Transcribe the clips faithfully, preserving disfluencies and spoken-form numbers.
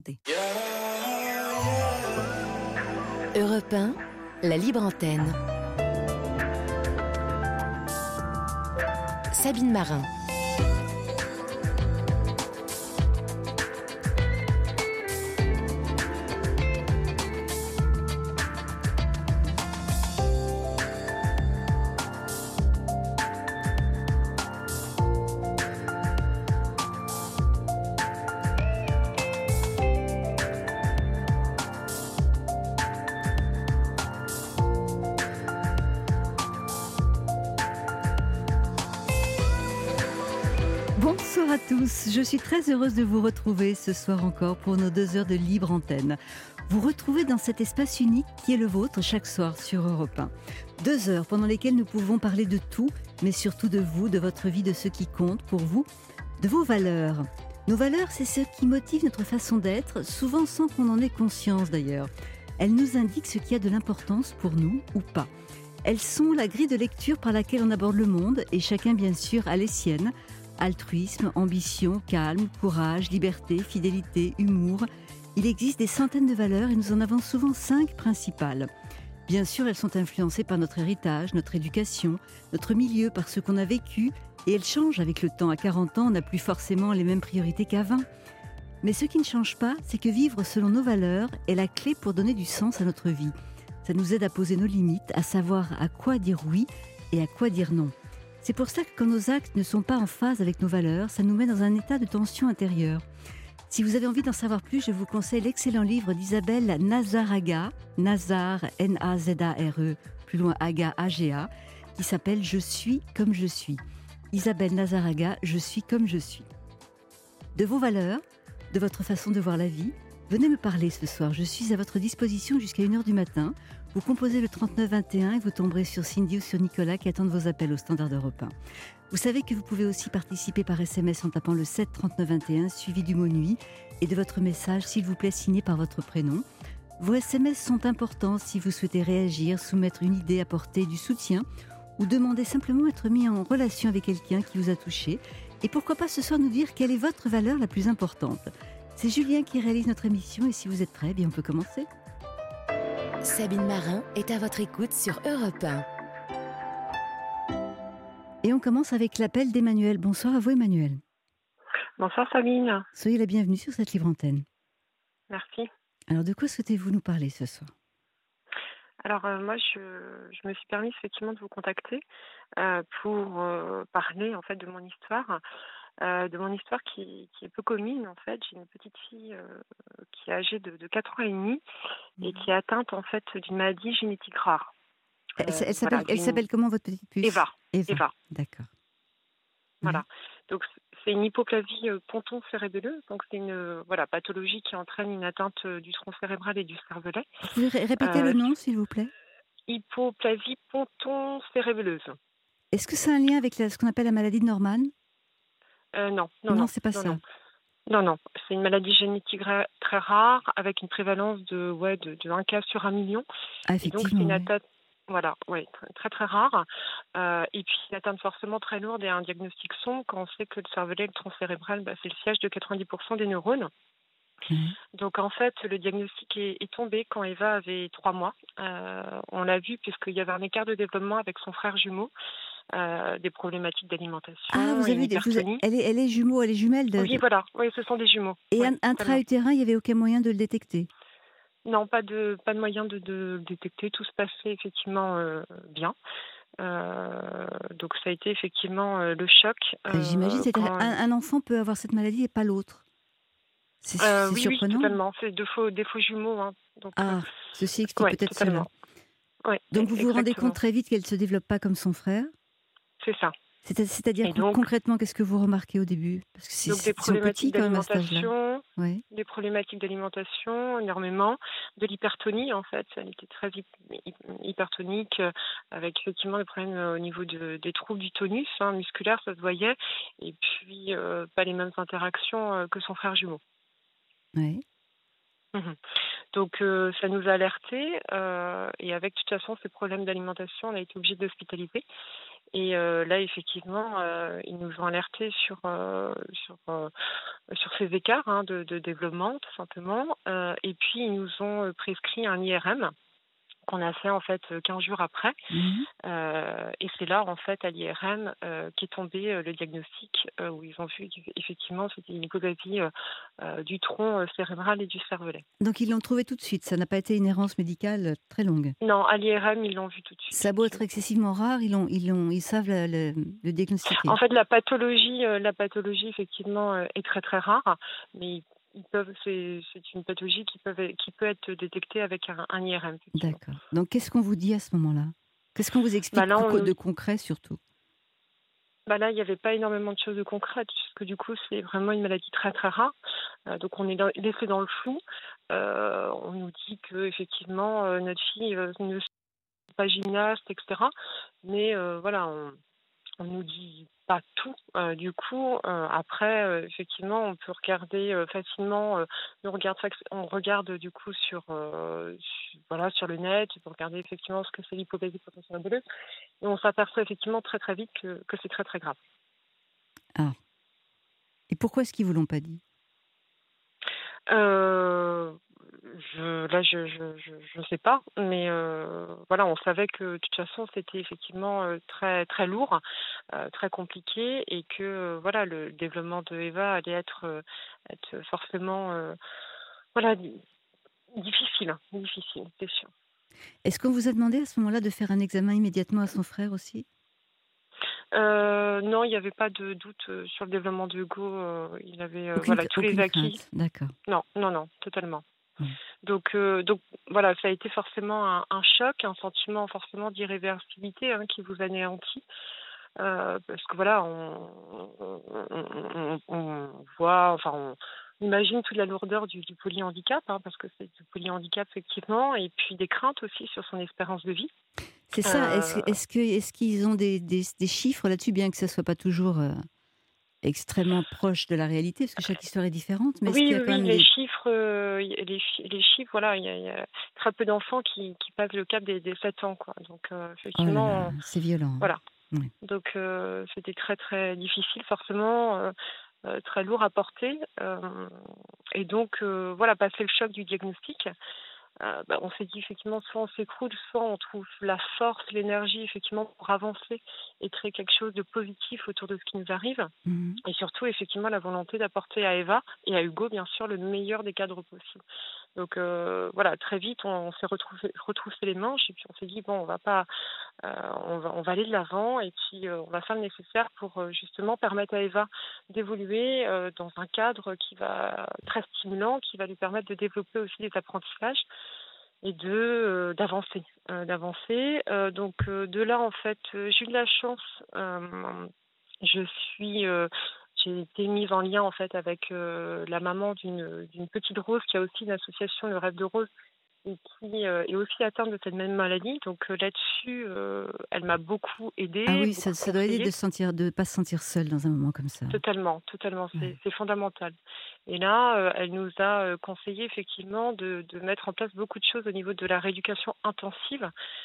Europe un, la libre antenne. Sabine Marin. Bonsoir à tous, je suis très heureuse de vous retrouver ce soir encore pour nos deux heures de libre antenne. Vous retrouvez dans cet espace unique qui est le vôtre chaque soir sur Europe un. Deux heures pendant lesquelles nous pouvons parler de tout, mais surtout de vous, de votre vie, de ce qui compte pour vous, de vos valeurs. Nos valeurs, c'est ce qui motive notre façon d'être, souvent sans qu'on en ait conscience d'ailleurs. Elles nous indiquent ce qui a de l'importance pour nous ou pas. Elles sont la grille de lecture par laquelle on aborde le monde et chacun bien sûr a les siennes. Altruisme, ambition, calme, courage, liberté, fidélité, humour. Il existe des centaines de valeurs et nous en avons souvent cinq principales. Bien sûr, elles sont influencées par notre héritage, notre éducation, notre milieu, par ce qu'on a vécu, et elles changent avec le temps. À quarante ans, on n'a plus forcément les mêmes priorités qu'à vingt. Mais ce qui ne change pas, c'est que vivre selon nos valeurs est la clé pour donner du sens à notre vie. Ça nous aide à poser nos limites, à savoir à quoi dire oui et à quoi dire non. C'est pour ça que quand nos actes ne sont pas en phase avec nos valeurs, ça nous met dans un état de tension intérieure. Si vous avez envie d'en savoir plus, je vous conseille l'excellent livre d'Isabelle Nazaraga, Nazar, N A Z A R E, plus loin Aga, A G A, qui s'appelle « Je suis comme je suis ». Isabelle Nazaraga, « Je suis comme je suis ». De vos valeurs, de votre façon de voir la vie, venez me parler ce soir. Je suis à votre disposition jusqu'à une heure du matin. Vous composez le trente-neuf vingt et un et vous tomberez sur Cindy ou sur Nicolas qui attendent vos appels au standard d'Europe un. Vous savez que vous pouvez aussi participer par S M S en tapant le sept trente-neuf vingt et un suivi du mot nuit et de votre message, s'il vous plaît, signé par votre prénom. Vos S M S sont importants si vous souhaitez réagir, soumettre une idée, apporter du soutien ou demander simplement être mis en relation avec quelqu'un qui vous a touché. Et pourquoi pas ce soir nous dire quelle est votre valeur la plus importante. C'est Julien qui réalise notre émission et si vous êtes prêts, eh bien on peut commencer. Sabine Marin est à votre écoute sur Europe un. Et on commence avec l'appel d'Emmanuel. Bonsoir à vous Emmanuel. Bonsoir Sabine. Soyez la bienvenue sur cette libre antenne. Merci. Alors de quoi souhaitez-vous nous parler ce soir ? Alors euh, moi je, je me suis permis effectivement de vous contacter euh, pour euh, parler en fait de mon histoire. Euh, de mon histoire qui, qui est peu commune en fait. J'ai une petite fille euh, qui est âgée de, de quatre ans et demi et qui est atteinte en fait d'une maladie génétique rare. Elle, Euh, elle s'appelle, voilà, elle d'une- s'appelle comment votre petite puce ? Eva. Eva. Eva. D'accord. Voilà. Donc c'est une hypoplasie euh, ponton-cérébelleuse. Donc c'est une euh, voilà pathologie qui entraîne une atteinte euh, du tronc cérébral et du cervelet. Vous pouvez ré- répéter Euh, le nom s'il vous plaît ? Hypoplasie ponton-cérébelleuse. Est-ce que c'est un lien avec la- ce qu'on appelle la maladie de Norman ? Euh, non, non, non, c'est pas non, ça. non. Non, non, c'est une maladie génétique ra- très rare avec une prévalence de, ouais, de, de un cas sur un million. Ah Et donc, c'est effectivement. une oui. atteinte, voilà, ouais, tr- très très rare. Euh, et puis, une atteinte forcément très lourde et un diagnostic sombre quand on sait que le cervelet et le tronc cérébral, bah, c'est le siège de quatre-vingt-dix pour cent des neurones. Oui. Donc, en fait, le diagnostic est, est tombé quand Eva avait trois mois. Euh, on l'a vu puisqu'il y avait un écart de développement avec son frère jumeau, euh, des problématiques d'alimentation, Ah vous et avez une des, vous- hypertonie. elle est, elle est jumeau, elle est jumelle de, Oui, de- voilà, oui, ce sont des jumeaux. et Ouais, un, totalement. intra-utérin, il n'y avait aucun moyen de le détecter. Non, pas de pas de moyen de, de le détecter. Tout se passait effectivement euh, bien. Euh, donc ça a été effectivement euh, le choc. Euh, J'imagine, Euh, c'est-à-dire quand... un, un enfant peut avoir cette maladie et pas l'autre. C'est Euh, c'est oui, oui, surprenant. totalement. C'est deux faux, des faux jumeaux. Hein. Donc, euh, Ah, ceci explique ouais, peut-être cela. totalement. Ouais, Donc vous vous rendez exactement. compte très vite qu'elle ne se développe pas comme son frère. C'est ça. C'est- C'est-à-dire Et con- donc, concrètement, qu'est-ce que vous remarquez au début ? Parce que c'est- donc des c'est- ils sont petits problématiques quand même à cet âge-là. d'alimentation, Oui. des problématiques d'alimentation énormément, de l'hypertonie en fait. Elle était très hy- hy- hypertonique, euh, avec effectivement des problèmes euh, au niveau de, des troubles du tonus hein, musculaire, ça se voyait, et puis euh, pas les mêmes interactions euh, que son frère jumeau. Oui. Mhm. Donc euh, ça nous a alertés euh, et avec de toute façon ces problèmes d'alimentation, on a été obligé de l'hospitaliser. Et euh, là, effectivement, euh, ils nous ont alertés sur, euh, sur, euh, sur ces écarts hein, de, de développement, tout simplement. Euh, et puis, ils nous ont euh, prescrit un I R M qu'on a fait en fait euh, quinze jours après. Mhm. Euh, et c'est là, en fait, à l'I R M, euh, qu'est tombé euh, le diagnostic euh, où ils ont vu qu'effectivement, c'était une hypoplasie euh, euh, du tronc euh, cérébral et du cervelet. Donc ils l'ont trouvé tout de suite, ça n'a pas été une errance médicale euh, très longue. Non, à l'I R M, ils l'ont vu tout de suite. Ça a beau être excessivement rare, ils, l'ont, ils, l'ont, ils savent le, le, le diagnostiquer. En fait, la pathologie, euh, la pathologie effectivement, euh, est très très rare, mais ils ils peuvent, c'est, c'est une pathologie qui peut, qui peut être détectée avec un, un I R M, effectivement. D'accord. Donc qu'est-ce qu'on vous dit à ce moment-là? Qu'est-ce qu'on vous explique Bah là, on, de concret surtout? bah là, il n'y avait pas énormément de choses de concrètes, puisque du coup, c'est vraiment une maladie très très rare. Euh, donc, on est dans- laissé dans le flou. Euh, on nous dit que effectivement, euh, notre fille euh, ne est pas gymnaste, et cetera. Mais euh, voilà, on, on nous dit pas tout. Euh, du coup, euh, après, euh, effectivement, on peut regarder euh, facilement. Euh, on regarde, fac- on regarde du coup sur, euh, sur- voilà, sur le net. On peut regarder effectivement ce que c'est l'hypoplasie potentielle ambuleuse. Et on s'aperçoit effectivement très très vite que, que c'est très très grave. Ah. Et pourquoi est-ce qu'ils vous l'ont pas dit? Euh, je, là, je je, je, je sais pas, mais euh, voilà, on savait que de toute façon, c'était effectivement euh, très très lourd, euh, très compliqué, et que euh, voilà, le développement de Eva allait être euh, être forcément euh, voilà di- difficile, difficile, c'est sûr. Est-ce qu'on vous a demandé à ce moment-là de faire un examen immédiatement à son frère aussi? Euh, non, il n'y avait pas de doute euh, sur le développement de Hugo. euh, il avait euh, Aucune, voilà tous les aucune acquis. crainte, d'accord. Non, non, non, totalement. Bon. Donc, euh, donc voilà, ça a été forcément un, un choc, un sentiment forcément d'irréversibilité hein, qui vous anéantit. Euh, parce que voilà, on, on, on- on- on voit, enfin, on imagine toute la lourdeur du, du polyhandicap, hein, parce que c'est du polyhandicap effectivement, et puis des craintes aussi sur son espérance de vie. C'est ça, est-ce, Euh, est-ce, que, est-ce qu'ils ont des, des, des chiffres là-dessus, bien que ça ne soit pas toujours euh, extrêmement proche de la réalité, parce que chaque histoire est différente, mais est-ce qu'il oui, y a oui, quand oui, même les des... chiffres, euh, y- les, chi- les chiffres, voilà, il y, a il y a très peu d'enfants qui, qui passent le cap des, des sept ans, quoi. Donc, euh, Oh là là, effectivement, c'est violent. voilà. Oui. Donc euh, c'était très très difficile forcément, euh, euh, très lourd à porter. Euh, et donc euh, voilà, passer le choc du diagnostic, euh, bah, on s'est dit effectivement soit on s'écroule, soit on trouve la force, l'énergie effectivement pour avancer et créer quelque chose de positif autour de ce qui nous arrive. Mhm. Et surtout effectivement la volonté d'apporter à Eva et à Hugo bien sûr le meilleur des cadres possibles. Donc euh, voilà, très vite on, on s'est retrouvé, retroussé les manches et puis on s'est dit bon on va pas euh, on, va, on va aller de l'avant et puis euh, on va faire le nécessaire pour euh, justement permettre à Eva d'évoluer euh, dans un cadre qui va très stimulant, qui va lui permettre de développer aussi des apprentissages et de euh, d'avancer, euh, d'avancer. Euh, donc euh, de là en fait, euh, j'ai eu de la chance. Euh, je suis euh, j'ai été mise en lien en fait avec euh, la maman d'une d'une petite Rose qui a aussi une association Le Rêve de Rose et qui euh, est aussi atteinte de cette même maladie. Donc euh, là-dessus, euh, elle m'a beaucoup Ah aidée, oui, beaucoup ça, ça doit aider de conseillée. se sentir, de pas se sentir seul dans un moment comme ça. Totalement, totalement, c'est Ouais. c'est fondamental. Et là, euh, elle nous a euh, conseillé effectivement de, de mettre en place beaucoup de choses au niveau de la rééducation intensive.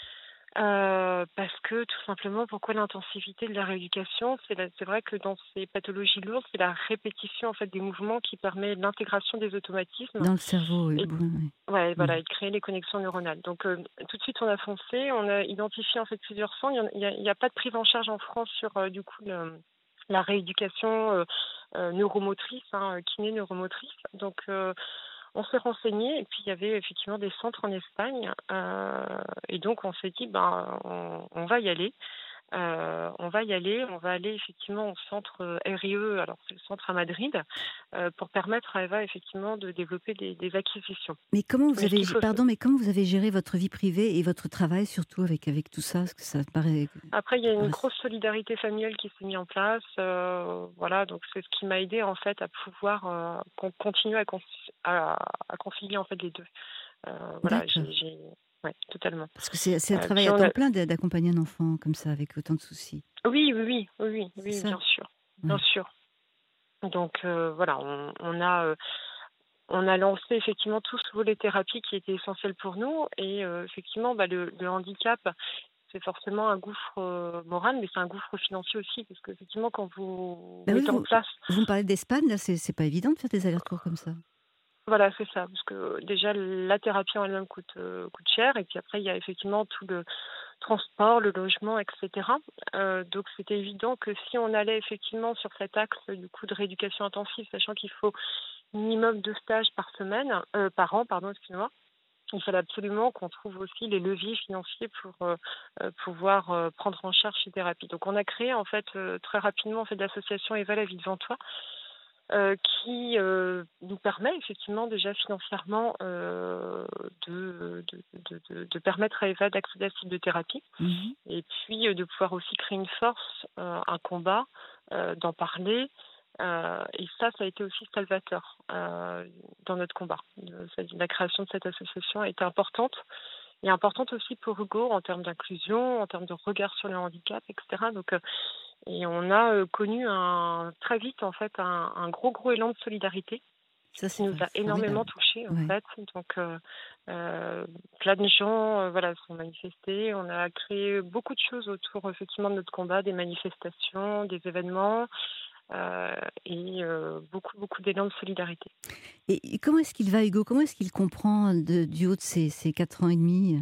Euh, parce que tout simplement, pourquoi l'intensivité de la rééducation? C'est la- c'est vrai que dans ces pathologies lourdes, c'est la répétition en fait des mouvements qui permet l'intégration des automatismes Dans le cerveau, oui. et Bon, oui. ouais, Mm. voilà, et de créer les connexions neuronales. Donc euh, tout de suite, on a foncé, on a identifié en fait plusieurs centres. Il n'y a, il y a pas de prise en charge en France sur euh, du coup le- la rééducation euh, euh, neuromotrice, hein, kiné neuromotrice. Donc euh, on s'est renseigné et puis il y avait effectivement des centres en Espagne euh, et donc on s'est dit ben on, on va y aller. Euh, on va y aller, on va aller effectivement au centre euh, R I E, alors c'est le centre à Madrid, euh, pour permettre à Eva effectivement de développer des, des acquisitions. Mais comment vous Mais ce avez, qu'il faut, pardon, mais comment vous avez géré votre vie privée et votre travail, surtout avec, avec tout ça, parce que ça paraît... après il y a une paraît- grosse solidarité familiale qui s'est mise en place, euh, voilà, donc c'est ce qui m'a aidé en fait à pouvoir euh, con- continuer à, con- à, à concilier en fait les deux. Euh, voilà, D'accord. j'ai, j'ai... Ouais, totalement. Parce que c'est c'est un Euh, travail puis à on temps a... plein d'a- d'accompagner un enfant comme ça, avec autant de soucis. Oui, oui, oui, oui, oui, C'est oui, ça? bien sûr, bien Ouais. sûr. Donc euh, voilà, on, on a euh, on a lancé effectivement tout ce volet thérapie qui était essentiel pour nous et euh, effectivement bah, le, le handicap c'est forcément un gouffre euh, moral, mais c'est un gouffre financier aussi, parce qu'effectivement, quand vous Bah oui, mettez en vous, place, vous me parlez d'Espagne, là, c'est, c'est pas évident de faire des allers-retours comme ça. voilà, c'est ça, parce que déjà la thérapie en elle-même coûte euh, coûte cher, et puis après il y a effectivement tout le transport, le logement, et cetera. Euh, donc c'était évident que si on allait effectivement sur cet axe du coup de rééducation intensive, sachant qu'il faut minimum deux stages par semaine, euh, par an, pardon, excusez-moi. Il fallait absolument qu'on trouve aussi les leviers financiers pour euh, euh, pouvoir euh, prendre en charge ces thérapies. Donc on a créé en fait euh, très rapidement en fait l'association Eva la vie devant toi, euh, qui euh, nous permet effectivement déjà financièrement euh, de, de, de, de, de permettre à Eva d'accéder à ce type de thérapie, Mhm. et puis euh, de pouvoir aussi créer une force, euh, un combat, euh, d'en parler. Euh, et ça, ça a été aussi salvateur euh, dans notre combat. Euh, La création de cette association a été importante, et importante aussi pour Hugo en termes d'inclusion, en termes de regard sur le handicap, et cetera. Donc, euh, et on a euh, connu un, très vite en fait un, un gros gros élan de solidarité Ça, qui c'est, nous fa- a c'est énormément formidable. touchés en Ouais. fait. Donc euh, euh, plein de gens euh, voilà, sont manifestés. On a créé beaucoup de choses autour effectivement de notre combat, des manifestations, des événements, euh, et euh, beaucoup beaucoup d'élan de solidarité. Et, et comment est-ce qu'il va, Hugo? Comment est-ce qu'il comprend de- du haut de ses, ses quatre ans et demi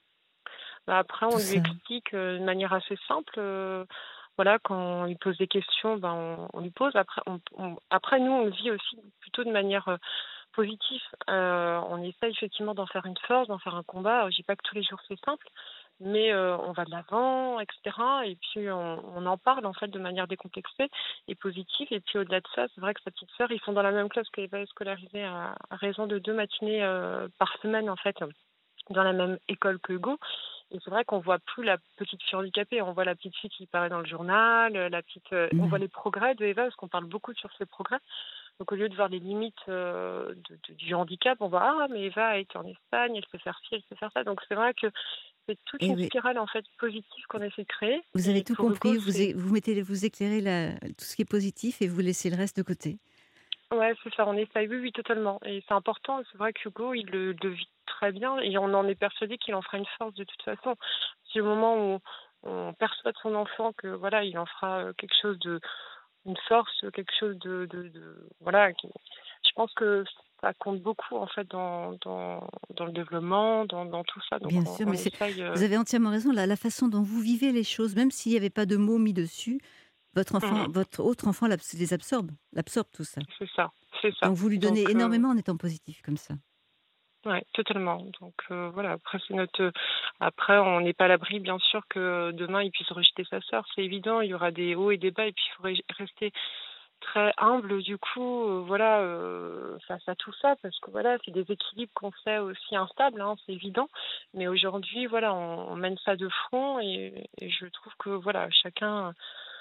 Bah, après, on tout lui ça? explique euh, de manière assez simple. Euh, voilà, quand il pose des questions, ben, on, on lui pose. Après, on, on- après, nous, on le vit aussi plutôt de manière euh, positive. Euh, on essaye effectivement d'en faire une force, d'en faire un combat. Alors, je dis pas que tous les jours c'est simple, mais euh, on va de l'avant, et cetera. Et puis on, on en parle en fait de manière décomplexée et positive. Et puis au-delà de ça, c'est vrai que sa petite sœur, ils sont dans la même classe qu'Eva est scolarisée à, à raison de deux matinées euh, par semaine en fait, dans la même école que Hugo. Et c'est vrai qu'on voit plus la petite fille handicapée, on voit la petite fille qui paraît dans le journal, euh, la petite, euh, on voit Ouais. les progrès de Eva, parce qu'on parle beaucoup sur ses progrès. Donc au lieu de voir les limites euh, de, de- du handicap, on voit ah mais Eva a été en Espagne, elle peut faire ci, elle peut faire ça. Donc c'est vrai que c'est toute Et une oui, spirale en fait positive qu'on essaie de créer. vous avez Et tout pour Hugo, compris. Vous, c'est é- vous mettez, vous éclairez la- tout ce qui est positif et vous laissez le reste de côté. ouais, c'est ça, on essaye, oui, oui, totalement. Et c'est important, c'est vrai que Hugo, il le, le vit très bien, et on en est persuadé qu'il en fera une force de toute façon. Si au moment où on perçoit de son enfant que voilà, il en fera euh, quelque chose de une force, quelque chose de, de, de- voilà, qui- je pense que ça compte beaucoup en fait dans, dans, dans le développement, dans, dans tout ça. Donc Bien on, sûr, on mais c'est, essaye. euh, vous avez entièrement raison. La, la façon dont vous vivez les choses, même s'il n'y avait pas de mots mis dessus, votre mm, enfant, mm, votre autre enfant l'abs- les absorbe, l'absorbe tout ça. c'est ça, c'est ça. Donc vous lui Donc donnez euh, énormément en étant positif comme ça. ouais, totalement. Donc euh, voilà, après c'est notre après on n'est pas à l'abri bien sûr que demain il puisse rejeter sa sœur, c'est évident, il y aura des hauts et des bas, et puis il faudrait rester très humble du coup, euh, voilà, euh, face à tout ça, parce que voilà, c'est des équilibres qu'on sait aussi instables, hein, c'est évident. Mais aujourd'hui, voilà, on, on mène ça de front, et, et je trouve que voilà, chacun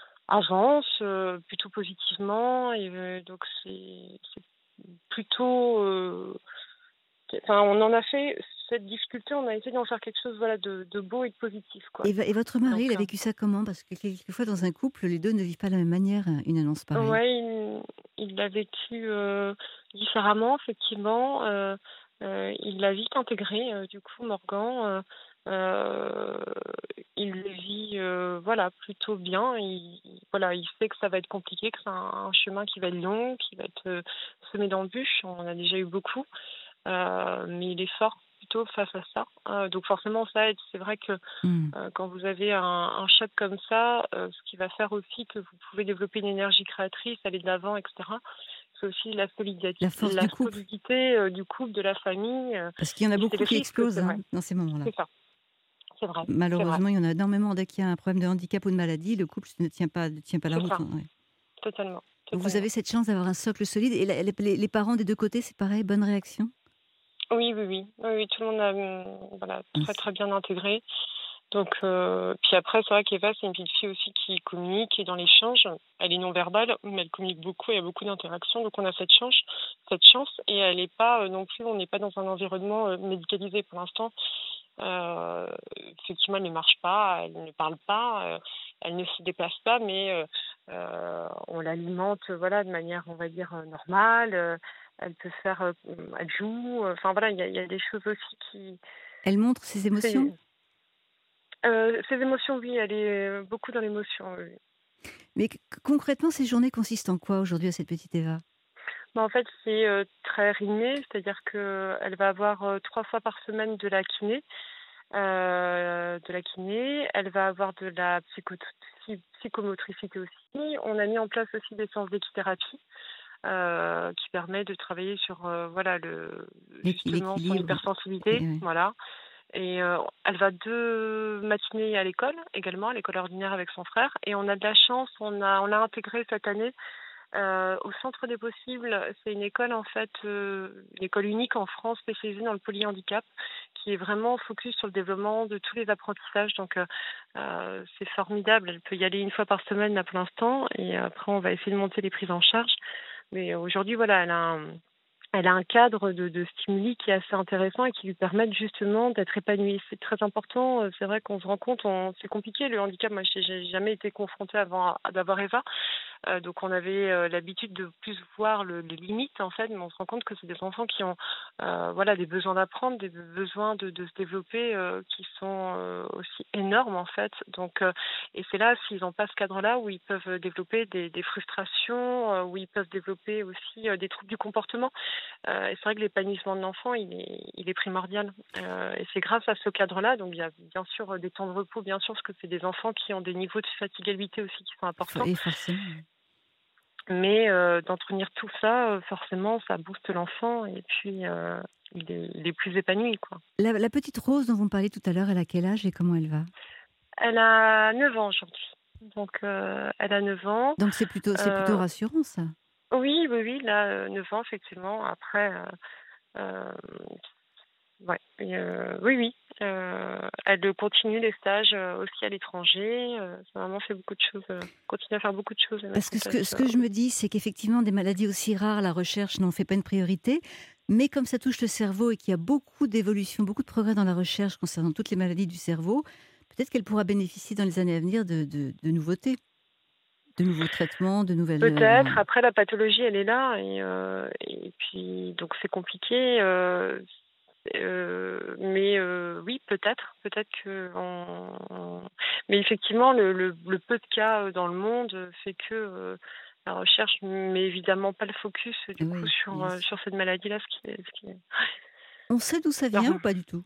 avance euh, plutôt positivement, et euh, donc c'est c'est plutôt euh, enfin, on en a fait cette difficulté, on a essayé d'en faire quelque chose, voilà, de, de beau et de positif, quoi. Et, vo- et votre mari, Donc, il a euh, vécu ça comment? Parce que quelquefois dans un couple, les deux ne vivent pas de la même manière euh, une annonce pareille. ouais, il, il l'a vécu euh, différemment, effectivement. Euh, euh, il l'a vite intégré, euh, du coup, Morgan. Euh, euh, il le vit, euh, voilà, plutôt bien. Il, il- voilà, il sait que ça va être compliqué, que c'est un, un chemin qui va être long, qui va être euh, semé d'embûches. On en a déjà eu beaucoup. Euh, mais il est fort plutôt face à ça. Euh, donc forcément, ça aide. C'est vrai que Hmm. euh, quand vous avez un, un choc comme ça, euh, ce qui va faire aussi que vous pouvez développer une énergie créatrice, aller de l'avant, et cetera. C'est aussi la solidité, La force la du couple. solidité euh, du couple, de la famille. Euh, Parce qu'il y en a et c'est le beaucoup qui risque, explosent c'est vrai. hein, dans ces moments-là. C'est ça. C'est vrai. C'est vrai. Malheureusement, il y en a énormément dès qu'il y a un problème de handicap ou de maladie, le couple ne tient pas, ne tient pas la C'est route. ça. Hein, ouais. Totalement. Donc vous Totalement. avez cette chance d'avoir un socle solide. Et la- les, les parents des deux côtés, c'est pareil, bonne réaction? Oui, oui, oui. Oui, oui, tout le monde a hum, voilà, Ah, très, c'est- très bien intégré. Donc, euh, puis après, c'est vrai qu'Eva, c'est une petite fille aussi qui communique, qui est dans l'échange. Elle est non-verbale, mais elle communique beaucoup, il y a beaucoup d'interactions. Donc, on a cette chance, cette chance, et elle n'est pas euh, non plus, on n'est pas dans un environnement euh, médicalisé pour l'instant. Euh, effectivement, elle ne marche pas, elle ne parle pas, euh, elle ne se déplace pas, mais euh, euh, on l'alimente, voilà, de manière, on va dire, euh, normale. Euh, elle peut faire, euh, elle joue. euh, Enfin, voilà, il y, a il y a des choses aussi qui... Elle montre ses émotions? c'est- Heu, ses émotions, oui, elle est, heu, beaucoup dans l'émotion, oui, oui. Mais c concrètement, ces journées consistent en quoi aujourd'hui à cette petite Eva? Bah, en fait, c'est, heu, très rythmé, c'est-à-dire qu'elle va avoir, heu, trois fois par semaine de la kiné, heu, de la kiné. Elle va avoir de la psychot psy psychomotricité aussi. On a mis en place aussi des séances d'équithérapie, heu, qui permet de travailler sur, heu, voilà, le L'équi justement son l'équilibre, hypersensibilité, et ouais. voilà. Et heu, elle va deux matinées à l'école également, à l'école ordinaire avec son frère, et on a de la chance, on a on a intégré cette année, heu, au Centre des possibles. C'est une école en fait, heu, une école unique en France spécialisée dans le polyhandicap, qui est vraiment focus sur le développement de tous les apprentissages. Donc heu heu, c'est formidable. Elle peut y aller une fois par semaine là pour l'instant, et après on va essayer de monter les prises en charge. Mais aujourd'hui voilà, elle a un elle a un cadre de de stimuli qui est assez intéressant et qui lui permettent justement d'être épanouie. C'est très important, heu, c'est vrai qu'on se rend compte, on c'est compliqué le handicap. Moi, j'ai j'ai jamais été confrontée avant à d'avoir Eva. Heu, donc on avait, heu, l'habitude de plus voir le les limites en fait, mais on se rend compte que c'est des enfants qui ont, heu, voilà, des besoins d'apprendre, des be besoins de de se développer, heu, qui sont, heu, aussi énormes en fait. Donc heu et c'est là, s'ils n'ont pas ce cadre-là, où ils peuvent développer des des frustrations, heu, où ils peuvent développer aussi, heu, des troubles du comportement. Heu et c'est vrai que l'épanouissement de l'enfant, il est il est primordial, heu et c'est grâce à ce cadre-là. Donc il y a bien sûr, heu, des temps de repos, bien sûr, parce que c'est des enfants qui ont des niveaux de fatigabilité aussi qui sont For importants. et forcément, oui. Mais heu, d'entrtenir tout ça, heu, forcément, ça booste l'enfant, et puis, heu, il est il est plus épanoui, quoi. La la petite Rose dont vous me parliez tout à l'heure, elle a quel âge et comment elle va? Elle a neuf ans aujourd'hui. Donc heu, elle a neuf ans. Donc c'est plutôt c'est plutôt Heu, rassurant ça. oui, oui, oui, là, heu, neuf ans effectivement. Après, heu, hem, ouais, et heu, oui, oui, heu, elle continue les stages, heu, aussi à l'étranger. Heu, ça a vraiment fait beaucoup de choses, heu, continue à faire beaucoup de choses et Parce mettre en que ce place, que ce heu que je me dis, c'est qu'effectivement des maladies aussi rares, la recherche n'en fait pas une priorité. Mais comme ça touche le cerveau et qu'il y a beaucoup d'évolutions, beaucoup de progrès dans la recherche concernant toutes les maladies du cerveau, peut-être qu'elle pourra bénéficier dans les années à venir de de de nouveautés, de nouveaux traitements, de nouvelles, heu peut-être. Après, la pathologie, elle est là, et heu et puis donc c'est compliqué, heu heu, mais heu, oui, peut-être, peut-être qu'on on mais effectivement, le le le peu de cas, heu, dans le monde, heu, fait que, heu, la recherche met évidemment pas le focus, heu, du coup oui, sur, bien heu, sûr. sur cette maladie-là, ce qui est ce qui est On sait d'où ça vient ou alors, pas du tout?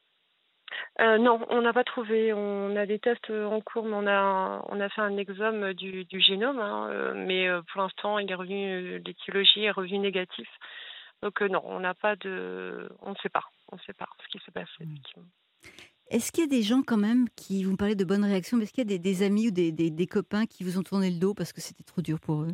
heu, non, on n'a pas trouvé. On a des tests, heu, en cours, mais on a on a fait un exome du du génome, hein, heu, mais heu, pour l'instant, il est revenu, heu, l'étiologie est revenue négatif. Donc heu, non, on n'a pas de on ne sait pas, on ne sait pas ce qui s'est passé Mmh. effectivement. Est-ce qu'il y a des gens quand même qui vous me parlez de bonnes réactions, mais est-ce qu'il y a des des amis ou des des des copains qui vous ont tourné le dos parce que c'était trop dur pour eux?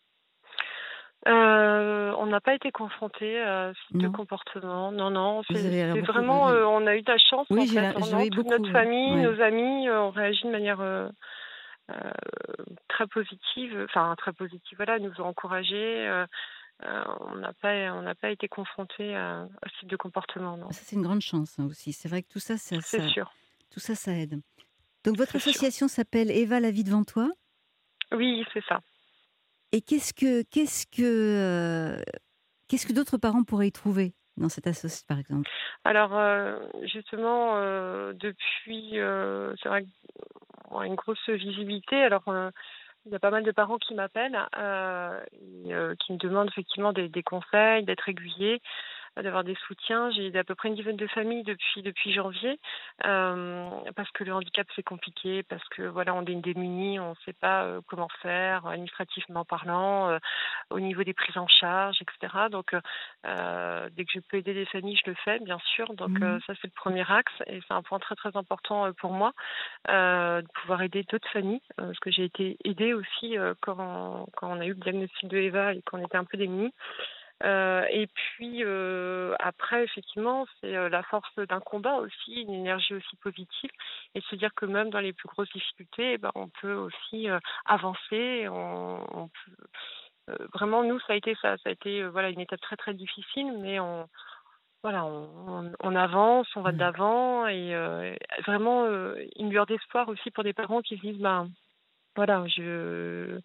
Heu, on n'a pas été confrontés à ce type de Non? comportement. Non, non, Vous c'est avez alors c'est beaucoup vraiment, heu, on a eu de la chance en oui, j'ai fait, l'im hein, j'ai non, oui, toute beaucoup, notre oui. famille, Ouais. nos amis, heu, ont réagi de manière, heu heu, très positive, enfin très positive, voilà, ils nous ont encouragés, heu heu, on n'a pas on n'a pas été confrontés à à ce type de comportement, non. Ça, c'est une grande chance, hein, aussi. C'est vrai que tout ça, ça C'est ça sûr, tout ça, ça aide. Donc votre c'est sûr. association s'appelle Eva la vie devant toi, Oui, c'est ça. et qu'est-ce que qu'est-ce que, heu, qu'est-ce que d'autres parents pourraient y trouver dans cette association, par exemple? Alors, heu, justement, heu, depuis, heu, c'est vrai qu'on a une grosse visibilité. Alors, heu, il y a pas mal de parents qui m'appellent, heu et heu, qui me demandent effectivement des des conseils, d'être aiguillés, heu, d'avoir des soutiens. J'ai aidé à peu près une dizaine de familles depuis depuis janvier, hem, parce que le handicap, c'est compliqué, parce que, voilà, on est démunis, on ne sait pas, heu, comment faire administrativement parlant, heu, au niveau des prises en charge, et cetera. Donc heu heu, dès que je peux aider des familles, je le fais, bien sûr. Donc heu, Mmh. ça, c'est le premier axe, et c'est un point très, très important, heu, pour moi, heu, de pouvoir aider d'autres familles, heu, parce que j'ai été aidée aussi, heu, quand quand on a eu le diagnostic de Eva et qu'on était un peu démunis. Heu et puis, heu, après effectivement, c'est, heu, la force d'un combat aussi, une énergie aussi positive, et se dire que même dans les plus grosses difficultés, eh ben, on peut aussi, heu, avancer. On on peut, heu, vraiment nous ça a été ça, ça a été, heu, voilà, une étape très, très difficile, mais on voilà, on on on avance, on va de Ouais. l'avant, et heu, vraiment, heu, une lueur d'espoir aussi pour des parents qui se disent: «Ben, voilà, je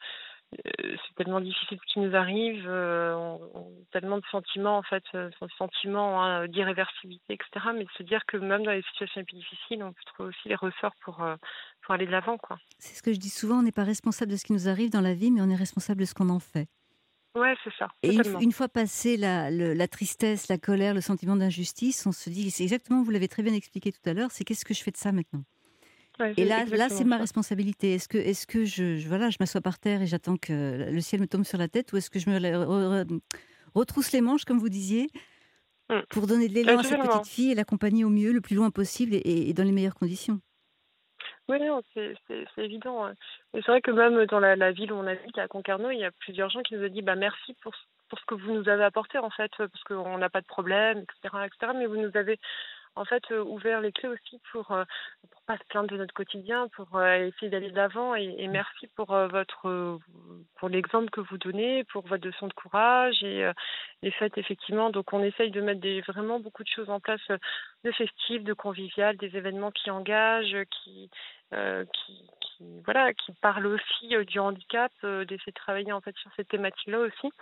heu, c'est tellement difficile ce qui nous arrive, heu, on on tellement de sentiments en fait, heu, ce sentiment, hein, d'irréversibilité et cetera, mais de se dire que même dans les situations les plus difficiles, on peut trouver aussi les ressorts pour, heu, pour aller de l'avant, quoi. C'est ce que je dis souvent, on n'est pas responsable de ce qui nous arrive dans la vie, mais on est responsable de ce qu'on en fait. Ouais, c'est ça, Et une, f- totalement. une fois passé la, le- la tristesse, la colère, le sentiment d'injustice, on se dit, c'est exactement, vous l'avez très bien expliqué tout à l'heure, c'est qu'est-ce que je fais de ça maintenant? Ouais, Et c'est là, là, c'est exactement ma ça. responsabilité. Est-ce que, est-ce que je, je- voilà, je m'assois par terre et j'attends que le ciel me tombe sur la tête, ou est-ce que je me re- re- retrousse les manches, comme vous disiez, Mmh. pour donner de l'élan Ouais, à cette totalement. petite fille et l'accompagner au mieux, le plus loin possible et, et dans les meilleures conditions? Oui, non, c'est c'est c'est évident, ouais. Et c'est vrai que même dans la la ville où on habite, à Concarneau, il y a plusieurs gens qui nous ont dit: «Bah, merci pour ce pour ce que vous nous avez apporté, en fait, parce qu'on n'a pas de problème et cetera et cetera, mais vous nous avez en fait, heu, ouvert les clés aussi pour, heu, pour pas se plaindre de notre quotidien, pour, heu, essayer d'aller de l'avant et et merci pour, heu, votre, heu, pour l'exemple que vous donnez, pour votre leçon de courage et heu, les fêtes effectivement». Donc on essaye de mettre des vraiment beaucoup de choses en place, heu, de festifs, de convivial, des événements qui engagent, heu, qui, heu, qui qui voilà, qui parlent aussi, heu, du handicap, heu, d'essayer de travailler en fait sur cette thématique-là aussi.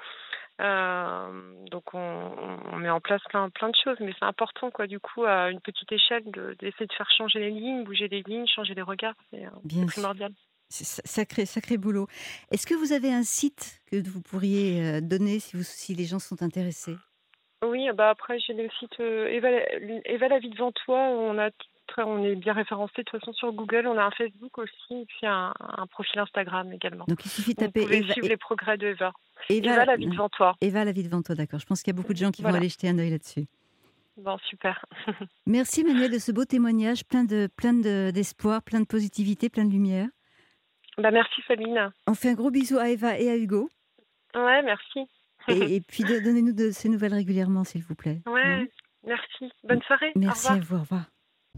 Hem, donc on on on met en place plein plein de choses, mais c'est important quoi du coup à une petite échelle de d'essayer de faire changer les lignes, bouger les lignes, changer les regards, c'est, heu, c'est Bien sûr. primordial. C'est sa- sacré, sacré boulot. Est-ce que vous avez un site que vous pourriez euh, donner si, vous, si les gens sont intéressés? Oui, bah, après j'ai le site, heu, Eva Eva la vie devant toi, on a très on est bien référencé de toute façon sur Google, on a un Facebook aussi et puis un un profil Instagram également. Donc il suffit de Vous taper pouvez Eva, suivre E- les progrès de Eva. Eva Eva, la vie euh, devant toi. Eva, la vie devant toi, d'accord. Je pense qu'il y a beaucoup de gens qui vont Voilà, aller jeter un œil là-dessus. bon super. Merci Manuel de ce beau témoignage, plein de, plein de, d'espoir, plein de positivité, plein de lumière. Bah, merci Sabine. On fait un gros bisou à Eva et à Hugo. Ouais, merci. Et, et puis de- donnez-nous de ces nouvelles régulièrement, s'il vous plaît. Hein. Ouais, merci. Bonne soirée. Au Merci à revoir. vous, au revoir.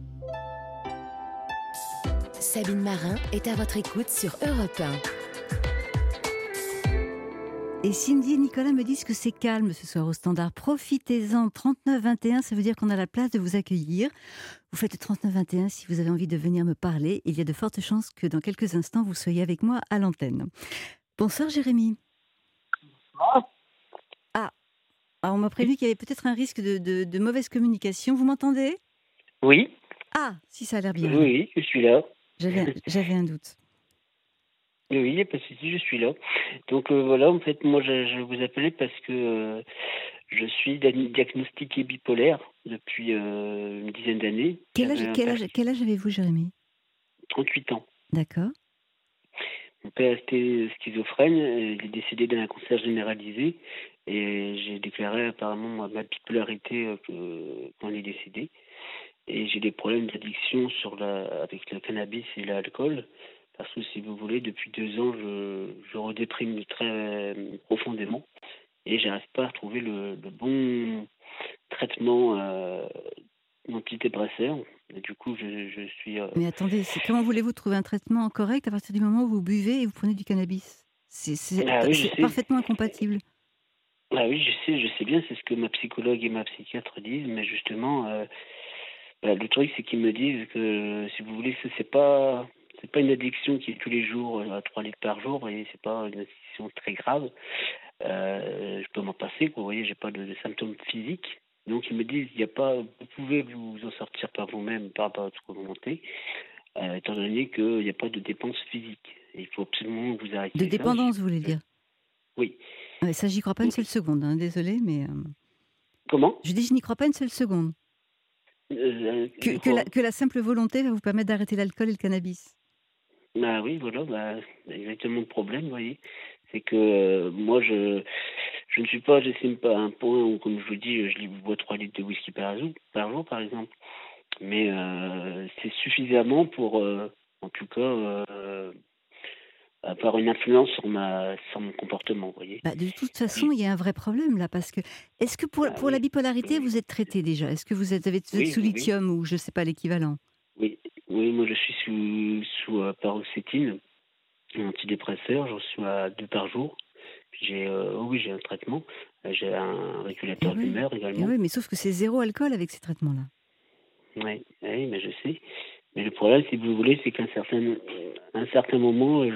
Sabine Marin est à votre écoute sur Europe un. Et Cindy et Nicolas me disent que c'est calme ce soir au standard. Profitez-en, trente-neuf vingt et un, ça veut dire qu'on a la place de vous accueillir. Vous faites le trente-neuf vingt et un si vous avez envie de venir me parler. Il y a de fortes chances que dans quelques instants, vous soyez avec moi à l'antenne. Bonsoir Jérémy. Ah, Ah, ah, on m'a prévenu qu'il y avait peut-être un risque de, de- de mauvaise communication. Vous m'entendez? oui, Ah, si ça a l'air bien oui, alors. oui, je suis là. J'avais, un- j'avais un doute. Oui, il n'y a pas de souci, je suis là. Donc euh, voilà, en fait, moi, je, je vous appelais parce que euh, je suis dia- diagnostiqué bipolaire depuis euh, une dizaine d'années. Quel J'avais âge, un quel père âge, quel âge avez-vous Jérémy? trente-huit ans. D'accord. Mon père était schizophrène, euh, il est décédé d'un cancer généralisé et j'ai déclaré apparemment ma ma bipolarité euh, que- quand il est décédé. Et j'ai des problèmes d'addiction sur la, avec le cannabis et l'alcool. Parce que si vous voulez, depuis deux ans, je, je redéprime très euh, profondément et j'arrive pas à trouver le, le bon traitement euh, antidépresseur. Et du coup, je, je suis. euh, Mais attendez, c'est, comment voulez-vous trouver un traitement correct à partir du moment où vous buvez et vous prenez du cannabis? C'est, c'est- Ah oui, je c'est sais. parfaitement incompatible. Ah oui, je sais, je sais bien, c'est ce que ma psychologue et ma psychiatre disent, mais justement, euh, bah, le truc, c'est qu'ils me disent que, si vous voulez, ça, c'est pas, c'est pas une addiction qui est tous les jours euh, à trois litres par jour et c'est pas une addiction très grave. Euh, je peux m'en passer, quoi. Vous voyez, j'ai pas de, de symptômes physiques. Donc ils me disent, il y a pas, vous pouvez vous en sortir par vous-même par rapport à ce que vous montez, euh, étant donné qu'il n'y a pas de dépenses physiques. Et il faut absolument que vous De arrêtiez ça. dépendance, vous voulez Je- dire? Oui. Ouais, ça, j'y crois pas une Donc, seule seconde, hein, désolée, mais euh, comment? je dis je n'y crois pas une seule seconde. Euh, Que, euh, que, la, quoi? que la simple volonté va vous permettre d'arrêter l'alcool et le cannabis. Bah oui, voilà, bah, c'est exactement le problème, vous voyez. C'est que euh, moi, je je ne suis pas, j'estime pas à un point où, comme je vous dis, je bois trois litres de whisky par jour, par jour, par exemple. Mais euh, c'est suffisamment pour, euh, en tout cas, euh, avoir une influence sur ma, sur mon comportement, vous voyez. Bah, de toute façon, Oui, il y a un vrai problème là, parce que est-ce que pour, ah pour la oui, bipolarité, oui, vous êtes traité déjà? Est-ce que vous êtes, avez- vous êtes oui, sous oui, oui, lithium ou je sais pas l'équivalent? oui, oui, moi je suis sous, sous euh, paroxétine, un antidépresseur, j'en suis à deux par jour. Puis j'ai, euh, oh oui, j'ai un traitement, Euh, j'ai un Eh régulateur oui, d'humeur eh également. oui, mais sauf que c'est zéro alcool avec ces traitements-là. Ouais, oui, mais je sais. Mais le problème, si vous voulez, c'est qu'à un certain, un certain moment, je,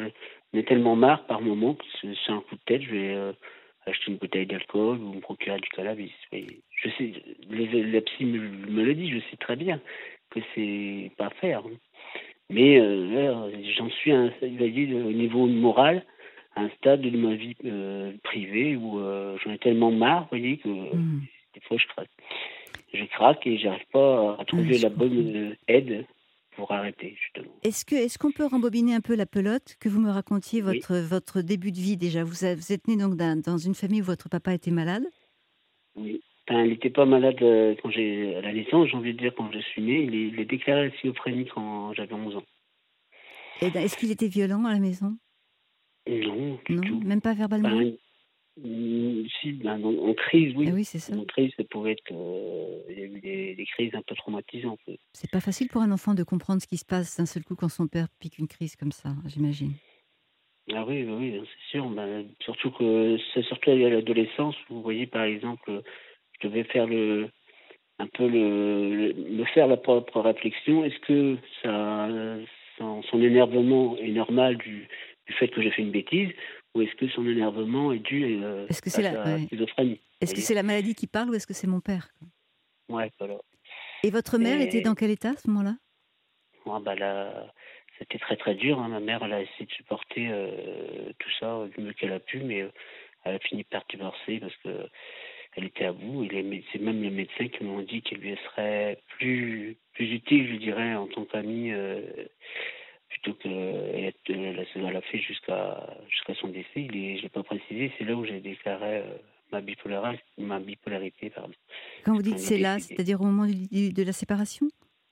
on est tellement marre par moment que c'est c'est un coup de tête, je vais euh, acheter une bouteille d'alcool ou me procurer du cannabis. Et je sais, les- la psy me, me le dit, je sais très bien que c'est pas faire. Mais euh, là, j'en suis à un, il va dire, au niveau moral, à un stade de ma vie euh, privée où euh, j'en ai tellement marre, vous voyez, que euh, Mhm. des fois je craque. Je craque et j'arrive pas à Ouais, trouver je la comprends. bonne euh, aide pour arrêter, justement. Est-ce que, est-ce qu'on peut rembobiner un peu la pelote, que vous me racontiez Oui, votre, votre début de vie déjà? Vous, a- vous êtes né donc d'un- dans une famille où votre papa était malade? oui. Enfin, il n'était pas malade euh, quand j'ai à la naissance, j'ai envie de dire quand je suis né, il est, il est déclaré schizophrénie quand j'avais onze ans. Et d- est-ce qu'il était violent à la maison? Non, du Non, tout. même pas verbalement? Enfin, mm, si, ben, en, en crise, Eh oui. oui, c'est ça. En crise, ça pouvait être. euh, il y a eu des, des crises un peu traumatisantes. Oui. C'est pas facile pour un enfant de comprendre ce qui se passe d'un seul coup quand son père pique une crise comme ça, j'imagine. Ah oui, oui, oui, c'est sûr. Ben, surtout que c'est surtout à l'adolescence, vous voyez, par exemple, je devais faire le, un peu le, le- me faire la propre réflexion. Est-ce que ça, son, son énervement est normal du, du fait que j'ai fait une bêtise, ou est-ce que son énervement est dû euh, Est-ce que c'est à la, sa ouais. schizophrénie? Vous Est-ce que voyez? c'est la maladie qui parle ou est-ce que c'est mon père, quoi? Ouais, voilà. Et votre mère était dans Et quel état à ce moment-là? bon, bah là, c'était très très dur. Hein. Ma mère, elle a essayé de supporter euh, tout ça du mieux qu'elle a pu, mais euh, elle a fini par divorcer parce que elle était à bout. Et les mé- c'est même les médecins qui m'ont dit qu'elle lui serait plus plus utile, je dirais, en tant qu'amie, euh, plutôt que elle, elle, a elle a fait jusqu'à jusqu'à son décès. Il est, je l'ai pas précisé. C'est là où j'ai déclaré euh, ma bipolarité, ma bipolarité, pardon, Quand vous quand dites elle est c'est là, décédée. c'est-à-dire au moment du- du- de la séparation?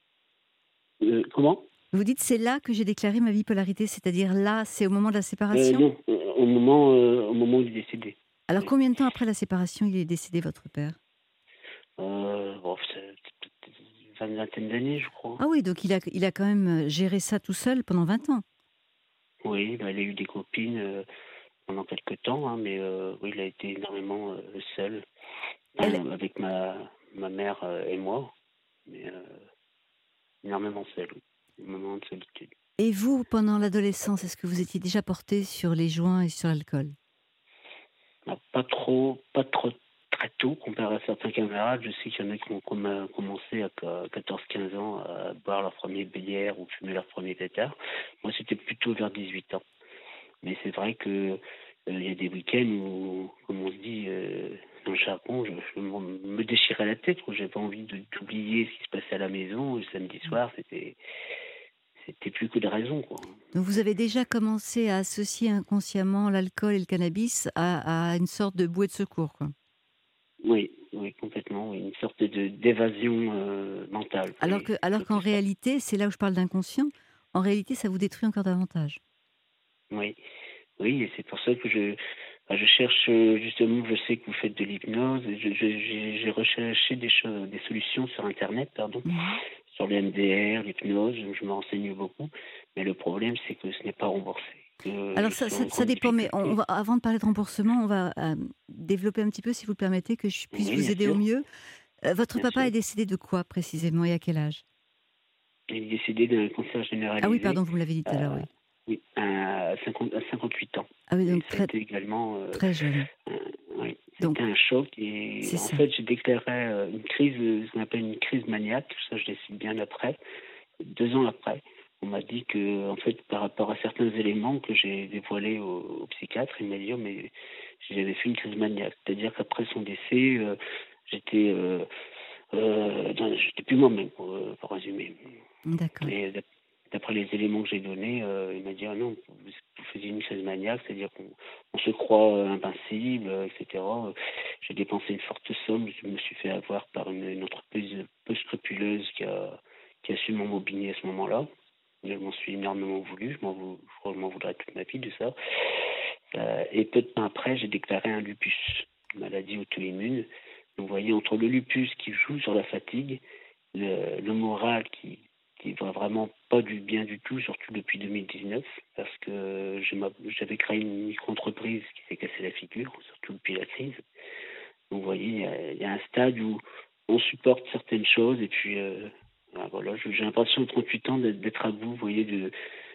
Euh, comment? Vous dites c'est là que j'ai déclaré ma bipolarité, c'est-à-dire là, c'est au moment de la Euh, séparation? non, euh, au moment euh, au moment où il est décédé. Alors Oui. combien de temps après la séparation il est décédé, votre père? Euh, bon, c'est peut-être une vingtaine d'années, je crois. Ah oui, donc il a, il a quand même euh, géré ça tout seul pendant vingt ans. Oui, bah, il a eu des copines euh, pendant quelques temps, hein, mais euh, oui, il a été énormément euh, seul, Elle, Enfin, avec ma, ma mère euh, et moi, mais euh, énormément seul, oui. Des moments de solitude. et vous, pendant l'adolescence, est-ce que vous étiez déjà porté sur les joints et sur l'alcool? Bah, pas trop, pas trop très tôt, comparé à certains camarades. Je sais qu'il y en a qui ont comm- commencé à quatorze quinze ans à boire leur premier bière ou fumer leur premier pétard. Moi, c'était plutôt vers dix-huit ans. Mais c'est vrai que euh, il y a des week-ends où, comme on se dit euh, dans le jargon, je, je me me déchirais la tête, quoi. J'avais envie de d'oublier ce qui se passait à la maison. Le samedi soir, c'était c'était plus que de raison, quoi. Donc vous avez déjà commencé à associer inconsciemment l'alcool et le cannabis à, à une sorte de bouée de secours, quoi. Oui, oui, complètement. Oui. Une sorte de d'évasion euh, mentale, vous Alors voyez, que, c'est alors qu'en plutôt ça. réalité, c'est là où je parle d'inconscient, en réalité, ça vous détruit encore davantage. Oui, oui, et c'est pour ça que je, bah, je cherche euh, justement. Je sais que vous faites de l'hypnose. et je- je- J'ai j'ai recherché des choses, des solutions sur Internet, pardon, Mhm. sur le M D R, l'hypnose. Je me renseigne beaucoup, mais le problème c'est que ce n'est pas remboursé. Que Alors je ça, suis ça, en ça grande dépend, mais on, on difficulté. va, avant de parler de remboursement, on va euh, développer un petit peu, si vous le permettez, que je puisse Oui, vous bien aider au sûr, mieux. Euh, votre bien papa sûr. est décédé de quoi précisément et à quel âge? Il est décédé d'un cancer Ah oui, généralisé. pardon, vous me l'avez dit tout à l'heure, euh, oui. oui, à cinquante à cinquante-huit ans. Ah oui, Et donc ça a très, été également euh, très jeune. un- oui, Donc, c'était un choc. Et c'est en ça. fait, j'ai déclaré euh, une crise, euh, ce qu'on appelle une crise maniaque. Ça, je l'ai su bien après. Deux ans après, on m'a dit que, en fait, par rapport à certains éléments que j'ai dévoilés au, au psychiatre, il m'a dit, oh, mais j'avais fait une crise maniaque. C'est-à-dire qu'après son décès, euh, j'étais, euh, euh, dans- j'étais plus moi-même, pour, euh, pour résumer. D'accord. Et d'ap- d'après les éléments que j'ai donnés, euh, il m'a dit, ah non, vous, vous faisiez une crise maniaque, c'est-à-dire qu'on on se croit euh, invincible, euh, et cetera. Euh, J'ai dépensé une forte somme, je me suis fait avoir par une, une entreprise peu scrupuleuse qui a, qui a su m'embobiner à ce moment-là. Je m'en suis énormément voulu, je m'en vou- je crois que je m'en voudrais toute ma vie de ça. Euh, et peu de temps après, j'ai déclaré un lupus, une maladie auto-immune. Donc, vous voyez, entre le lupus qui joue sur la fatigue, le, le moral qui qui va vraiment pas du bien du tout, surtout depuis deux mille dix-neuf, parce que je m'a- j'avais créé une micro-entreprise qui s'est cassée la figure, surtout depuis la crise. Donc, vous voyez, il y a, il y a un stade où on supporte certaines choses, et puis, euh, ben voilà, je- j'ai l'impression, de trente-huit ans, d'être d'être à bout, vous voyez, de,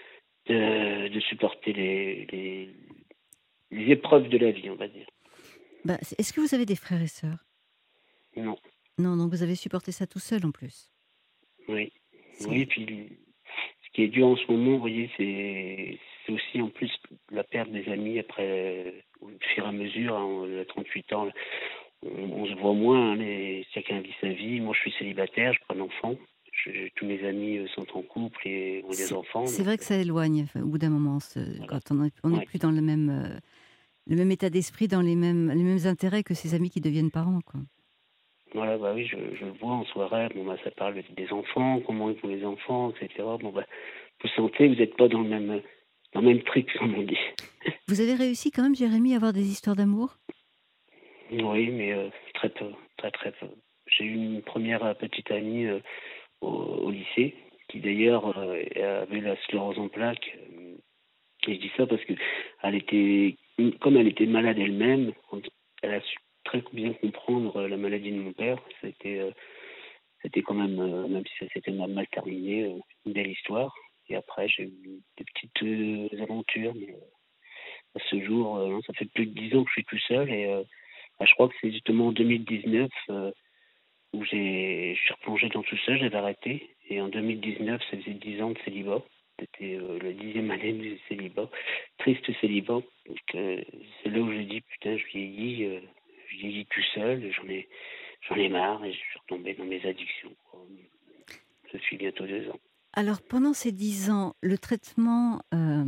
de, de supporter les, les, les épreuves de la vie, on va dire. Bah, c'est- est-ce que vous avez des frères et sœurs? Non, Non, donc vous avez supporté ça tout seul en plus. oui. Oui, C'est... puis ce qui est dur en ce moment, vous voyez, c'est c'est aussi en plus la perte des amis après, au fur et à mesure, hein, à trente-huit ans, on, on se voit moins, hein, mais chacun vit sa vie. Moi, je suis célibataire, je prends un enfant. Je- tous mes amis euh, sont en couple et ont des C'est, enfants, c'est donc vrai que euh, ça éloigne enfin, au bout d'un moment, ce- voilà. quand on n'est on n'est Ouais. plus dans le même, euh, le même état d'esprit, dans les mêmes, les mêmes intérêts que ses amis qui deviennent parents, quoi. Voilà, bah oui, je, je le vois en soirée. Bon, bah, ça parle des enfants, comment ils font les enfants, et cetera. Bon, bah, vous sentez, vous n'êtes pas dans le même, dans le même truc, comme on dit. Vous avez réussi quand même, Jérémy, à avoir des histoires d'amour? Oui, mais euh, très peu, très très peu. J'ai eu une première euh, petite amie euh, au, au lycée, qui d'ailleurs euh, avait la sclérose en plaques. euh, Et je dis ça parce que elle était, comme elle était malade elle-même, elle a su très bien comprendre euh, la maladie de mon père. C'était, euh, c'était quand même, euh, même si ça s'était mal mal terminé, euh, une belle histoire. Et après, j'ai eu des petites euh, aventures. Mais euh, à ce jour, euh, non, ça fait plus de dix ans que je suis tout seul. Et euh, bah, je crois que c'est justement en deux mille dix-neuf euh, où j'ai, je suis replongé dans tout ça. J'avais arrêté. Et en deux mille dix-neuf, ça faisait dix ans de célibat. C'était euh, la dixième année du célibat. Triste célibat. Donc, euh, c'est là où j'ai dit, putain, je vieillis, euh, je vieillis tout seul, j'en ai, j'en ai marre et je suis retombé dans mes addictions, quoi. Je suis bientôt deux ans. Alors, pendant ces dix ans, le traitement, euh,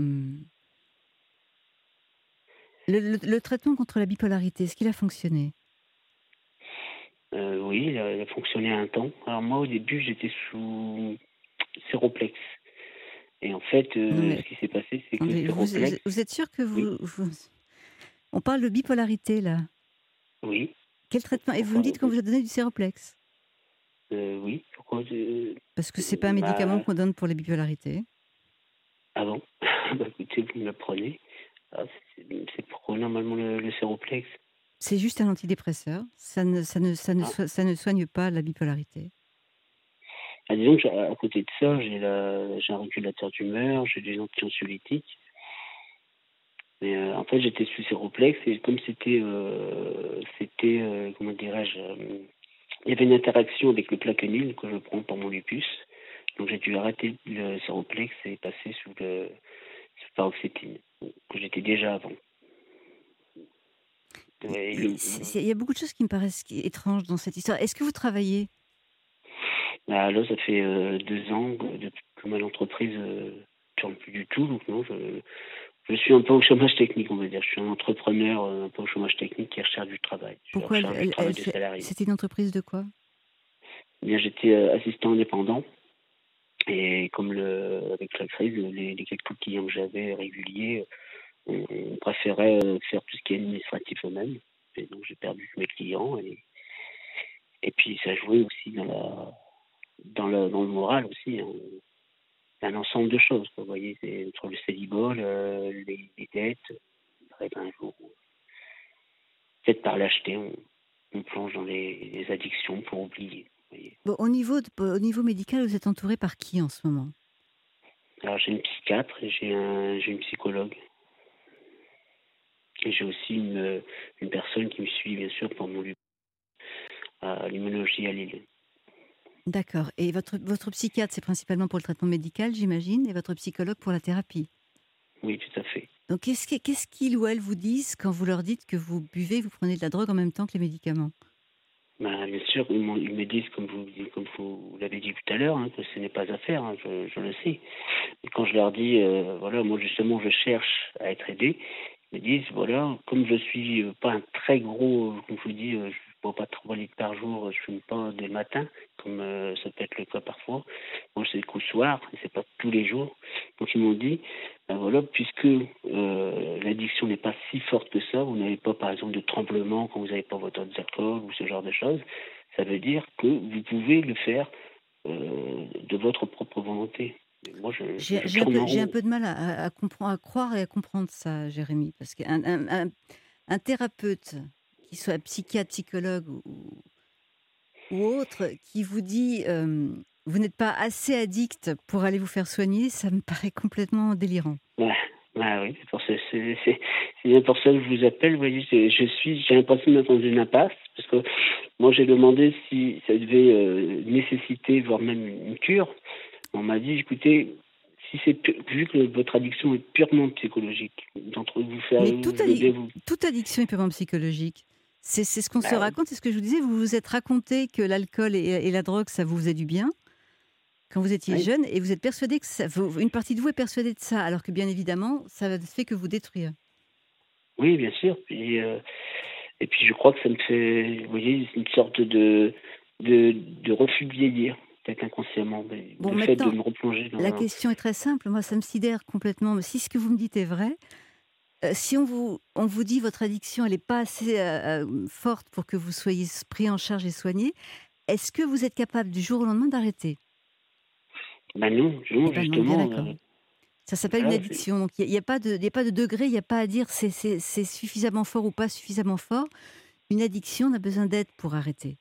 le, le- le traitement contre la bipolarité, est-ce qu'il a fonctionné? Euh, oui, il a, il a fonctionné un temps. Alors moi, au début, j'étais sous Séroplex. Et en fait, Non, euh, mais ce qui s'est passé, c'est que attendez, vous, Séroplex, vous êtes sûr que oui, vous, vous- on parle de bipolarité, là? oui, Quel traitement? Et vous me pourquoi, dites qu'on vous a donné du Séroplex? euh, oui, pourquoi, euh, Parce que c'est pas un euh, médicament bah, qu'on donne pour la bipolarité. avant, bah, écoutez, vous me le prenez. Ah, c'est c'est pourquoi normalement le, le Séroplex. C'est juste un antidépresseur. Ça ne, ça ne, ça ne, Ah. so- ça ne soigne pas la bipolarité. Ah, disons que j'ai- à côté de ça, j'ai la, j'ai un régulateur d'humeur, j'ai des anxiolytiques. Mais euh, en fait, j'étais sous Séroplex et comme c'était, euh, c'était, euh, comment dirais-je, euh, il y avait une interaction avec le plaquenil que je prends pour mon lupus. Donc j'ai dû arrêter le Séroplex et passer sous le sous paroxétine, que j'étais déjà avant. Ouais, et Il le- c'est- c'est- il y a beaucoup de choses qui me paraissent qui- étranges dans cette histoire. Est-ce que vous travaillez? ah, là, ça fait euh, deux ans que, depuis que ma entreprise ne tourne plus du tout. Donc non, je, je suis un peu au chômage technique, on va dire. Je suis un entrepreneur euh, un peu au chômage technique qui recherche du travail. Je Pourquoi elle, recherche du elle- travail elle de fait... salarié. C'était une entreprise de quoi? Eh bien, j'étais euh, assistant indépendant et comme le, avec la crise, les, les quelques clients que j'avais réguliers, on, on préférait euh, faire tout ce qui est administratif eux-mêmes. Et donc j'ai perdu mes clients et, et puis ça jouait aussi dans la dans le dans le moral aussi, hein. C'est un ensemble de choses, quoi. Vous voyez, c'est entre le célibat, le- les, les dettes, après, ben, un jour, peut-être par l'acheter, on, on plonge dans les, les addictions pour oublier. Vous voyez. Bon, au niveau, de- au niveau médical, vous êtes entouré par qui en ce moment? Alors j'ai une psychiatre et j'ai un j'ai une psychologue. Et j'ai aussi une, une personne qui me suit, bien sûr, pour mon lupus, à l'immunologie à Lille. D'accord. Et votre, votre psychiatre, c'est principalement pour le traitement médical, j'imagine, et votre psychologue pour la thérapie. Oui, tout à fait. Donc, qu'est-ce que- qu'est-ce qu'ils ou elles vous disent quand vous leur dites que vous buvez, vous prenez de la drogue en même temps que les médicaments? Ben, bien sûr, ils, m'ont- ils me disent, comme vous, comme vous l'avez dit tout à l'heure, hein, que ce n'est pas à faire, hein, je, je le sais. Et quand je leur dis, euh, voilà, moi justement, je cherche à être aidé, ils me disent, voilà, comme je suis euh, pas un très gros, euh, comme je vous dis, euh, je ne bois pas trois litres par jour, je ne fume pas dès le matin, comme euh, ça peut être le cas parfois. Moi, c'est qu'au soir, et c'est pas tous les jours. Donc ils m'ont dit, ben voilà, puisque euh, l'addiction n'est pas si forte que ça, vous n'avez pas par exemple de tremblement quand vous n'avez pas votre alcool ou ce genre de choses, ça veut dire que vous pouvez le faire euh, de votre propre volonté. Et moi, je, J'ai je j'ai un tourne peu, en j'ai un rond. peu de mal à, à, à comprendre, à croire et à comprendre ça, Jérémy, parce qu'un un, un- un thérapeute, qui soit psychiatre, psychologue ou, ou autre, qui vous dit euh, Vous n'êtes pas assez addict pour aller vous faire soigner, ça me paraît complètement délirant. Ouais, ouais, oui, c'est pour ça, c'est, c'est, c'est bien pour ça que je vous appelle. Vous voyez, je, je suis, j'ai l'impression d'être dans une impasse parce que moi j'ai demandé si ça devait euh, nécessiter, voire même une cure. On m'a dit, écoutez, si c'est pu- vu que votre addiction est purement psychologique, d'entre vous faire, Mais toute, je veux bien addi- vous. toute addiction est purement psychologique. C'est c'est ce qu'on se Bah oui, raconte, c'est ce que je vous disais. Vous vous êtes raconté que l'alcool et, et la drogue, ça vous faisait du bien quand vous étiez oui, jeune, et vous êtes persuadé que ça, vous- une partie de vous est persuadée de ça, alors que bien évidemment, ça ne fait que vous détruire. oui, bien sûr. Puis, euh, et puis je crois que ça me fait, vous voyez, c'est une sorte de, de, de refus de vieillir, peut-être inconsciemment, mais Bon, le fait de maintenant, me replonger dans la un. question est très simple. Moi, ça me sidère complètement. Mais si ce que vous me dites est vrai, euh, si on vous, on vous dit votre addiction, elle n'est pas assez euh, euh, forte pour que vous soyez pris en charge et soigné, est-ce que vous êtes capable du jour au lendemain d'arrêter? Ben non, Eh non, ben non, bien justement, d'accord. euh, Ça s'appelle une voilà, c'est, addiction. Donc il n'y a, y a pas de, y a pas de degré, il n'y a pas à dire c'est c'est- c'est suffisamment fort ou pas suffisamment fort. Une addiction, on a besoin d'aide pour arrêter.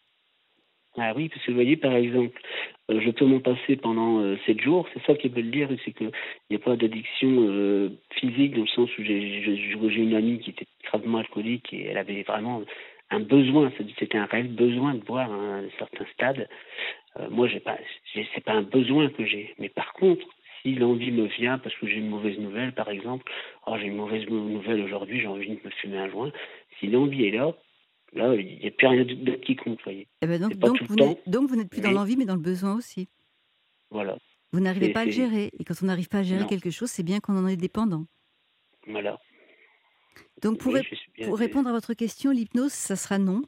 ah oui, parce que vous voyez, par exemple, euh, je peux m'en passer pendant euh, sept jours, c'est ça qu'ils veulent dire, c'est qu'il n'y a pas d'addiction euh, physique, dans le sens où j'ai j'ai- j'ai une amie qui était gravement alcoolique et elle avait vraiment un besoin, c'était un réel besoin de boire à un certain stade. Euh, moi, j'ai pas, j'ai- c'est pas un besoin que j'ai, mais par contre, si l'envie me vient parce que j'ai une mauvaise nouvelle, par exemple, oh, j'ai une mauvaise nouvelle aujourd'hui, j'ai envie de me fumer un joint, si l'envie est là, là, il n'y a plus rien d'autre qui compte, vous voyez. Eh ben donc, C'est pas tout donc, le vous n'êtes, temps, donc vous n'êtes plus dans mais l'envie, mais dans le besoin aussi. voilà. Vous n'arrivez C'est, pas à le c'est, gérer. Et quand on n'arrive pas à gérer non, quelque chose, c'est bien qu'on en est dépendant. voilà. Donc pour, Oui, ré- je suis bien. pour répondre à votre question, l'hypnose, ça sera non.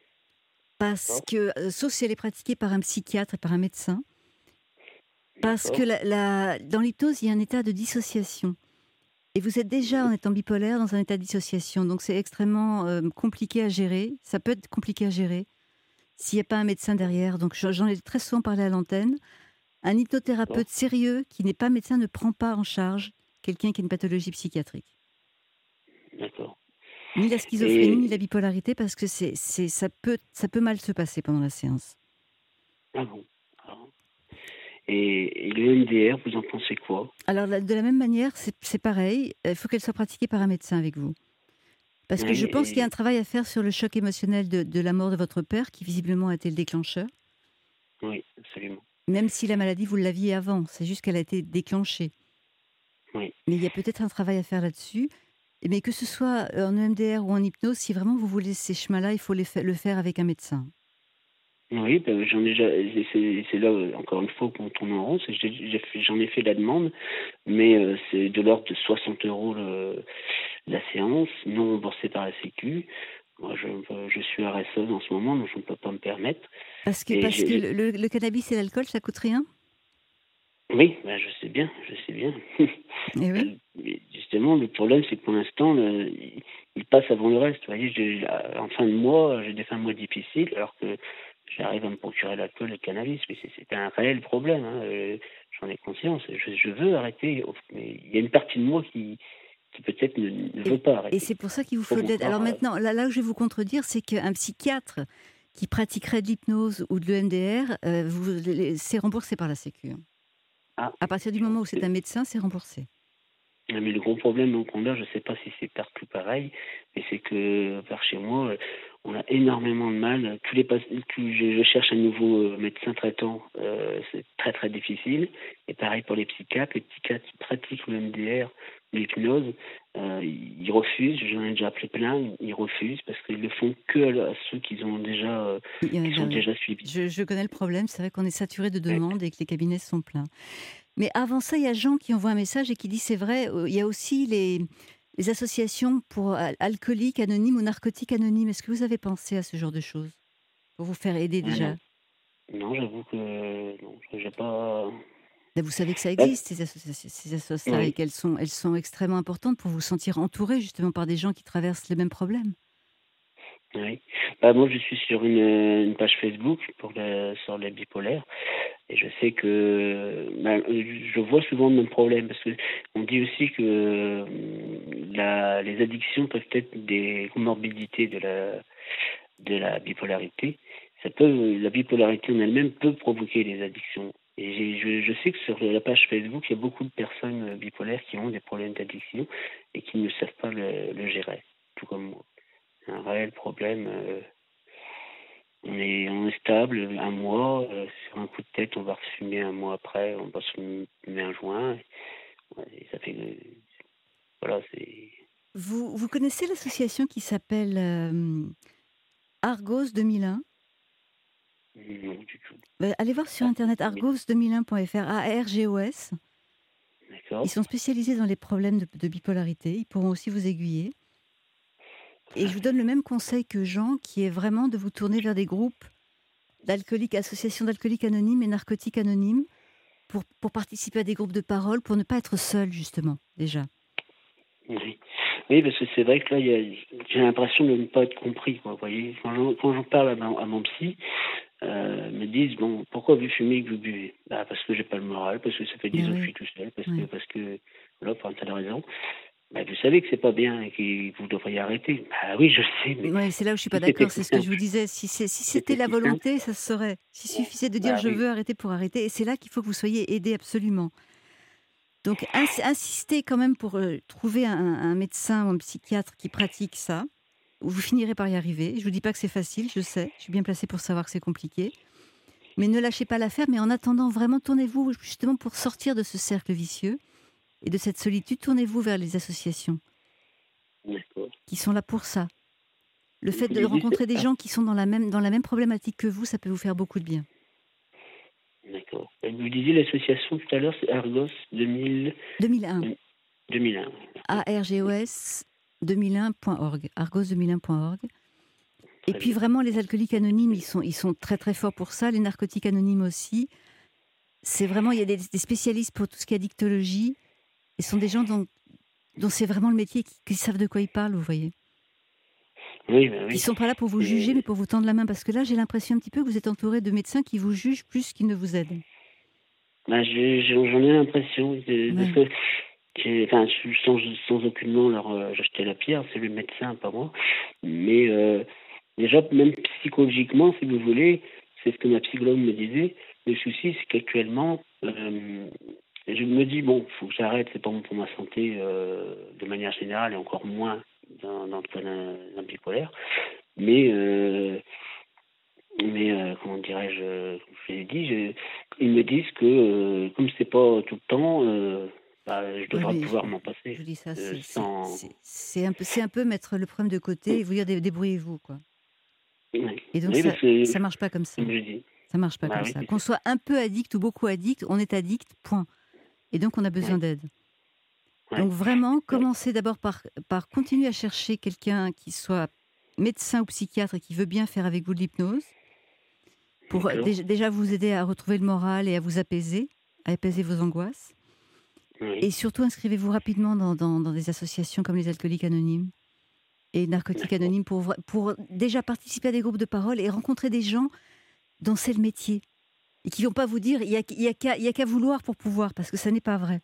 Parce D'accord, que, euh, sauf si elle est pratiquée par un psychiatre et par un médecin, parce que d'accord, la- la- dans l'hypnose, il y a un état de dissociation. Et vous êtes déjà, en oui, étant bipolaire, dans un état de dissociation. Donc c'est extrêmement euh, compliqué à gérer. Ça peut être compliqué à gérer s'il n'y a pas un médecin derrière. Donc j'en j'en ai très souvent parlé à l'antenne. Un d'accord, hypnothérapeute sérieux qui n'est pas médecin ne prend pas en charge quelqu'un qui a une pathologie psychiatrique. d'accord. Ni la schizophrénie, ni la Et, bipolarité, parce que c'est, c'est, ça, peut, ça peut mal se passer pendant la séance. ah bon. Ah. Et, et le M D R, vous en pensez quoi? Alors, la- de la même manière, c'est, c'est pareil. Il faut qu'elle soit pratiquée par un médecin avec vous. Parce que Oui, je pense qu'il y a un et, travail à faire sur le choc émotionnel de, de la mort de votre père, qui visiblement a été le déclencheur. oui, absolument. Même si la maladie, vous l'aviez avant, c'est juste qu'elle a été déclenchée. Oui, Mais il y a peut-être un travail à faire là-dessus. Mais que ce soit en E M D R ou en hypnose, si vraiment vous voulez ces chemins-là, il faut les fa- le faire avec un médecin. oui, ben, j'en ai déjà, c'est, c'est là, euh, encore une fois, qu'on tourne en rond, c'est que j'ai- j'ai fait- j'en ai fait la demande, mais euh, c'est de l'ordre de soixante euros le, la séance, non remboursée par la Sécu. Moi, je, je suis R S E en ce moment, donc je ne peux pas me permettre. Parce que, Et parce que j'ai, le, le- le cannabis et l'alcool, ça coûte rien. oui, ben, je sais bien, je sais bien. Eh oui. Euh, mais justement, le problème, c'est que pour l'instant, le- il, il passe avant le reste. Vous voyez, j'ai- en fin de mois, j'ai des fins de mois difficiles, alors que j'arrive à me procurer l'alcool et le cannabis. Mais c'est c'est un réel problème. Hein. Euh, J'en ai conscience. Je, je veux arrêter, mais il y a une partie de moi qui, qui peut-être ne, ne Et, veut pas et arrêter. c'est pour ça qu'il vous faut Comme de l'aide. Alors encore, euh, maintenant, là, là où je vais vous contredire, c'est qu'un psychiatre qui pratiquerait de l'hypnose ou de l'E M D R, euh, vous- les- c'est remboursé par la Sécu. Hein. ah, À partir du moment où c'est un médecin, c'est remboursé. mais le gros problème qu'on a, je ne sais pas si c'est partout pareil, mais c'est que par chez moi, euh, on a énormément de mal. Tous les pas- tous- je, je cherche un nouveau euh, médecin traitant, euh, c'est très très difficile. Et pareil pour les psychiatres, les psychiatres qui pratiquent le M D R, l'hypnose, euh, ils refusent. J'en ai déjà appelé plein, ils refusent parce qu'ils le font que à, à ceux qui ont déjà, euh, Il y a- qui il y sont a- déjà suivis. Je, je connais le problème, c'est vrai qu'on est saturé de Ouais. demandes et que les cabinets sont pleins. Mais avant ça, il y a Jean qui envoie un message et qui dit c'est vrai, euh, il y a aussi les, les associations pour al- alcooliques anonymes ou narcotiques anonymes. Est-ce que vous avez pensé à ce genre de choses pour vous faire aider Ah déjà? non, non, j'avoue que non, j'ai pas. Ben, vous savez que ça Ah, existe, ces associations, ces assos-là, et oui. qu'elles sont, elles sont extrêmement importantes pour vous sentir entouré justement par des gens qui traversent les mêmes problèmes. Oui. Bah, moi, je suis sur une, une page Facebook pour le, sur les bipolaires et je sais que bah, je vois souvent le même problème parce que on dit aussi que euh, la, les addictions peuvent être des comorbidités de la, de la bipolarité. Ça peut, la bipolarité en elle-même peut provoquer des addictions. Et j'ai- je, je sais que sur la page Facebook, il y a beaucoup de personnes euh, bipolaires qui ont des problèmes d'addiction et qui ne savent pas le, le gérer, tout comme moi. C'est un réel problème. euh, on, est, on est stable un mois, euh, sur un coup de tête, on va refumer un mois après, on va se fumer un joint. Ouais, et ça fait. euh, voilà, c'est. Vous, vous connaissez l'association qui s'appelle euh, Argos deux mille un? Non, du tout. Ben, allez voir sur Ah, internet mais- argos deux mille un point f r, A R G O S. D'accord. Ils sont spécialisés dans les problèmes de, de bipolarité. Ils pourront aussi vous aiguiller. Et je vous donne le même conseil que Jean, qui est vraiment de vous tourner vers des groupes d'alcooliques, associations d'alcooliques anonymes et narcotiques anonymes, pour, pour participer à des groupes de parole, pour ne pas être seul, justement, déjà. Oui. Oui, parce que c'est vrai que là, il y a- j'ai l'impression de ne pas être compris. Quoi, vous voyez, quand j'en, quand j'en parle à, mon- à mon psy, euh, ils me disent bon, pourquoi vous fumez et que vous buvez? Bah, parce que j'ai pas le moral, parce que ça fait dix Mais ans que je oui. suis tout seul, parce Oui. que parce que voilà, pour un tas de raisons. Bah, vous savez que c'est pas bien et que vous devriez arrêter. Bah oui, je le sais, mais Ouais, c'est là où je suis pas si c'était d'accord. plus C'est ce que je simple, vous disais. Si, c'est- si si c'était c'était la plus simple, volonté, ça se saurait. S'il suffisait de dire bah je oui, veux arrêter pour arrêter. Et c'est là qu'il faut que vous soyez aidé absolument. Donc, ins- insistez quand même pour euh, trouver un, un médecin ou un psychiatre qui pratique ça. Vous finirez par y arriver. Je vous dis pas que c'est facile, je sais. Je suis bien placée pour savoir que c'est compliqué. Mais ne lâchez pas l'affaire. Mais en attendant, vraiment, tournez-vous justement pour sortir de ce cercle vicieux et de cette solitude. Tournez-vous vers les associations d'accord. qui sont là pour ça. Le fait Vous de disiez, rencontrer c'est- des ah, gens qui sont dans la même, dans la même problématique que vous, ça peut vous faire beaucoup de bien. d'accord. Et vous disiez l'association tout à l'heure, c'est Argos deux mille, deux mille un. deux mille un. A R G O S deux mille un point org. argos deux mille un point org. Et Très puis bien. vraiment, les alcooliques anonymes, ils sont, ils sont très très forts pour ça. Les narcotiques anonymes aussi. C'est vraiment, il y a des, des spécialistes pour tout ce qui est addictologie. Et ce sont des gens dont, dont c'est vraiment le métier, qui, qui savent de quoi ils parlent, vous voyez. Oui, bah Qui oui. sont pas là pour vous Et- juger, mais pour vous tendre la main. Parce que là, j'ai l'impression un petit peu que vous êtes entouré de médecins qui vous jugent plus qu'ils ne vous aident. Bah, je- je- j'en ai l'impression, euh, parce Ouais. que j'ai- enfin, je- sans, sans aucunement leur euh, jeter la pierre, c'est le médecin, pas moi. Mais euh, déjà, même psychologiquement, si vous voulez, c'est ce que ma psychologue me disait. Le souci, c'est qu'actuellement, euh, je me dis bon, faut que j'arrête, c'est pas bon pour ma santé euh, de manière générale et encore moins dans, dans le cas d'un d'un bipolaire. Mais euh, mais euh, comment dirais-je, euh, je l'ai dit, je- ils me disent que euh, comme c'est pas tout le temps, euh, bah, je devrais Oui, mais pouvoir je- m'en Je passer. vous dis ça, euh, c'est c'est- sans. c'est- c'est un, peu- c'est un peu mettre le problème de côté et vous dire dé- débrouillez-vous, quoi. Oui, Et donc oui, ça, parce que, ça marche pas comme ça. comme je dis, Ça marche pas bah comme oui, ça. c'est Qu'on ça. soit un peu addict ou beaucoup addict, on est addict, point. Et donc on a besoin Ouais. d'aide. Ouais. Donc vraiment, Ouais. commencez d'abord par, par continuer à chercher quelqu'un qui soit médecin ou psychiatre et qui veut bien faire avec vous de l'hypnose, pour D'accord. déjà, déjà vous aider à retrouver le moral et à vous apaiser, à apaiser vos angoisses. Oui. Et surtout, inscrivez-vous rapidement dans, dans- dans des associations comme les Alcooliques Anonymes et Narcotiques D'accord. Anonymes pour, vra- pour déjà participer à des groupes de parole et rencontrer des gens dont c'est le métier. Et qui ne vont pas vous dire il n'y a, il y a qu'à il y a qu'à vouloir pour pouvoir, parce que ça n'est pas vrai.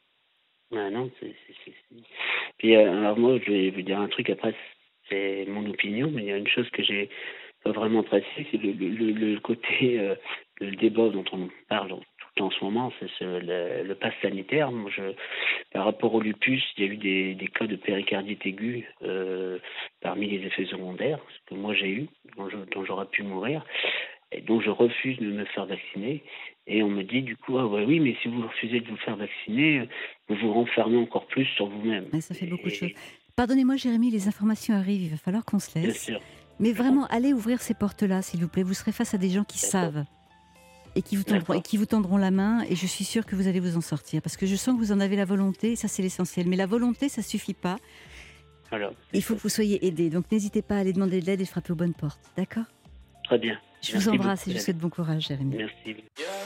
Ah non, c'est. c'est- c'est- c'est- Puis euh, alors moi, je vais vous dire un truc après, c'est mon opinion, mais il y a une chose que j'ai pas vraiment appréciée, c'est le, le, le- le côté, euh, le débat dont on parle tout le temps en ce moment, c'est ce- le, le pass sanitaire. Moi, je, par rapport au lupus, il y a eu des, des cas de péricardite aiguë euh, parmi les effets secondaires, ce que moi j'ai eu, dont, je- dont j'aurais pu mourir. Et donc je refuse de me faire vacciner. Et on me dit du coup, ah ouais, oui, mais si vous refusez de vous faire vacciner, euh, vous vous renfermez encore plus sur vous-même. Ouais, ça fait beaucoup de Et- choses. Pardonnez-moi, Jérémy, les informations arrivent, il va falloir qu'on se Bien laisse. sûr. Mais vraiment, allez ouvrir ces portes-là, s'il vous plaît. Vous serez face à des gens qui D'accord. savent et qui, vous tendront, D'accord. et qui vous tendront la main. Et je suis sûre que vous allez vous en sortir. Parce que je sens que vous en avez la volonté, et ça c'est l'essentiel. Mais la volonté, ça suffit pas. Voilà. Il faut que vous soyez aidé. Donc n'hésitez pas à aller demander de l'aide et frapper aux bonnes portes. D'accord? Très bien. Je Merci vous embrasse beaucoup, et je vous souhaite bon courage, Jérémy. Merci.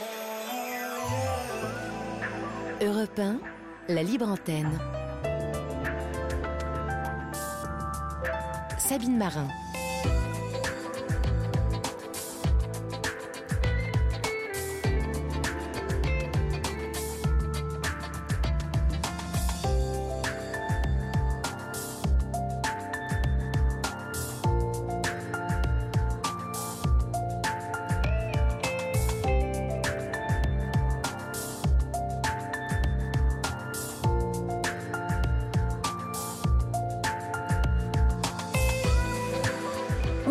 Europe un, la libre antenne. Sabine Marin.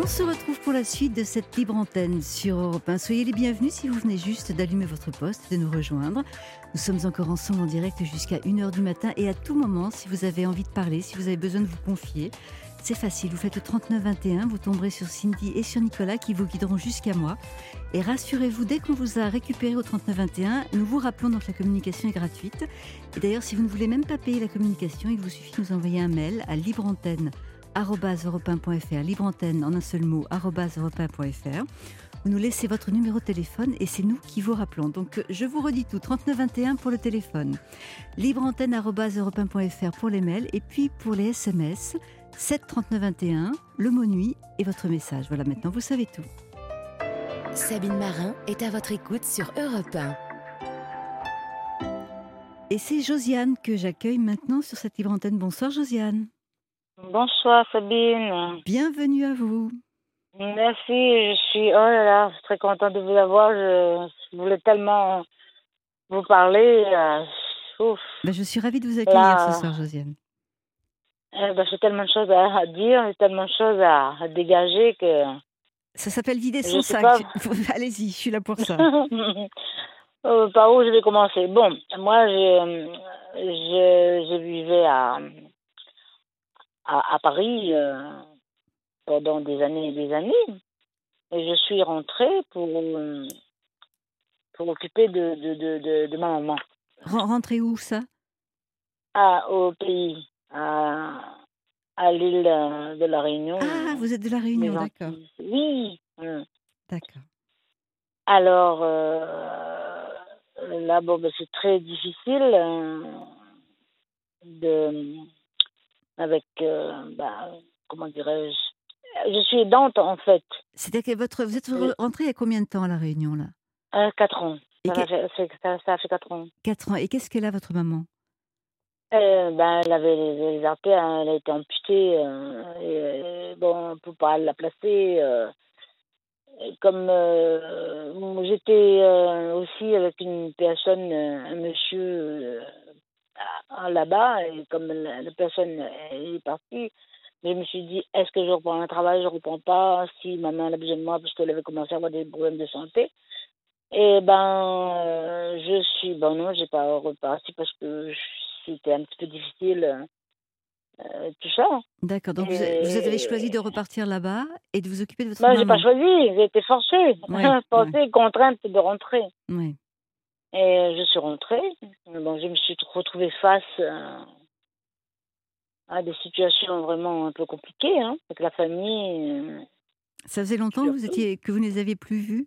se retrouve pour la suite de cette libre antenne sur Europe un. Soyez les bienvenus si vous venez juste d'allumer votre poste, de nous rejoindre. Nous sommes encore ensemble en direct jusqu'à une heure du matin et à tout moment, si vous avez envie de parler, si vous avez besoin de vous confier, c'est facile, vous faites le trente-neuf vingt et un, vous tomberez sur Cindy et sur Nicolas qui vous guideront jusqu'à moi. Et rassurez-vous, dès qu'on vous a récupéré au trente-neuf vingt et un, nous vous rappelons donc la communication est gratuite. Et d'ailleurs, si vous ne voulez même pas payer la communication, il vous suffit de nous envoyer un mail à libreantenne arobase europe un point f r, libreantenne en un seul mot, arobase europe un point f r. Vous nous laissez votre numéro de téléphone et c'est nous qui vous rappelons. Donc je vous redis tout, trente-neuf vingt et un pour le téléphone, libreantenne arobase europe un point f r pour les mails et puis pour les S M S, sept trente-neuf vingt et un, le mot nuit et votre message. Voilà, maintenant vous savez tout. Sabine Marin est à votre écoute sur Europe un. Et c'est Josiane que j'accueille maintenant sur cette libre antenne. Bonsoir Josiane. Bonsoir Sabine. Bienvenue à vous. Merci, je suis oh là là, je suis très contente de vous avoir. Je, je voulais tellement vous parler. Euh, ouf. Ben, je suis ravie de vous accueillir Là, ce soir Josiane. eh ben, j'ai tellement de choses à, à dire, j'ai tellement de choses à, à dégager que Ça s'appelle vider je son sais sac. pas. Allez-y, je suis là pour ça. Euh, par où je vais commencer. Bon, moi je, je, je vivais à, à, à Paris euh, pendant des années et des années. Et je suis rentrée pour, euh, pour m'occuper de, de, de, de, de ma maman. Ren- Rentrez où ça? Ah, au pays, à, à l'île euh, de la Réunion, Ah, vous êtes de la les Réunion, d'accord. Antilles. Oui. hum. D'accord. Alors, euh, là, bon, ben, c'est très difficile euh, de, avec, euh, bah, comment dirais-je, je suis aidante en fait, C'est-à-dire que votre, vous êtes Euh, rentrée il y a combien de temps à la Réunion là? à quatre ans. Et Ça, que- a fait, c'est- ça, ça a fait quatre ans. Quatre ans. Et qu'est-ce qu'elle a votre maman? Euh, ben, elle avait les, les artères, hein, elle a été amputée, euh, et, euh, bon, on ne peut pas la placer. euh, et comme euh, bon, j'étais euh, aussi avec une personne, euh, un monsieur euh, à- là-bas, et comme la, la personne euh, est partie, je me suis dit, est-ce que je reprends un travail, je ne reprends pas, si maman elle a besoin de moi, parce qu'elle avait commencé à avoir des problèmes de santé. Et ben, euh, je suis, ben non, j'ai pas reparti parce que c'était un petit peu difficile, euh, tout ça. D'accord. Donc vous, a- vous avez choisi Et de repartir là-bas et de vous occuper de votre ben, j'ai pas maman. choisi, j'ai été forcée, Ouais, forcée, contrainte de rentrer. ouais. Et je suis rentrée. Bon, je me suis retrouvée face euh, à des situations vraiment un peu compliquées, hein, avec la famille, euh, Ça faisait longtemps que vous surtout. étiez, que vous ne les aviez plus vus,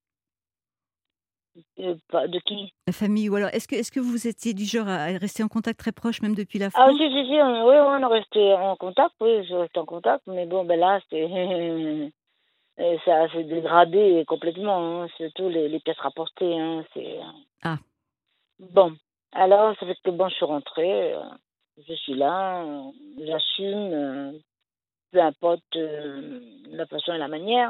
Euh, pas- de qui? la famille, ou alors est-ce que, est-ce que vous étiez du genre à à rester en contact très proche, même depuis la Ah, France? si, si, si, on, oui, on est resté en contact, oui, je reste en contact, mais bon, ben là, c'est. Et ça s'est dégradé complètement, hein, surtout les, les pièces rapportées. Hein, c'est... Ah. Bon, alors ça fait que bon, je suis rentrée, euh, je suis là, euh, j'assume, euh, peu importe euh, la façon et la manière,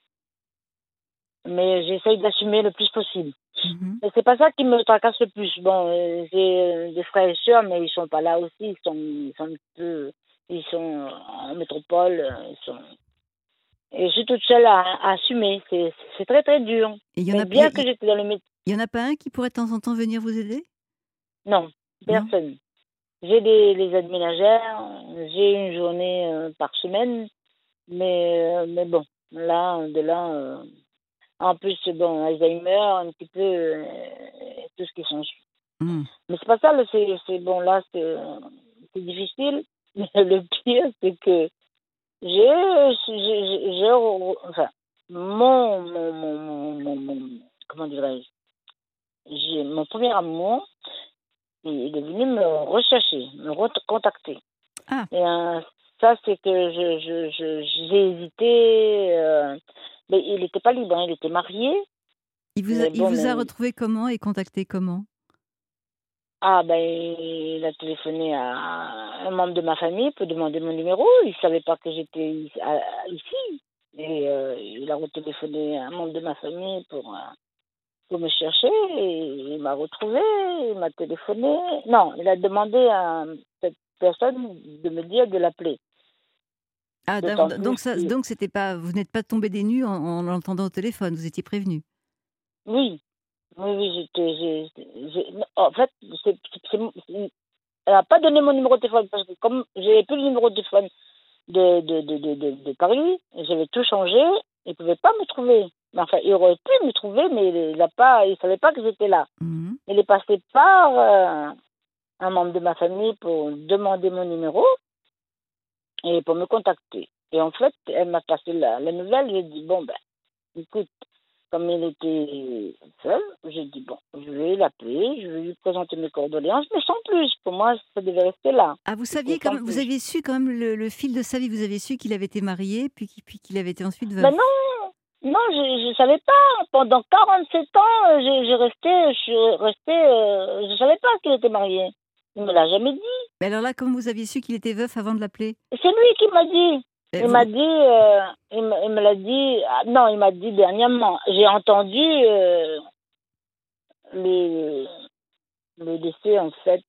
mais j'essaye d'assumer le plus possible. Mhm. Et c'est pas ça qui me tracasse le plus. Bon, euh, j'ai euh, des frères et sœurs, mais ils sont pas là aussi, ils sont, ils sont un peu, ils sont en métropole, euh, ils sont. Et je suis toute seule à, à assumer. C'est, c'est très très dur. Et il y en Mais a, bien il que y- j'étais dans le métier. il y en a pas un qui pourrait de temps en temps venir vous aider? Non, Non. personne. J'ai des les aides ménagères, j'ai une journée euh, par semaine, mais, euh, mais bon, là, de là, euh, en plus, bon, Alzheimer, un petit peu, euh, tout ce qui s'ensuit. Hmm. Mais c'est pas ça, là, c'est, c'est bon, là, c'est, c'est difficile. Mais le pire, c'est que j'ai, j'ai, j'ai, j'ai- enfin, mon, mon, mon, mon, mon- mon- comment dirais-je, j'ai, mon premier amour, il est venu me rechercher, me recontacter. Ah. Et euh, ça, c'est que je, je, je, j'ai hésité, euh, mais il n'était pas libre, hein, il était marié. Il vous a, Mais il bon, vous a mais- retrouvé comment et contacté comment? Ah, ben, il a téléphoné à un membre de ma famille pour demander mon numéro. Il ne savait pas que j'étais ici. à- ici. Et euh, il a retéléphoné à un membre de ma famille pour, euh, pour me chercher. Et il m'a retrouvé, il m'a téléphoné. Non, il a demandé à cette personne de me dire de l'appeler. Ah, D'autant donc, plus donc, ça, que, donc c'était pas, vous n'êtes pas tombé des nues en, en l'entendant au téléphone, vous étiez prévenu. oui, oui, oui, j'étais, j'ai, j'ai- en fait, c'est, c'est- c'est- c'est- elle n'a pas donné mon numéro de téléphone parce que comme j'avais plus le numéro de téléphone de, de, de, de, de, de Paris, j'avais tout changé, il ne pouvait pas me trouver. Mais enfin, il aurait pu me trouver, mais il ne pas, il savait pas que j'étais là. Mhm. Il est passé par euh, un membre de ma famille pour demander mon numéro et pour me contacter. Et en fait, elle m'a passé la, la nouvelle, j'ai dit, bon, ben, écoute, comme il était seul, j'ai dit, bon, je vais l'appeler, je vais lui présenter mes condoléances, mais sans plus. Pour moi, ça devait rester là. Ah, vous C'était saviez quand sans même, vous plus. aviez su quand même le, le fil de sa vie, vous avez su qu'il avait été marié, puis, qu'il- puis qu'il avait été ensuite Ben veuf. non, non, je ne savais pas. Pendant quarante-sept ans, euh, j'ai j'ai resté, je suis restée, euh, je ne savais pas qu'il était marié. Il me l'a jamais dit. Mais alors là, comment vous aviez su qu'il était veuf avant de l'appeler? C'est lui qui m'a dit. Eh, Il vous- m'a dit, euh, il, me, il me l'a dit, ah, non, il m'a dit dernièrement. J'ai entendu euh, le, le décès, en fait.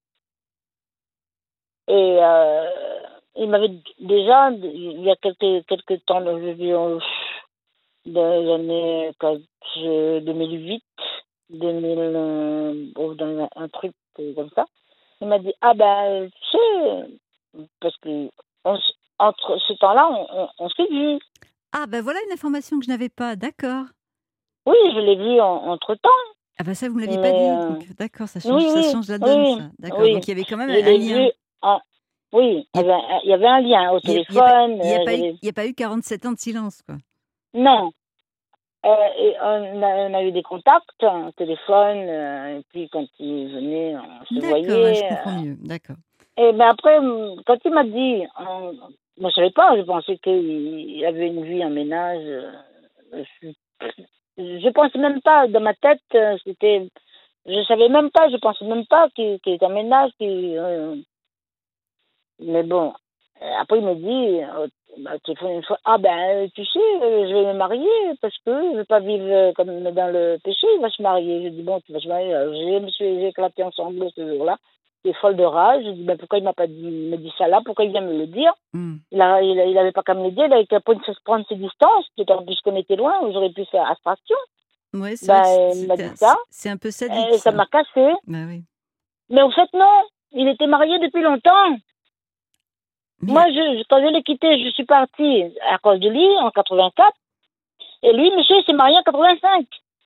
Et euh, il m'avait déjà, il y a quelques, quelques temps, je veux dire, euh, dans les années quand je- deux mille huit, deux mille, euh, bon, dans un truc comme ça, il m'a dit, ah ben, tu sais, parce que on s- entre ce temps-là, on, on, on s'est vu. Ah, ben voilà une information que je n'avais pas, d'accord. Oui, je l'ai vu en- entre-temps, Ah ben ça, vous me l'aviez pas mais dit, euh, donc d'accord, ça change, oui, ça oui, change la donne, oui, ça. D'accord, oui, donc il y avait quand même je un, un l'ai lien. vu en... Oui, il Il y avait un, il y avait un lien au n'y a, il y a pas téléphone. il y a euh, pas eu, j'avais- il y a pas eu quarante-sept ans de silence, quoi. Non, Euh, et on, a, on a eu des contacts, un téléphone, euh, et puis quand il venait, on se D'accord, ouais, je voyait. comprends euh. mieux, d'accord. Et ben après, hum, quand il m'a dit, euh, moi je savais pas, je pensais qu'il y avait une vie, un ménage. euh, je, je pensais même pas, dans ma tête, euh, c'était, je savais même pas, je pensais même pas qu'il qu'il était un ménage, qu'il, euh, mais bon, euh, après il me dit, euh, bah, au téléphone une fois, ah ben euh, tu sais, euh, je vais me marier parce que je veux pas vivre euh, comme dans le péché, il va se marier. Je dis bon, tu vas se marier. Alors, je me suis j'ai éclaté en sanglots ce jour-là. J'étais folle de rage. Je dis ben pourquoi il m'a pas dit, me dit ça là, pourquoi il vient me le dire? Hmm. Il a, il, a- il avait pas qu'à me le dire, il avait qu'à prendre prendre ses distances, d'autant plus qu'on était loin, où j'aurais pu faire abstraction. Ouais, c'est vrai que Ben il m'a c'est dit c'est- ça, c'est un peu sadique, et ça ça. m'a cassé. Bah oui. Mais au fait non, il était marié depuis longtemps. Mais Moi, je, je- quand je l'ai quitté, je suis partie à cause de lui en quatre-vingt-quatre. Et lui, monsieur, il s'est marié en quatre-vingt-cinq.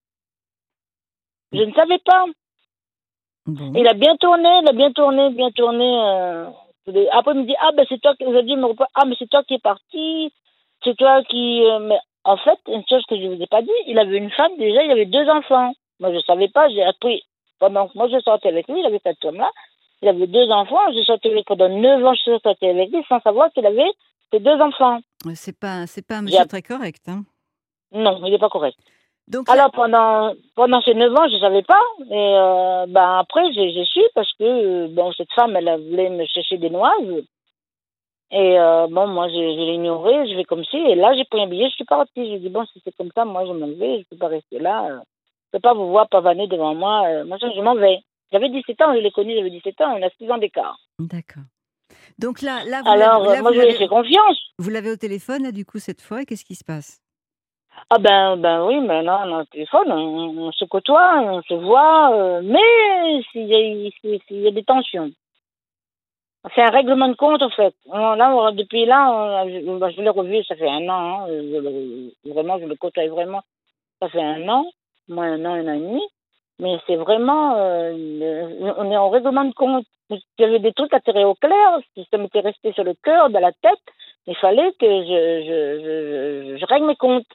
Je ne savais pas. bon, Il a bien tourné, il a bien tourné, bien tourné. euh, Après, il me dit, ah, ben c'est toi qui, aujourd'hui, il me reprend, ah, mais c'est toi qui es parti. C'est toi qui. euh, Mais en fait, une chose que je ne vous ai pas dit, il avait une femme déjà, il avait deux enfants. Moi, je ne savais pas, j'ai appris. Pendant que moi, je sortais avec lui, il avait cette femme-là. Il avait deux enfants, j'ai sorti avec lui pendant neuf ans, je suis sortie avec lui sans savoir qu'il avait ses deux enfants. c'est pas, c'est pas un J'ai monsieur app- très correct, hein. Non, il n'est pas correct. Donc là, Alors pendant pendant ces neuf ans, je savais pas. Et euh, ben après, j'ai j'ai su parce que euh, bon cette femme, elle voulait me chercher des noises. Et euh, bon, moi, je, je l'ai ignoré, je vais comme si. Et là, j'ai pris un billet, je suis partie. J'ai dit bon, si c'est comme ça, moi, je m'en vais. Je peux pas rester là. euh. Je peux pas vous voir pavaner devant moi. euh, moi, je je m'en vais. J'avais dix-sept ans, je l'ai connu, j'avais dix-sept ans. On a six ans d'écart. d'accord. Donc là, là, vous Alors, l'avez, euh, là, moi, vous je lui ai l'avez, fait confiance. vous l'avez au téléphone, là, du coup, cette fois, et qu'est-ce qui se passe? Ah ben, ben oui, maintenant, on a le téléphone, on, on se côtoie, on se voit, euh, mais s'il y, a- s'il s'il y a des tensions. C'est un règlement de compte, en fait. On- Là, on- depuis là, on- je, ben, je l'ai revu, ça fait un an. Hein, je le- vraiment, je le côtoie vraiment. Ça fait un an, moins un an, un an et demi. Mais c'est vraiment, euh, le- on est en règlement de compte. J'avais des trucs à tirer au clair, si ça m'était resté sur le cœur, dans la tête, il fallait que je, je, je, je, je règle mes comptes.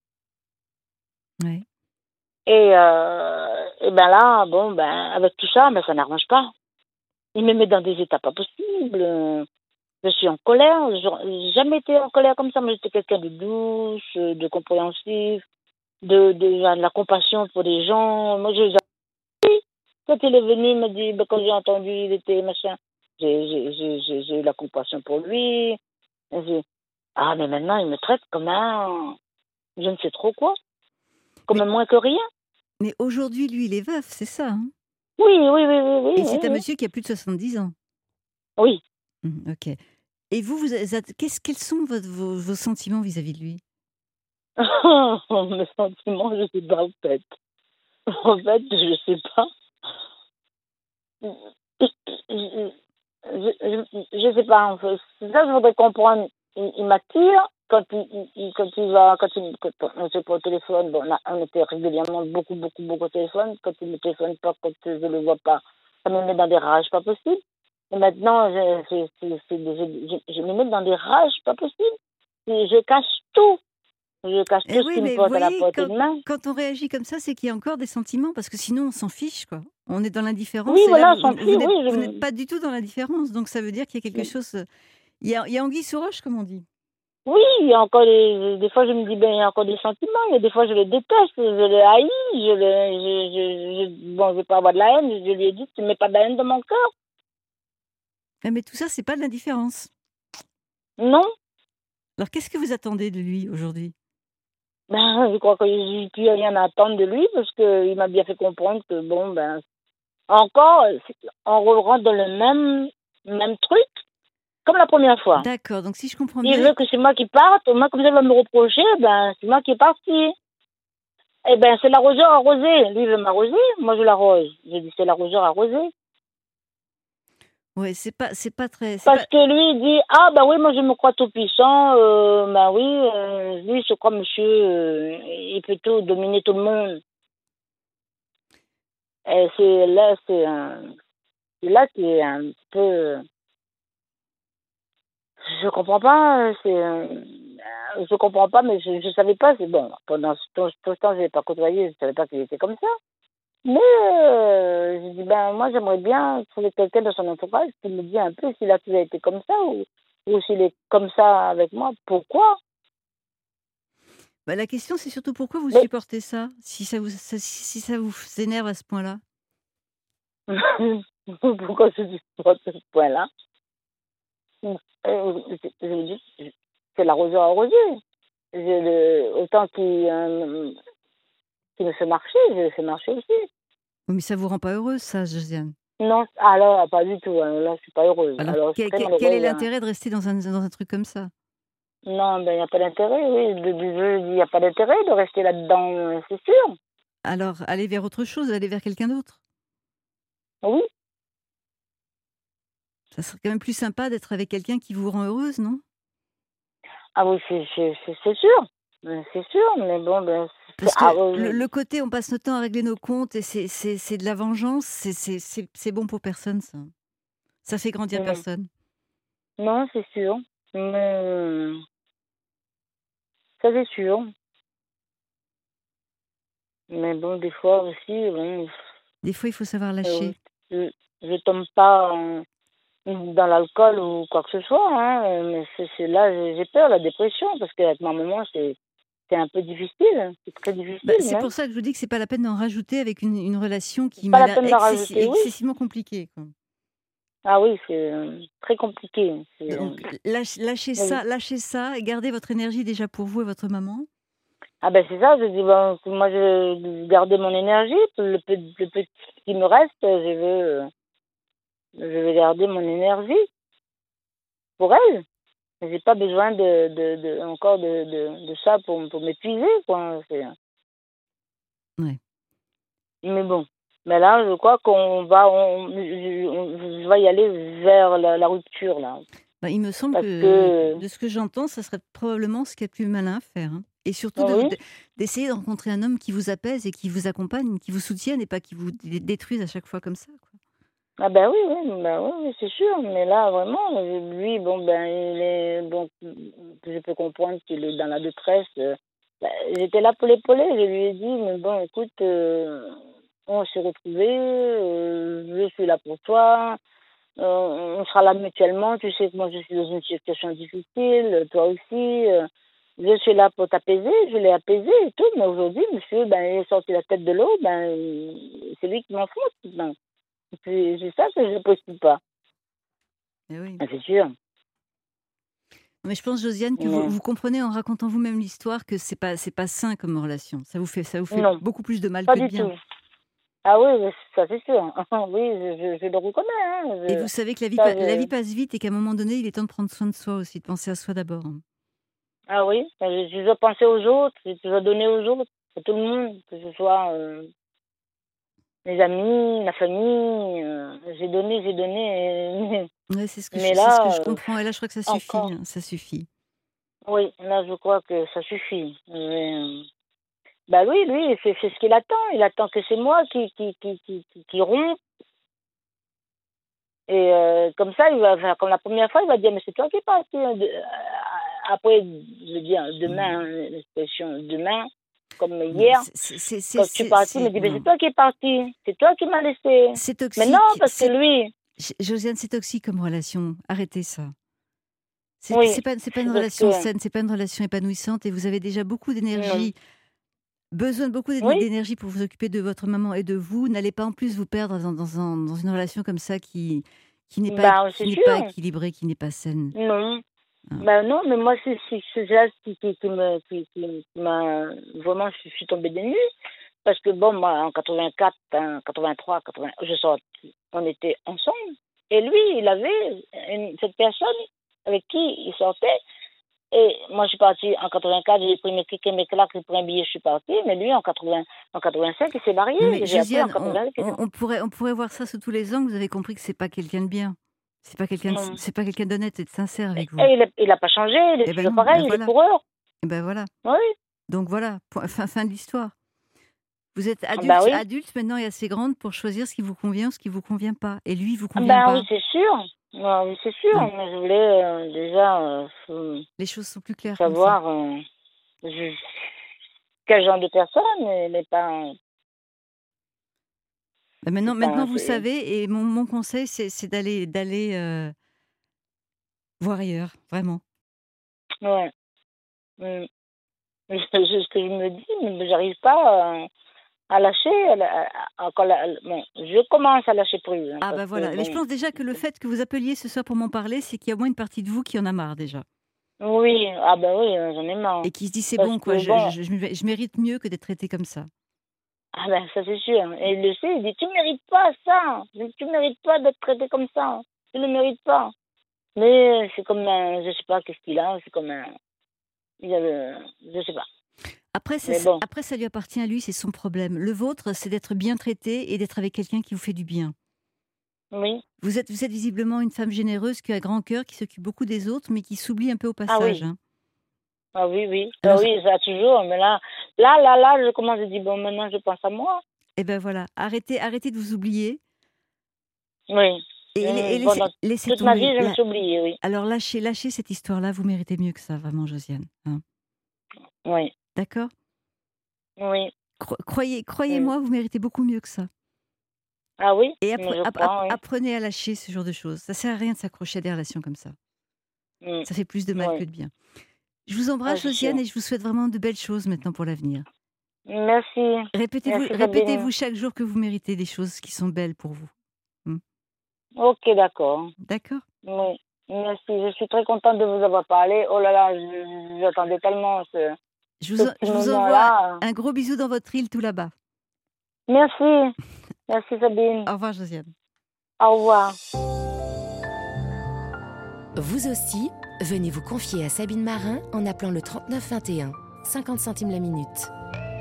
Ouais. Et, euh, et ben là, bon, ben, avec tout ça, ben, ça n'arrange pas. Il me met dans des états pas possibles. Je suis en colère. Je n'ai jamais été en colère comme ça. Moi, j'étais quelqu'un de douce, de compréhensif, de, de, de la compassion pour les gens. Moi, je, quand il est venu, il m'a dit, ben, quand j'ai entendu, il était machin, j'ai j'ai- j'ai- j'ai- j'ai eu la compassion pour lui. Et j'ai- ah, mais maintenant, il me traite comme un, je ne sais trop quoi, comme Mais, un moins que rien. mais aujourd'hui, lui, il est veuf, c'est ça, hein? Oui, oui, oui, oui, oui, Et oui, c'est un oui. monsieur qui a plus de soixante-dix ans. Oui. Mhm, ok. Et vous, vous êtes- qu'est-ce, quels sont votre- vos, vos sentiments vis-à-vis de lui? Mes sentiments, je sais pas, en fait. En fait, je sais pas. Je, je, je, je sais pas, en fait. C'est ça que je voudrais comprendre. Il, il m'attire quand il, il, il- quand il va, quand il, quand on se au téléphone, bon, on, a- on était régulièrement beaucoup, beaucoup, beaucoup au téléphone. Quand il me téléphone pas, quand je le vois pas, ça me met dans des rages pas possibles. Et maintenant, je, je, je, je, je, je- je me mets dans des rages pas possibles. Et je cache tout. Je cache Eh tout ce oui, qui me mais vous porte à la voyez, portée quand, de main. quand on réagit comme ça, c'est qu'il y a encore des sentiments, parce que sinon on s'en fiche, quoi. On est dans Oui, l'indifférence, et là, voilà, vous, sans vous plus, n'êtes, oui. vous n'êtes Je, pas du tout dans l'indifférence, donc ça veut dire qu'il y a quelque chose... euh, Il y a, il y a anguille sous roche, comme on dit. oui, il y a encore des, des fois je me dis, ben, il y a encore des sentiments, il y a des fois je le déteste, je le haïs, je le, je, je, je- bon, je vais pas avoir de la haine, je lui ai dit, tu mets pas de la haine dans mon cœur. Ah, mais tout ça, c'est pas de l'indifférence. Non, Alors qu'est-ce que vous attendez de lui aujourd'hui? ben, je crois que j'ai plus rien à attendre de lui parce qu'il m'a bien fait comprendre que, bon, ben, encore, on rentre dans le même, même truc, comme la première fois. D'accord, donc si je comprends Il bien, veut que c'est moi qui parte, moi, comme ça, il va me reprocher, ben, c'est moi qui est parti. Eh ben, c'est l'arroseur arrosé. Lui, il veut m'arroser, moi, je l'arrose. Je dis, c'est l'arroseur arrosé. ouais, c'est pas, c'est pas très, c'est Parce pas. que lui, il dit, ah, ben oui, moi, je me crois tout puissant. Euh, ben oui, euh, lui, il se croit monsieur, euh, il peut tout dominer tout le monde. Et c'est là, c'est un, c'est là qui est un peu, je comprends pas, c'est, euh, je comprends pas, mais je, je savais pas, c'est bon. Pendant ce temps, tout ce temps, je l'ai pas côtoyé, je savais pas qu'il était comme ça. Mais euh, je dis, ben, moi, j'aimerais bien trouver quelqu'un dans son entourage qui me dit un peu s'il a toujours été comme ça ou, ou s'il est comme ça avec moi. Pourquoi? Bah, la question, c'est surtout pourquoi vous Mais supportez ça, si ça vous, ça- si ça vous énerve à ce point-là. pourquoi je dis pas à ce point-là? Euh, je je me dis, c'est l'arroseur arrosé. Je le, autant qu'il euh, qu'il me fait marcher, je le fais marcher aussi. Oui, mais ça vous rend pas heureuse, ça, Josiane. Non, alors, pas du tout. Hein, là, je suis pas heureuse. Alors, Alors, je suis quel, très quel- quel est malheureuse. Hein. l'intérêt de rester dans un, dans un truc comme ça? Non, ben, il n'y a pas d'intérêt, oui. De- de- je dis, il n'y a pas d'intérêt de rester là-dedans, euh, c'est sûr. Alors, allez vers autre chose, allez vers quelqu'un d'autre. Oui. Ça serait quand même plus sympa d'être avec quelqu'un qui vous rend heureuse, non? Ah oui, c'est c'est- c'est- c'est sûr. Ben, c'est sûr, mais bon, ben, c'est- Parce que ah, le, oui, le côté on passe notre temps à régler nos comptes et c'est c'est- c'est de la vengeance, c'est c'est- c'est- c'est bon pour personne, ça. Ça fait grandir non, personne. non, c'est sûr. Mais, ça, c'est sûr. Mais bon, des fois aussi, bon, Des fois, il faut savoir euh, lâcher. je, je tombe pas en- dans l'alcool ou quoi que ce soit, hein, mais c'est c'est là, j'ai j'ai peur, la dépression, parce qu'avec ma maman, c'est c'est un peu difficile. C'est très Bah, difficile, c'est même. pour ça que je vous dis que c'est pas la peine d'en rajouter avec une, une relation qui C'est pas m'a la l'air peine d'en excessi- rajouter, oui. excessivement compliquée, quoi. Ah oui, c'est euh, très compliqué. C'est, euh, Donc, lâche- lâchez oui. ça, lâchez ça et gardez votre énergie déjà pour vous et votre maman. Ah ben c'est ça, je dis, bon, moi je veux garder mon énergie, le peu, le peu qui me reste, je veux, euh, je veux garder mon énergie pour elle. J'ai pas besoin de, de, de encore de, de, de ça pour, pour m'épuiser, quoi. C'est... Ouais. Mais bon, mais là, je crois qu'on va, on, je, on- je vais y aller vers la, la rupture, là. Bah, il me semble Parce que, que, de ce que j'entends, ça serait probablement ce qu'il y a de plus malin à faire, hein. Et surtout de- oui, de- d'essayer de rencontrer un homme qui vous apaise et qui vous accompagne, qui vous soutienne et pas qui vous dé- détruise à chaque fois comme ça, quoi. ah ben oui, oui, ben oui, oui, c'est sûr. Mais là, vraiment, lui, bon, ben, il est, bon, je peux comprendre qu'il est dans la détresse. Euh, ben, j'étais là pour l'épauler. Je lui ai dit, mais bon, écoute, euh, on s'est retrouvés, euh, je suis là pour toi, euh, on sera là mutuellement. Tu sais que moi, je suis dans une situation difficile, toi aussi. euh, je suis là pour t'apaiser, je l'ai apaisé et tout. Mais aujourd'hui, monsieur, ben, il est sorti la tête de l'eau, ben, c'est lui qui m'enfonce. Ben, c'est c'est ça que je ne postule pas. Eh oui. Ah, c'est sûr. Mais je pense, Josiane, que vous, Mais vous comprenez en racontant vous-même l'histoire que c'est pas c'est pas sain comme relation. Ça vous fait ça vous fait non, beaucoup plus de mal pas que de du bien. tout. Ah oui, oui, ça c'est sûr. Oui, je, je- je le reconnais. Hein. Et Je- vous savez que la vie, ça, pa- la je- vie passe vite et qu'à un moment donné, il est temps de prendre soin de soi aussi, de penser à soi d'abord. Ah oui, je, je dois penser aux autres, je dois donner aux autres, à tout le monde, que ce soit euh, mes amis, ma famille. euh, j'ai donné, j'ai donné. et- Ouais, c'est ce que je, Mais c'est ce que là, je euh, comprends. Et là, je crois que ça suffit. encore. hein, Ça suffit. Oui, là, je crois que ça suffit. Mais, euh, bah oui, lui, c'est c'est ce qu'il attend. Il attend que c'est moi qui, qui, qui, qui, qui, qui rompt. Et euh, comme ça, il va faire comme la première fois, il va dire, mais c'est toi qui es parti. hein, de- euh, Après, je veux dire, demain, hein, l'expression demain, comme Non, hier, c'est c'est- c'est- c'est- quand tu es c'est- parti, il me c'est- dit, mais c'est non. toi qui es parti. C'est toi qui m'as laissé. C'est Mais non, toxique. parce que C'est lui, J- Josiane, c'est toxique comme relation. Arrêtez ça. C'est oui, c'est pas, c'est pas une c'est parce relation que, saine, c'est pas une relation épanouissante et vous avez déjà beaucoup non. d'énergie, besoin de beaucoup d'éne- Oui, d'énergie pour vous occuper de votre maman et de vous. N'allez pas en plus vous perdre dans, dans un- dans une relation comme ça qui, qui n'est pas, bah, qui c'est n'est pas sûr. équilibrée, qui n'est pas saine. Non. hein. Ben non, mais moi, c'est c'est- c'est ça qui, qui, qui me, qui, qui m'a, vraiment, je suis tombée des nues. Parce que bon, moi, en quatre-vingt-quatre, hein, quatre-vingt-trois, quatre-vingts, je sortais, on était ensemble. Et lui, il avait une- cette personne avec qui il sortait. Et moi, je suis partie en quatre-vingt-quatre, j'ai pris mes clics et mes claques, j'ai pris un billet, je suis partie. Mais lui, en quatre-vingts, en quatre-vingt-cinq, il s'est marié. Non mais J'ai appris en Josiane, on, quatre-vingt-cinq. on- on pourrait, on pourrait voir ça sous tous les angles. Vous avez compris que c'est pas quelqu'un de bien. C'est pas quelqu'un, de- Non. c'est pas quelqu'un d'honnête et de sincère avec vous. Et il n'a il a pas changé, il est Eh ben toujours non, pareil, ben il est voilà. coureur. Eh ben voilà. Oui. Donc voilà, point- fin, fin de l'histoire. Vous êtes adulte, Bah oui. adulte maintenant et assez grande pour choisir ce qui vous convient ou ce qui vous convient pas. Et lui, il vous convient Ben pas. oui, c'est sûr. Ben oui, c'est sûr. Non. Mais je voulais euh, déjà euh, f- Les choses sont plus claires comme ça. savoir euh, je- quel genre de personne, mais, mais pas. Ben maintenant, c'est pas maintenant vous c'est- savez. Et mon, mon conseil, c'est, c'est d'aller, d'aller euh, voir ailleurs, vraiment. Ouais. Mm. C'est ce que je me dis, mais j'arrive pas euh, à lâcher. À, la- à- à- quand la- bon, je commence à lâcher prise. hein, Ah parce ben que, voilà. Mais je bon, pense déjà que le fait que vous appeliez ce soir pour m'en parler, c'est qu'il y a au moins une partie de vous qui en a marre déjà. oui, ah ben oui, j'en ai marre. Et qui se dit c'est Parce bon quoi, que je, bon, je, je, je mérite mieux que d'être traité comme ça. ah ben ça c'est sûr. Et il le sait, il dit tu mérites pas ça. Tu mérites pas d'être traité comme ça. Tu ne mérites pas. Mais c'est comme un, je sais pas qu'est-ce qu'il a, c'est comme un, il a le, je sais pas. Après, c'est- Mais bon, après, ça lui appartient à lui, c'est son problème. Le vôtre, c'est d'être bien traité et d'être avec quelqu'un qui vous fait du bien. oui. Vous êtes, vous êtes visiblement une femme généreuse qui a grand cœur, qui s'occupe beaucoup des autres, mais qui s'oublie un peu au Ah passage. oui. hein. Ah oui, oui. Ah Alors, oui, ça toujours. Mais là, là, là, là, je commence à dire, bon, maintenant, je pense à moi. eh ben voilà, arrêtez, arrêtez de vous oublier Oui. et, la- et Hum, laissez, Pendant laissez toute ma tomber. vie, je me La- suis oubliée, oui. Alors lâchez, lâchez cette histoire-là. Vous méritez mieux que ça, vraiment, Josiane. hein. Oui. D'accord. Oui. Cro- Croyez, croyez-moi, vous méritez beaucoup mieux que ça. Ah oui? Et Mais appre- je app- crois, app- oui. apprenez à lâcher ce genre de choses. Ça sert à rien de s'accrocher à des relations comme ça. Hum, Ça fait plus de mal Oui. que de bien. Je vous Ah, embrasse, c'est Josiane, sûr. et je vous souhaite vraiment de belles choses maintenant pour l'avenir. Merci. Répétez-vous, Merci, répétez-vous Sabine. chaque jour que vous méritez des choses qui sont belles pour vous. Hmm. Ok, d'accord. D'accord. Oui. Merci. Je suis très contente de vous avoir parlé. Oh là là, je- j'attendais tellement ce, Je ce vous, en- petit je vous envoie moment-là. un gros bisou dans votre île tout là-bas. Merci. Merci, Sabine. Au revoir, Josiane. Au revoir. Vous aussi, venez vous confier à Sabine Marin en appelant le trente-neuf vingt et un, cinquante centimes la minute.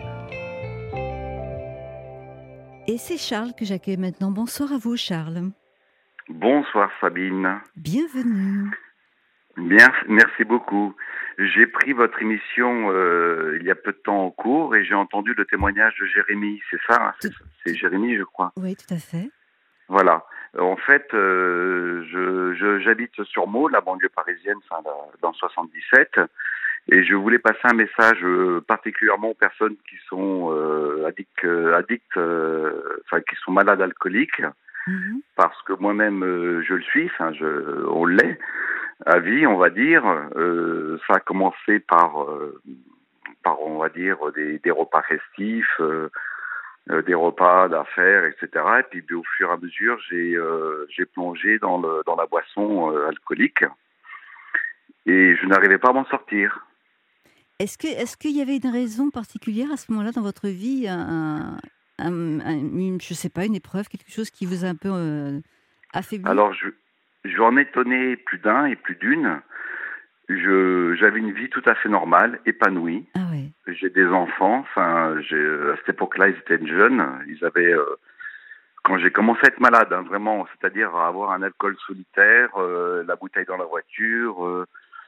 Et c'est Charles que j'accueille maintenant. Bonsoir à vous, Charles. Bonsoir Sabine. Bienvenue. Bien, merci beaucoup. J'ai pris votre émission euh, il y a peu de temps en cours et j'ai entendu le témoignage de Jérémy, c'est ça hein C'est, c'est Jérémy, je crois. Oui, tout à fait. Voilà. En fait, euh, je, je, j'habite sur Meaux, la banlieue parisienne, enfin, la, dans le soixante-dix-sept, et je voulais passer un message euh, particulièrement aux personnes qui sont euh, addicts, euh, addicts euh, enfin qui sont malades alcooliques, Mhm. parce que moi-même euh, je le suis, enfin je, on l'est. À vie, on va dire. Euh, ça a commencé par, euh, par on va dire, des, des repas festifs, euh, euh, des repas d'affaires, et cetera. Et puis, au fur et à mesure, j'ai, euh, j'ai plongé dans, le, dans la boisson euh, alcoolique et je n'arrivais pas à m'en sortir. Est-ce que, est-ce qu'il y avait une raison particulière à ce moment-là dans votre vie, un, un, un, une, je sais pas, une épreuve, quelque chose qui vous a un peu euh, affaibli? Alors, je, je vais en étonner plus d'un et plus d'une. Je, j'avais une vie tout à fait normale, épanouie. Ah ouais. J'ai des enfants. Enfin, j'ai, à cette époque-là, ils étaient jeunes. Ils avaient, euh, quand j'ai commencé à être malade, hein, vraiment, c'est-à-dire à avoir un alcool solitaire, euh, la bouteille dans la voiture. Euh,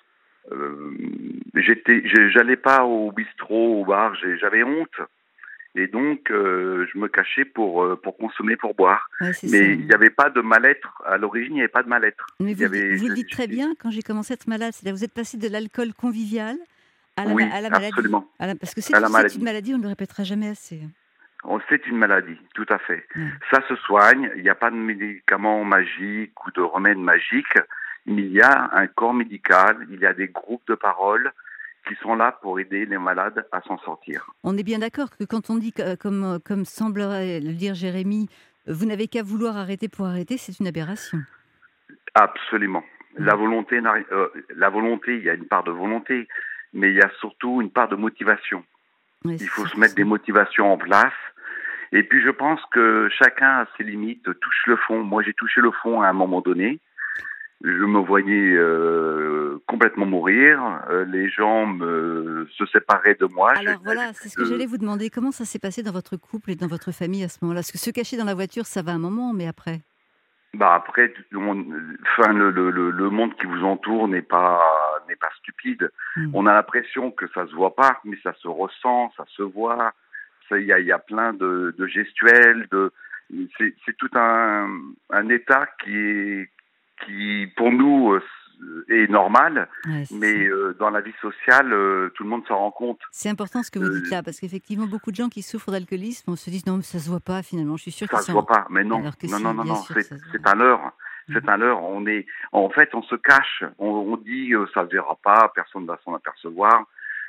euh, j'étais, j'ai, j'allais pas au bistrot, au bar. J'ai, j'avais honte. Et donc, euh, je me cachais pour, euh, pour consommer, pour boire. Ouais, c'est Mais ça. il n'y avait pas de mal-être. À l'origine, il n'y avait pas de mal-être. Mais Il vous, y le dites- avait, vous le je- dites très j'étais- bien, quand j'ai commencé à être malade, c'est-à-dire vous êtes passé de l'alcool convivial à la, ma- Oui, à la maladie. absolument. À la- parce que c'est, À la c'est maladie. une maladie, on ne le répétera jamais assez. On- C'est une maladie, tout à fait. Ouais. Ça se soigne. Il n'y a pas de médicaments magiques ou de remèdes magiques. Mais il y a un corps médical. Il y a des groupes de parole qui sont là pour aider les malades à s'en sortir. On est bien d'accord que quand on dit, que, comme, comme semblerait le dire Jérémy, vous n'avez qu'à vouloir arrêter pour arrêter, c'est une aberration. Absolument. Mm. La volonté, n'a ri- euh, la volonté, il y a une part de volonté, mais il y a surtout une part de motivation. Ouais, Il c'est faut surtout se mettre ça. des motivations en place. Et puis je pense que chacun a ses limites, touche le fond. Moi, j'ai touché le fond à un moment donné. Je me voyais euh, complètement mourir. Euh, les gens me, se séparaient de moi. Alors Je- voilà, c'est ce que euh, j'allais vous demander. Comment ça s'est passé dans votre couple et dans votre famille à ce moment-là? Parce que se cacher dans la voiture, ça va un moment, mais après. Bah après, tout le monde, enfin le, le, le le monde qui vous entoure n'est pas n'est pas stupide. Mm. On a l'impression que ça se voit pas, mais ça se ressent, ça se voit. Ça, il y a il y a plein de, de gestuels, de c'est c'est tout un un état qui est qui pour nous euh, est normal, Ouais, c'est mais ça. euh, dans la vie sociale, euh, tout le monde s'en rend compte. C'est important ce que vous Euh, dites là, parce qu'effectivement, beaucoup de gens qui souffrent d'alcoolisme, on se dit non, mais ça se voit pas finalement. Je suis sûre Ça qu'ils se sont. voit pas, mais non, Alors que non, si, non, non, bien non, sûr c'est que ça se voit. c'est un leurre, Mm. c'est un leurre. On est, en fait, on se cache, on, on dit euh, ça se verra pas, personne va s'en apercevoir.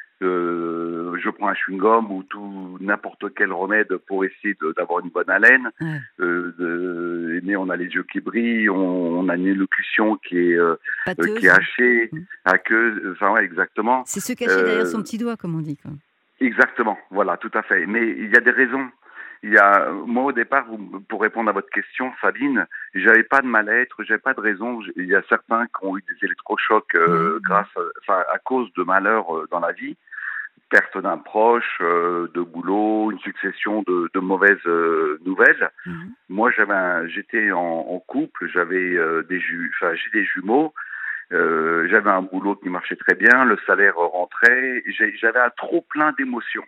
Euh, je prends un chewing-gum ou tout n'importe quel remède pour essayer de- d'avoir une bonne haleine. Ouais. Euh, de- mais on a les yeux qui brillent, on, on a une élocution qui est euh, euh, qui Pâteuse. est hachée, Mm. aqueuse, enfin ouais, exactement. C'est se cacher derrière Euh, son petit doigt, comme on dit, quoi. Exactement, voilà, tout à fait. Mais il y a des raisons. Il y a, moi au départ, vous- pour répondre à votre question, Sabine, j'avais pas de mal-être, j'avais pas de raison. Il y a certains qui ont eu des électrochocs euh, Mhm. grâce, à, enfin, à cause de malheurs euh, dans la vie, perte d'un proche, euh, de boulot, une succession de, de mauvaises euh, nouvelles. Mhm. Moi, j'avais, un- j'étais en, en couple, j'avais euh, des ju, enfin, j'ai des jumeaux. Euh, j'avais un boulot qui marchait très bien, le salaire rentrait, j'ai- j'avais un trop plein d'émotions.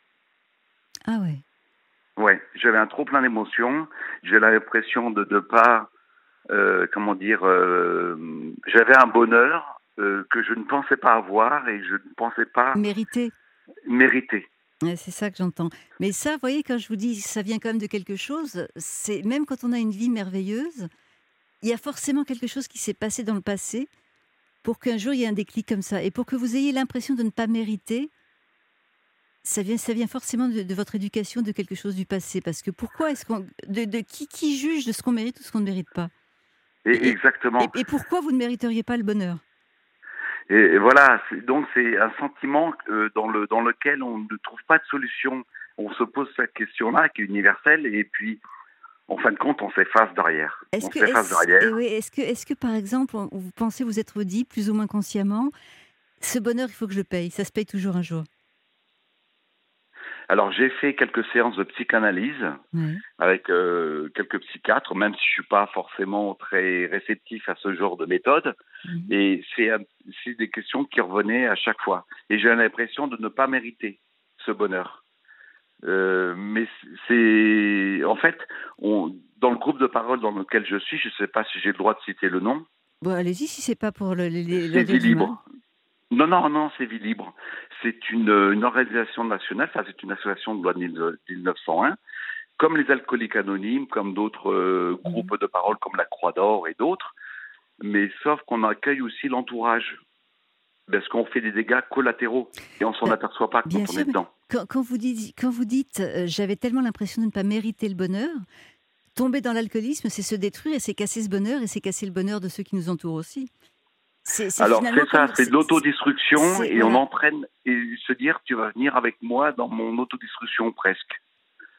Ah ouais. Ouais, j'avais un trop plein d'émotions. J'ai l'impression de ne pas, euh, comment dire, euh, j'avais un bonheur euh, que je ne pensais pas avoir et je ne pensais pas Mérité. mériter. Ouais, c'est ça que j'entends. Mais ça, vous voyez, quand je vous dis ça vient quand même de quelque chose, c'est même quand on a une vie merveilleuse, il y a forcément quelque chose qui s'est passé dans le passé pour qu'un jour il y ait un déclic comme ça. Et pour que vous ayez l'impression de ne pas mériter, ça vient, ça vient forcément de, de votre éducation, de quelque chose du passé. Parce que pourquoi est-ce qu'on. De, de qui, qui juge de ce qu'on mérite ou ce qu'on ne mérite pas? Et, Et- exactement. Et, et pourquoi vous ne mériteriez pas le bonheur? Et, et voilà, c'est- donc c'est un sentiment euh, dans, le, dans lequel on ne trouve pas de solution. On se pose cette question-là qui est universelle et puis, en fin de compte, on s'efface derrière. Est-ce On que, s'efface est-ce, derrière. eh oui, est-ce que, est-ce que, par exemple, on- vous pensez vous être dit, plus ou moins consciemment, ce bonheur, il faut que je le paye, ça se paye toujours un jour? Alors j'ai fait quelques séances de psychanalyse Ouais. avec euh, quelques psychiatres, même si je suis pas forcément très réceptif à ce genre de méthode. Mhm. Et c'est, un- c'est des questions qui revenaient à chaque fois. Et j'ai l'impression de ne pas mériter ce bonheur. Euh, mais c'est, en fait, on, dans le groupe de parole dans lequel je suis, je ne sais pas si j'ai le droit de citer le nom. Bon, allez-y, si c'est pas pour le, les, les, C'est leur dire Vie du mal. Libre. Non, non, non, c'est Vie Libre. C'est une, une organisation nationale, enfin, c'est une association de loi de mille neuf cent un, comme les Alcooliques Anonymes, comme d'autres euh, Mhm. groupes de parole comme la Croix d'Or et d'autres, mais sauf qu'on accueille aussi l'entourage, parce qu'on fait des dégâts collatéraux et on s'en Euh, aperçoit pas bien quand on sûr, est mais dedans. Quand, quand vous dites, quand vous dites euh, j'avais tellement l'impression de ne pas mériter le bonheur, tomber dans l'alcoolisme, c'est se détruire et c'est casser ce bonheur et c'est casser le bonheur de ceux qui nous entourent aussi. C'est, c'est Alors finalement c'est ça, comme- c'est de l'autodestruction c'est- et on voilà. entraîne et se dire tu vas venir avec moi dans mon autodestruction presque.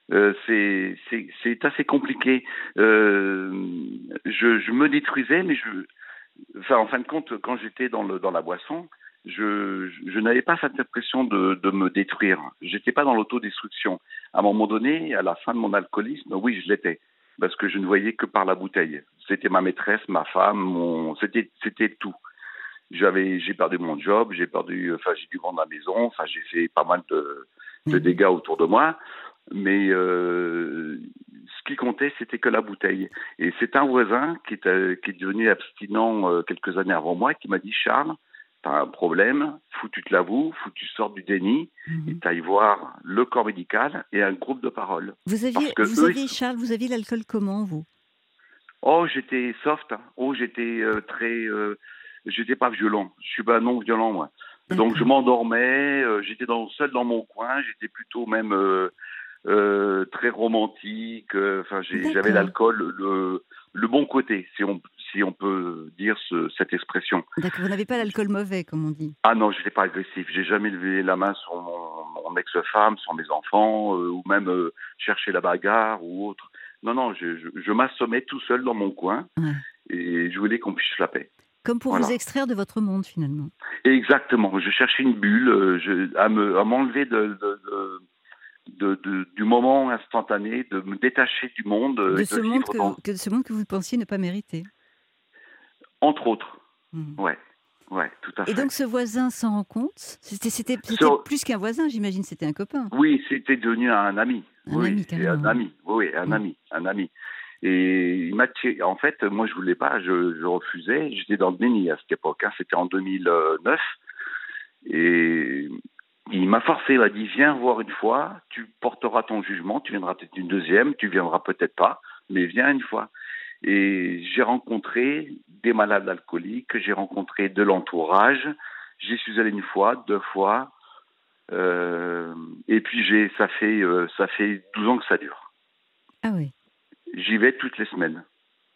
Euh, c'est, c'est, c'est assez compliqué. Euh, je, je me détruisais, mais je, enfin, en fin de compte, quand j'étais dans le dans la boisson, je, je, je n'avais pas cette impression de, de me détruire. J'étais pas dans l'autodestruction. À un moment donné, à la fin de mon alcoolisme, oui, je l'étais, parce que je ne voyais que par la bouteille. C'était ma maîtresse, ma femme, mon, c'était, c'était tout. J'avais, j'ai perdu mon job, j'ai perdu, enfin, j'ai dû vendre la maison, enfin, j'ai fait pas mal de, de Mhm. dégâts autour de moi. Mais euh, ce qui comptait, c'était que la bouteille. Et c'est un voisin qui est, euh, qui est devenu abstinent euh, quelques années avant moi qui m'a dit, Charles, t'as un problème, faut que tu te l'avoues, faut que tu sortes du déni et Mhm. t'ailles voir le corps médical et un groupe de parole. Vous Parce aviez, que vous eux, ils aviez, sont- Charles, vous aviez l'alcool comment, vous? oh, j'étais soft, hein. Oh, j'étais euh, très, euh, j'étais pas violent. Je suis pas non violent, moi. Donc je D'accord. m'endormais, euh, j'étais dans, seul dans mon coin, j'étais plutôt même euh, euh, très romantique. euh, Enfin, j'ai- j'avais D'accord. l'alcool, le, le bon côté, si on, si on peut dire ce- cette expression. D'accord. Vous n'avez pas l'alcool mauvais, comme on dit. Ah non, je n'étais pas agressif. J'ai jamais levé la main sur mon, mon ex-femme, sur mes enfants, euh, ou même euh, chercher la bagarre ou autre. Non, non, je, je, je m'assommais tout seul dans mon coin Ouais. et je voulais qu'on fiche la paix. Comme pour vous Voilà. extraire de votre monde, finalement. Exactement. Je cherchais une bulle euh, je, à me, à m'enlever de, de, de, de, de- du moment instantané, de me détacher du monde euh, De et ce de monde vivre que, dans, que de ce monde que vous pensiez ne pas mériter. entre autres. Mhm. Ouais, ouais, tout à Et fait. donc, ce voisin s'en rend compte? C'était, c'était, c'était Sur- plus qu'un voisin, j'imagine. C'était un copain. oui, c'était devenu un ami. Un Oui, ami, c'est un carrément. ami. Oui, un Mhm. ami, un ami. Et il m'a tiré- en fait, moi je voulais pas, je, je refusais. J'étais dans le déni à cette époque. Hein. C'était en deux mille neuf. Et il m'a forcé, il m'a dit, viens voir une fois, tu porteras ton jugement, tu viendras peut-être une deuxième, tu viendras peut-être pas, mais viens une fois. Et j'ai rencontré des malades alcooliques, j'ai rencontré de l'entourage, j'y suis allé une fois, deux fois, euh, et puis j'ai, ça fait, euh, ça fait douze ans que ça dure. Ah oui. J'y vais toutes les semaines.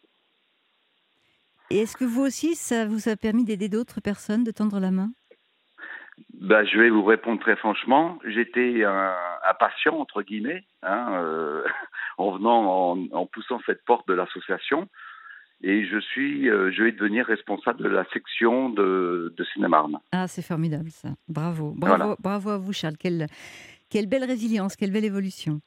Et est-ce que vous aussi, ça vous a permis d'aider d'autres personnes, de tendre la main? Ben, je vais vous répondre très franchement. J'étais un, un patient, entre guillemets, hein, euh, en venant, en, en poussant cette porte de l'association. Et je suis, euh, je vais devenir responsable de la section de, de Seine-et-Marne. Ah, c'est formidable, ça. Bravo. Voilà. Bravo, bravo à vous, Charles. Quelle, quelle belle résilience, quelle belle évolution.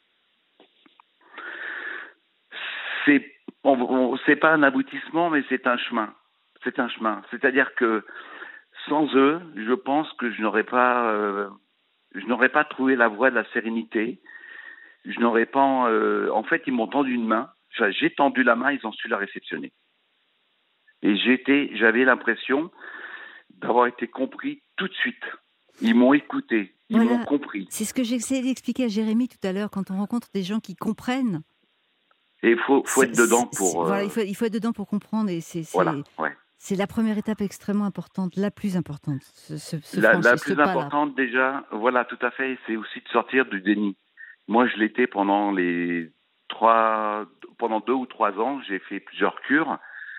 C'est, on, on- c'est pas un aboutissement, mais c'est un chemin. C'est un chemin. C'est-à-dire que sans eux, je pense que je n'aurais pas, euh, je n'aurais pas trouvé la voie de la sérénité. Je n'aurais pas, euh, en fait, ils m'ont tendu une main. Enfin, j'ai tendu la main, ils ont su la réceptionner. Et j'étais, j'avais l'impression d'avoir été compris tout de suite. Ils m'ont écouté, ils Voilà. m'ont compris. C'est ce que j'ai essayé d'expliquer à Jérémy tout à l'heure. Quand on rencontre des gens qui comprennent, Et il faut, faut c'est- être dedans c'est- pour. c'est- voilà, euh, il faut, il faut être dedans pour comprendre. Et c'est, c'est, voilà, ouais. c'est la première étape extrêmement importante, la plus importante. Ce, ce, ce La, franchir la ce plus pas-là. importante déjà, voilà, tout à fait, c'est aussi de sortir du déni. Moi, je l'étais pendant les trois, pendant deux ou trois ans, j'ai fait plusieurs cures.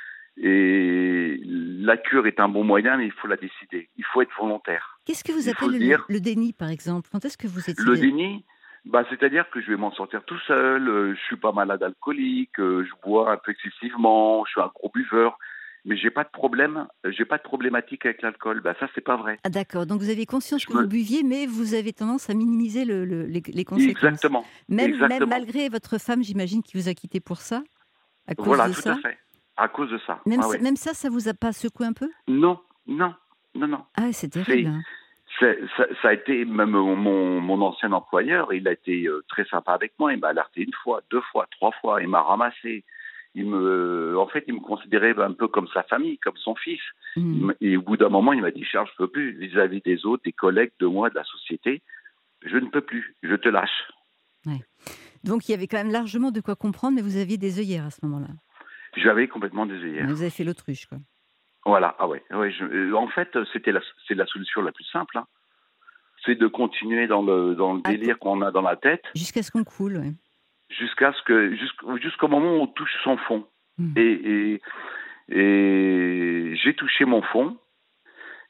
Et la cure est un bon moyen, mais il faut la décider. Il faut être volontaire. Qu'est-ce que vous Il faut appelez le le, dire. le déni, par exemple? Quand est-ce que vous étiez... Le déni, bah, c'est-à-dire que je vais m'en sortir tout seul, euh, je suis pas malade alcoolique, euh, je bois un peu excessivement, je suis un gros buveur, mais j'ai pas de problème, euh, j'ai pas de problématique avec l'alcool. Bah ça, c'est pas vrai. Ah d'accord, donc vous avez conscience Je que me- vous buviez, mais vous avez tendance à minimiser le, le- les, les conséquences. Exactement. Même, même Exactement. malgré votre femme, j'imagine, qui vous a quitté pour ça, à cause Voilà, de tout ça. à fait. À cause de ça. Même, Ah ça, ouais. même ça, ça vous a pas secoué un peu? Non, non, non, non. Ah, c'est terrible. C'est- hein. C'est- ça, ça a été, même mon, mon, mon ancien employeur, il a été euh, très sympa avec moi. Il m'a alerté une fois, deux fois, trois fois. Il m'a ramassé. Il me, en fait, il me considérait un peu comme sa famille, comme son fils. Il Mm. m'a- et au bout d'un moment, il m'a dit, Charles, je peux plus vis-à-vis des autres, des collègues, de moi, de la société. Je ne peux plus. Je te lâche. Donc il y avait quand même largement de quoi comprendre, mais vous aviez des œillères à ce moment-là. J'avais complètement des œillères. Vous avez fait l'autruche, quoi. Voilà. Ah ouais. ouais je- euh, en fait, c'était la, c'est la solution la plus simple. Hein. C'est de continuer dans le, dans le Ah, délire qu'on a dans la tête. Jusqu'à ce qu'on coule, ouais. jusqu'à ce que jusqu'au jusqu'au moment où on touche son fond. Mm. Et, et, et j'ai touché mon fond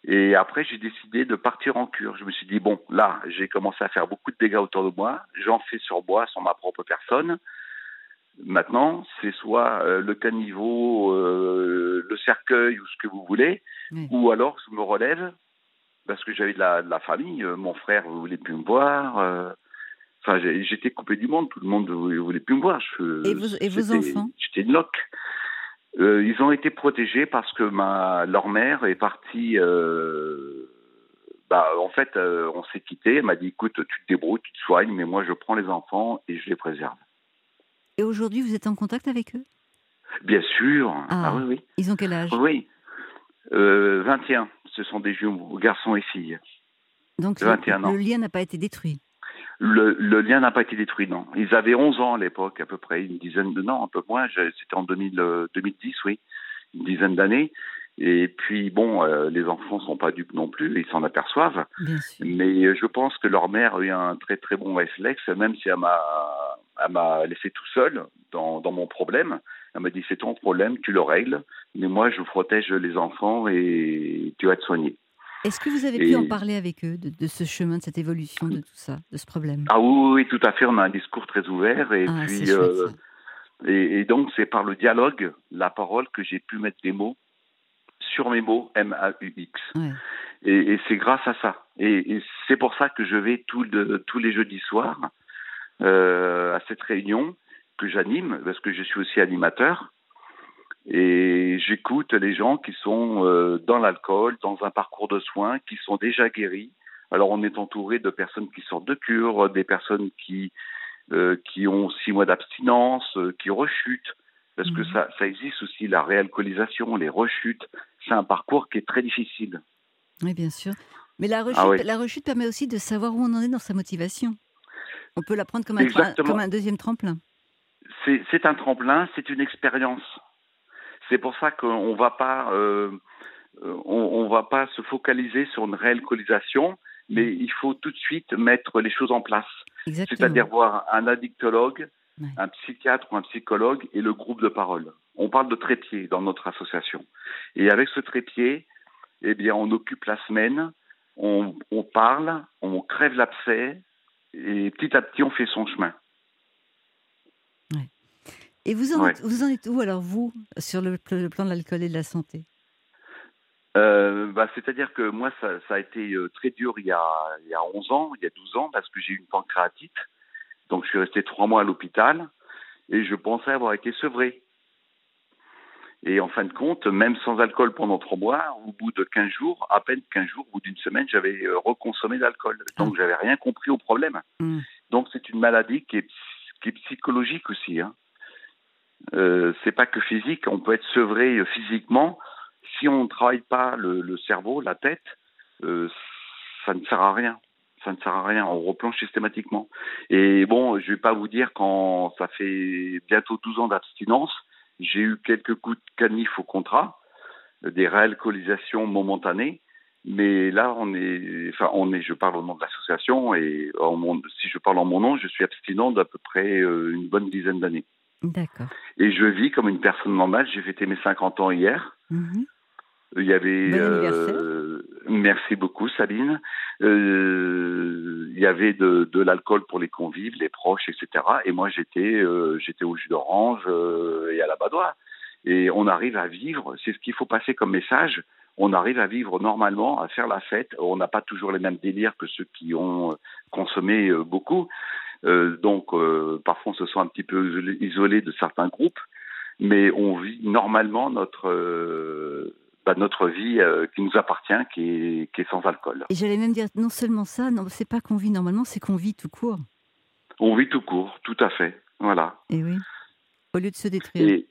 Et après, j'ai décidé de partir en cure. Je me suis dit, bon, là, j'ai commencé à faire beaucoup de dégâts autour de moi. J'en fais sur moi, sur ma propre personne. Maintenant, c'est soit euh, le caniveau, euh, le cercueil ou ce que vous voulez, Oui. ou alors je me relève parce que j'avais de la, de la famille. Euh, mon frère ne voulait plus me voir. Euh, enfin, j'ai, j'étais coupé du monde. Tout le monde ne voulait plus me voir. Je, Et vos, et vos j'étais, enfants? j'étais une loque. Euh, ils ont été protégés parce que ma leur mère est partie. Euh, bah, en fait, euh, on s'est quitté. Elle m'a dit, écoute, tu te débrouilles, tu te soignes, mais moi, je prends les enfants et je les préserve. Et aujourd'hui, vous êtes en contact avec eux? Bien sûr. Ah, Ah, oui, oui. ils ont quel âge? Oui. Euh, vingt et un. Ce sont des jumeaux, garçons et filles. Donc le, vingt et un ans. le lien n'a pas été détruit. Le, le lien n'a pas été détruit, non. Ils avaient onze ans à l'époque, à peu près, une dizaine de... Non, un peu moins. Je, c'était en deux mille, euh, deux mille dix, oui. Une dizaine d'années. Et puis, bon, euh, les enfants ne sont pas dupes non plus, ils s'en aperçoivent. Bien sûr. Mais euh, je pense que leur mère a eu un très très bon réflexe, même si elle m'a, elle m'a laissé tout seul dans, dans mon problème. Elle m'a dit, c'est ton problème, tu le règles, mais moi je protège les enfants et tu vas te soigner. Est-ce que vous avez Et... pu en parler avec eux, de, de ce chemin, de cette évolution, de tout ça, de ce problème? Ah oui, oui, tout à fait, on a un discours très ouvert. Et Ah, puis, c'est chouette, euh, ça. et, et donc c'est par le dialogue, la parole, que j'ai pu mettre des mots sur mes mots, M A U X. Ouais. Et, et c'est grâce à ça. Et, et c'est pour ça que je vais tout le, tous les jeudis soirs euh, à cette réunion que j'anime, parce que je suis aussi animateur. Et j'écoute les gens qui sont euh, dans l'alcool, dans un parcours de soins, qui sont déjà guéris. Alors on est entouré de personnes qui sortent de cure, des personnes qui, euh, qui ont six mois d'abstinence, euh, qui rechutent. Parce Mmh. que ça, ça existe aussi, la réalcoolisation, les rechutes. C'est un parcours qui est très difficile. Oui, bien sûr. Mais la rechute, Ah oui. la rechute permet aussi de savoir où on en est dans sa motivation. On peut la prendre comme un, tra- Exactement. comme un deuxième tremplin. C'est, c'est un tremplin, c'est une expérience. C'est pour ça qu'on va pas, euh, on, on va pas se focaliser sur une réalcoolisation, mais il faut tout de suite mettre les choses en place. Exactement. C'est-à-dire voir un addictologue, Ouais. un psychiatre ou un psychologue et le groupe de parole. On parle de trépied dans notre association. Et avec ce trépied, eh bien, on occupe la semaine, on, on parle, on crève l'abcès, et petit à petit, on fait son chemin. Ouais. Et vous en, Ouais. êtes, vous en êtes où alors, vous, sur le, le plan de l'alcool et de la santé? Euh, bah, c'est-à-dire que moi, ça, ça a été euh, très dur il y, a, il y a onze ans, il y a douze ans, parce que j'ai eu une pancréatite. Donc, je suis resté trois mois à l'hôpital et je pensais avoir été sevré. Et en fin de compte, même sans alcool pendant trois mois, au bout de quinze jours, à peine quinze jours, au bout d'une semaine, j'avais euh, reconsommé d'alcool. Donc, Ah. j'avais rien compris au problème. Mmh. Donc, c'est une maladie qui est, qui est psychologique aussi. Hein. Euh, c'est pas que physique. On peut être sevré euh, physiquement. Si on ne travaille pas le, le cerveau, la tête, euh, ça ne sert à rien. Ça ne sert à rien. On replonge systématiquement. Et bon, je vais pas vous dire, quand ça fait bientôt douze ans d'abstinence, j'ai eu quelques coups de canif au contrat, des réalcoolisations momentanées. Mais là, on est, enfin, on est, je parle au nom de l'association et en mon, si je parle en mon nom, je suis abstinent d'à peu près euh, une bonne dizaine d'années. D'accord. Et je vis comme une personne normale. J'ai fêté mes cinquante ans hier. Mmh. Il y avait, Bon anniversaire. euh, merci beaucoup Sabine. Euh, il y avait de, de l'alcool pour les convives, les proches, et cetera. Et moi j'étais, euh, j'étais au jus d'orange euh, et à la badoie. Et on arrive à vivre. C'est ce qu'il faut passer comme message. On arrive à vivre normalement, à faire la fête. On n'a pas toujours les mêmes délires que ceux qui ont consommé euh, beaucoup. Euh, donc euh, parfois on se sent un petit peu isolé de certains groupes, mais on vit normalement notre euh, bah, notre vie euh, qui nous appartient, qui est, qui est sans alcool. Et j'allais même dire, non seulement ça, non, c'est pas qu'on vit normalement, c'est qu'on vit tout court. On vit tout court, tout à fait, voilà. Et oui, au lieu de se détruire. Et,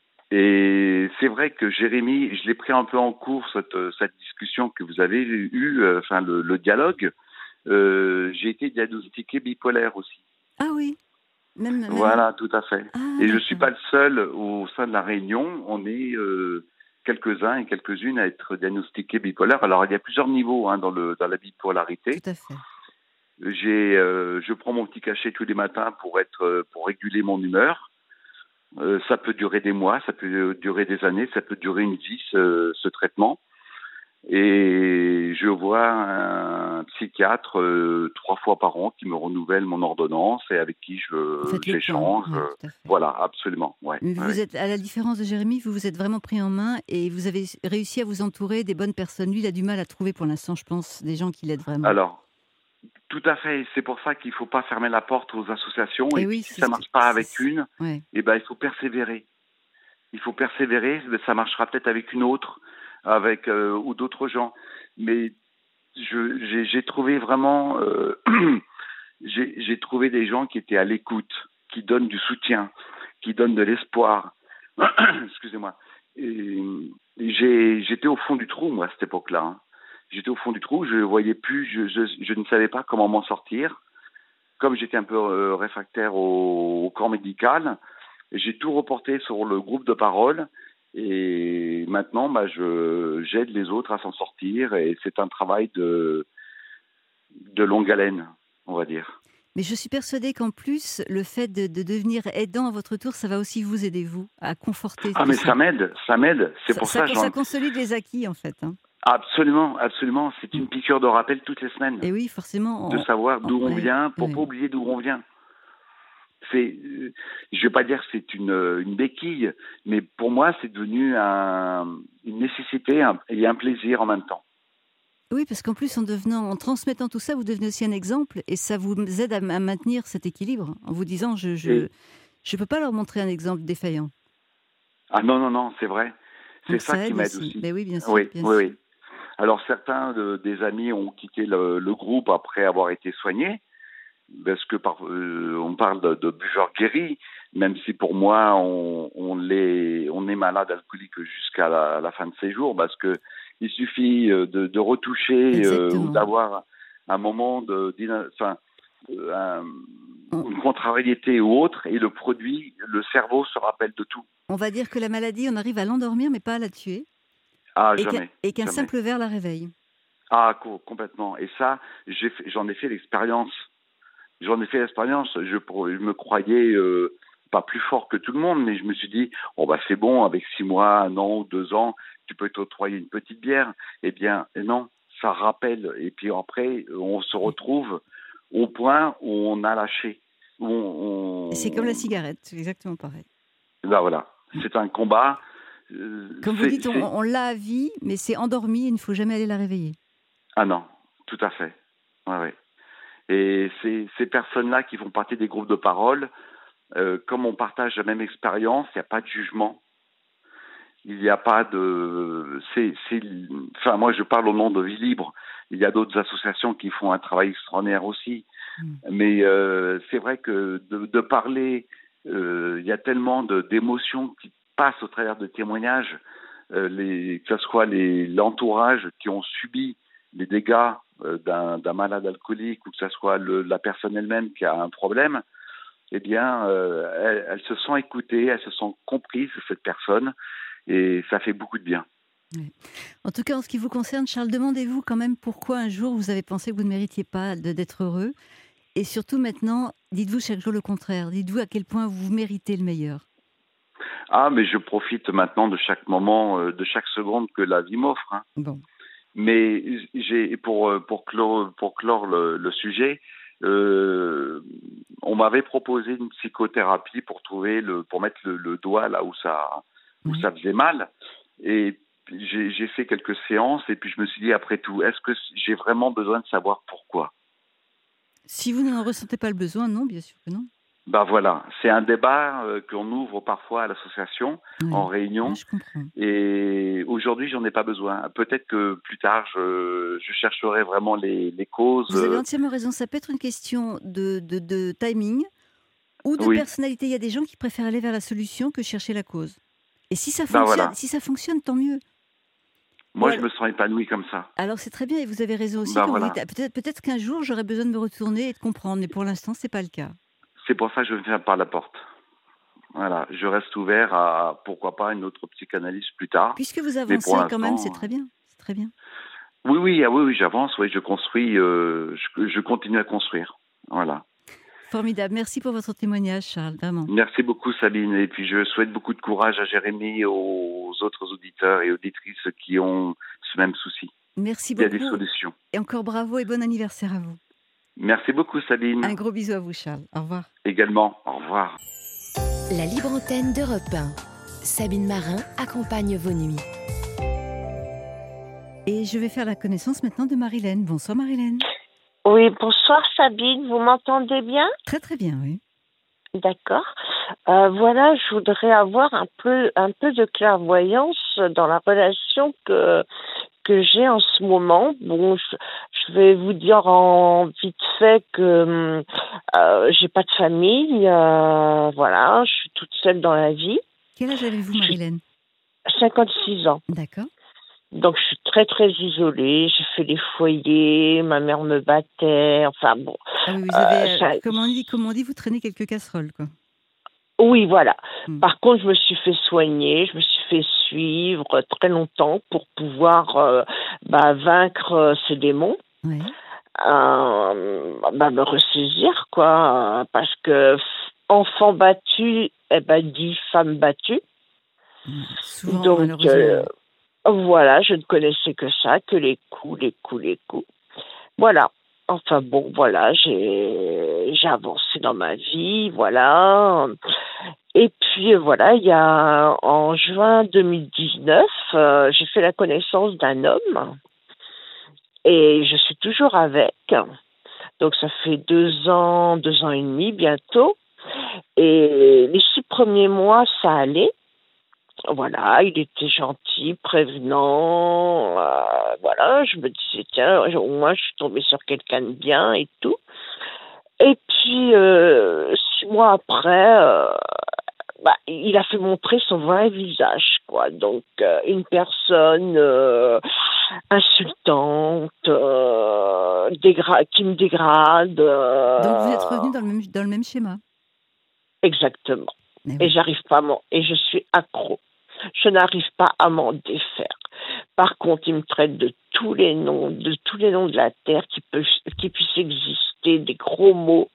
et c'est vrai que Jérémy, je l'ai pris un peu en cours, cette, cette discussion que vous avez eue, euh, enfin le, le dialogue. Euh, j'ai été diagnostiqué bipolaire aussi. Ah oui, même, même... Voilà, tout à fait. Ah, et je d'accord. ne suis pas le seul au sein de la Réunion. On est euh, quelques-uns et quelques-unes à être diagnostiqués bipolaires. Alors, il y a plusieurs niveaux hein, dans, le, dans la bipolarité. Tout à fait. J'ai, euh, je prends mon petit cachet tous les matins pour, être, pour réguler mon humeur. Euh, ça peut durer des mois, ça peut durer des années, ça peut durer une vie, ce, ce traitement. Et je vois un psychiatre euh, trois fois par an qui me renouvelle mon ordonnance et avec qui je Faites le point. j'échange. Ouais, euh, tout à fait. voilà, absolument. Ouais, Mais vous ouais. vous êtes, à la différence de Jérémy, vous vous êtes vraiment pris en main et vous avez réussi à vous entourer des bonnes personnes. Lui, il a du mal à trouver pour l'instant, je pense, des gens qui l'aident vraiment. Alors, tout à fait. C'est pour ça qu'il ne faut pas fermer la porte aux associations. Et Et oui, puis, si c'est ça ce ne que- marche pas c'est- avec une, Ouais. eh ben, il faut persévérer. Il faut persévérer. Ça marchera peut-être avec une autre, avec euh, ou d'autres gens. Mais je, j'ai, j'ai trouvé vraiment, euh, j'ai, j'ai trouvé des gens qui étaient à l'écoute, qui donnent du soutien, qui donnent de l'espoir. Excusez-moi. Et, et j'ai, j'étais au fond du trou, moi, à cette époque-là. hein. J'étais au fond du trou, je voyais plus, je, je, je ne savais pas comment m'en sortir. Comme j'étais un peu euh, réfractaire au, au corps médical, j'ai tout reporté sur le groupe de parole. Et maintenant, bah, je, j'aide les autres à s'en sortir. Et c'est un travail de, de longue haleine, on va dire. Mais je suis persuadée qu'en plus, le fait de, de devenir aidant à votre tour, ça va aussi vous aider, vous, à conforter Ah, tout mais ça. ça m'aide, ça m'aide. C'est Ça, pour ça, ça, ça j'en... consolide les acquis, en fait. Hein. Absolument, absolument. C'est une piqûre de rappel toutes les semaines. Et oui, forcément. De on- savoir d'où on- on ouais, vient, pour ouais. pas oublier d'où on vient. C'est, euh, je vais pas dire que c'est une, euh, une béquille, mais pour moi, c'est devenu un, une nécessité un- et un plaisir en même temps. Oui, parce qu'en plus, en devenant, en transmettant tout ça, vous devenez aussi un exemple et ça vous aide à, à maintenir cet équilibre en vous disant je je Et- je peux pas leur montrer un exemple défaillant. Ah non, non, non, c'est vrai. C'est Donc ça, ça qui aide m'aide aussi. aussi. Ben oui, bien sûr. Oui, bien oui, sûr. oui. Alors certains de- des amis ont quitté le, le groupe après avoir été soignés, parce que par, euh, on parle de, de buveurs guéris, même si pour moi on, on, l'est, on est malade alcoolique jusqu'à la, la fin de ses jours, parce que il suffit euh, de, de retoucher euh, Exactement. ou d'avoir un moment de, d'ina- enfin, euh, un- On- une contrariété ou autre, et le produit, le cerveau se rappelle de tout. On va dire que la maladie, on arrive à l'endormir, mais pas à la tuer, Ah, et qu'un, jamais. et qu'un jamais. simple verre la réveille. Ah, co- complètement. Et ça, j'ai fait- j'en ai fait l'expérience. J'en ai fait l'expérience. Je, pour- je me croyais euh, pas plus fort que tout le monde, mais je me suis dit, oh bah c'est bon, avec six mois, un an ou deux ans, tu peux t'octroyer une petite bière. Eh bien, non, ça rappelle. Et puis après, on se retrouve au point où on a lâché. Où on, on- Et c'est comme la cigarette, c'est exactement pareil. Ben voilà, c'est un combat. euh, Comme vous c'est- dites, on, c'est- on l'a à vie, mais c'est endormi, il ne faut jamais aller la réveiller. Ah non, tout à fait. Ouais, ouais. Et ces, ces personnes-là qui font partie des groupes de parole, euh, comme on partage la même expérience, il n'y a pas de jugement. Il n'y a pas de... C'est, c'est, enfin, moi, je parle au nom de Vie Libre. Il y a d'autres associations qui font un travail extraordinaire aussi. Mm. Mais euh, c'est vrai que de, de parler, euh, il y a tellement de, d'émotions qui passent au travers de témoignages, euh, les, que ce soit les, l'entourage qui ont subi les dégâts euh, d'un, d'un malade alcoolique ou que ce soit le, la personne elle-même qui a un problème, eh bien, euh, elle, elle se sent écoutée, elle se sent comprise, cette personne, et ça fait beaucoup de bien. Ouais. En tout cas, en ce qui vous concerne, Charles, demandez-vous quand même pourquoi un jour vous avez pensé que vous ne méritiez pas de, d'être heureux. Et surtout maintenant, dites-vous chaque jour le contraire. Dites-vous à quel point vous méritez le meilleur. Ah, mais je profite maintenant de chaque moment, euh, de chaque seconde que la vie m'offre. Hein. Bon. Mais j'ai, pour, pour clore, pour clore le, le sujet, euh, on m'avait proposé une psychothérapie pour trouver le, pour mettre le, le doigt là où ça, où Oui. ça faisait mal. Et j'ai, j'ai fait quelques séances et puis je me suis dit, après tout, est-ce que j'ai vraiment besoin de savoir pourquoi? Si vous n'en ressentez pas le besoin, non, bien sûr que non. Ben voilà, c'est un débat euh, qu'on ouvre parfois à l'association, Oui. en réunion. Oui, je comprends. Et aujourd'hui, j'en ai pas besoin. Peut-être que plus tard, je, je chercherai vraiment les, les causes. Vous avez euh, entièrement raison. Ça peut être une question de, de, de timing ou de Oui. personnalité. Il y a des gens qui préfèrent aller vers la solution que chercher la cause. Et si ça Ben fonctionne, voilà. si ça fonctionne, tant mieux. Moi, Voilà. je me sens épanoui comme ça. Alors c'est très bien et vous avez raison aussi. Ben quand vous voilà. dites, ah, peut-être, peut-être qu'un jour j'aurai besoin de me retourner et de comprendre, mais pour l'instant c'est pas le cas. C'est pour ça que je ne viens pas à la porte. Voilà, je reste ouvert à, pourquoi pas, une autre psychanalyse plus tard. Puisque vous Mais avancez pour quand même, l'instant, c'est très bien. C'est très bien. Oui, oui, ah oui, oui, j'avance, oui, je construis, euh, je, je continue à construire. Voilà. Formidable. Merci pour votre témoignage, Charles. Vraiment. Merci beaucoup, Sabine. Et puis, je souhaite beaucoup de courage à Jérémy, aux autres auditeurs et auditrices qui ont ce même souci. Merci Il y a beaucoup. des solutions. Et encore bravo et bon anniversaire à vous. Merci beaucoup, Sabine. Un gros bisou à vous, Charles. Au revoir. Également, au revoir. La libre antenne d'Europe un. Sabine Marin accompagne vos nuits. Et je vais faire la connaissance maintenant de Marilène. Bonsoir Marilène. Oui, bonsoir Sabine, vous m'entendez bien? Très très bien, oui. D'accord. Euh, voilà, je voudrais avoir un peu, un peu de clairvoyance dans la relation que, que j'ai en ce moment. Bon, je, je vais vous dire en vite fait que euh, j'ai pas de famille, euh, voilà, je suis toute seule dans la vie. Quel âge avez-vous, Marilène? cinquante-six ans. D'accord. Donc, je suis très, très isolée. J'ai fait des foyers. Ma mère me battait. Enfin, bon. Ah oui, vous avez, euh, ça... comme, on dit, comme on dit, vous traînez quelques casseroles, quoi. Oui, voilà. Hmm. Par contre, je me suis fait soigner. Je me suis fait suivre très longtemps pour pouvoir euh, bah, vaincre euh, ces démons. Oui. Euh, bah, me ressaisir, quoi. Parce que enfant battu, eh ben, dit femme battue. Souvent, Donc, malheureusement. euh, voilà, je ne connaissais que ça, que les coups, les coups, les coups. Voilà. Enfin bon, voilà, j'ai, j'ai avancé dans ma vie, voilà. Et puis voilà, il y a en juin deux mille dix-neuf, euh, j'ai fait la connaissance d'un homme et je suis toujours avec. Donc ça fait deux ans, deux ans et demi bientôt. Et les six premiers mois, ça allait. Voilà, il était gentil, prévenant, euh, voilà, je me disais, tiens, au moins je suis tombée sur quelqu'un de bien et tout. Et puis, euh, six mois après, euh, bah, il a fait montrer son vrai visage, quoi. Donc, euh, une personne euh, insultante, euh, dégra- qui me dégrade. Euh, Donc, vous êtes revenu dans le même, dans le même schéma. Exactement. Mais Et oui. j'arrive pas à m'en... Et je suis accro. Je n'arrive pas à m'en défaire. Par contre, il me traite de tous les noms, de tous les noms de la terre qui, peut, qui puissent exister, des gros mots.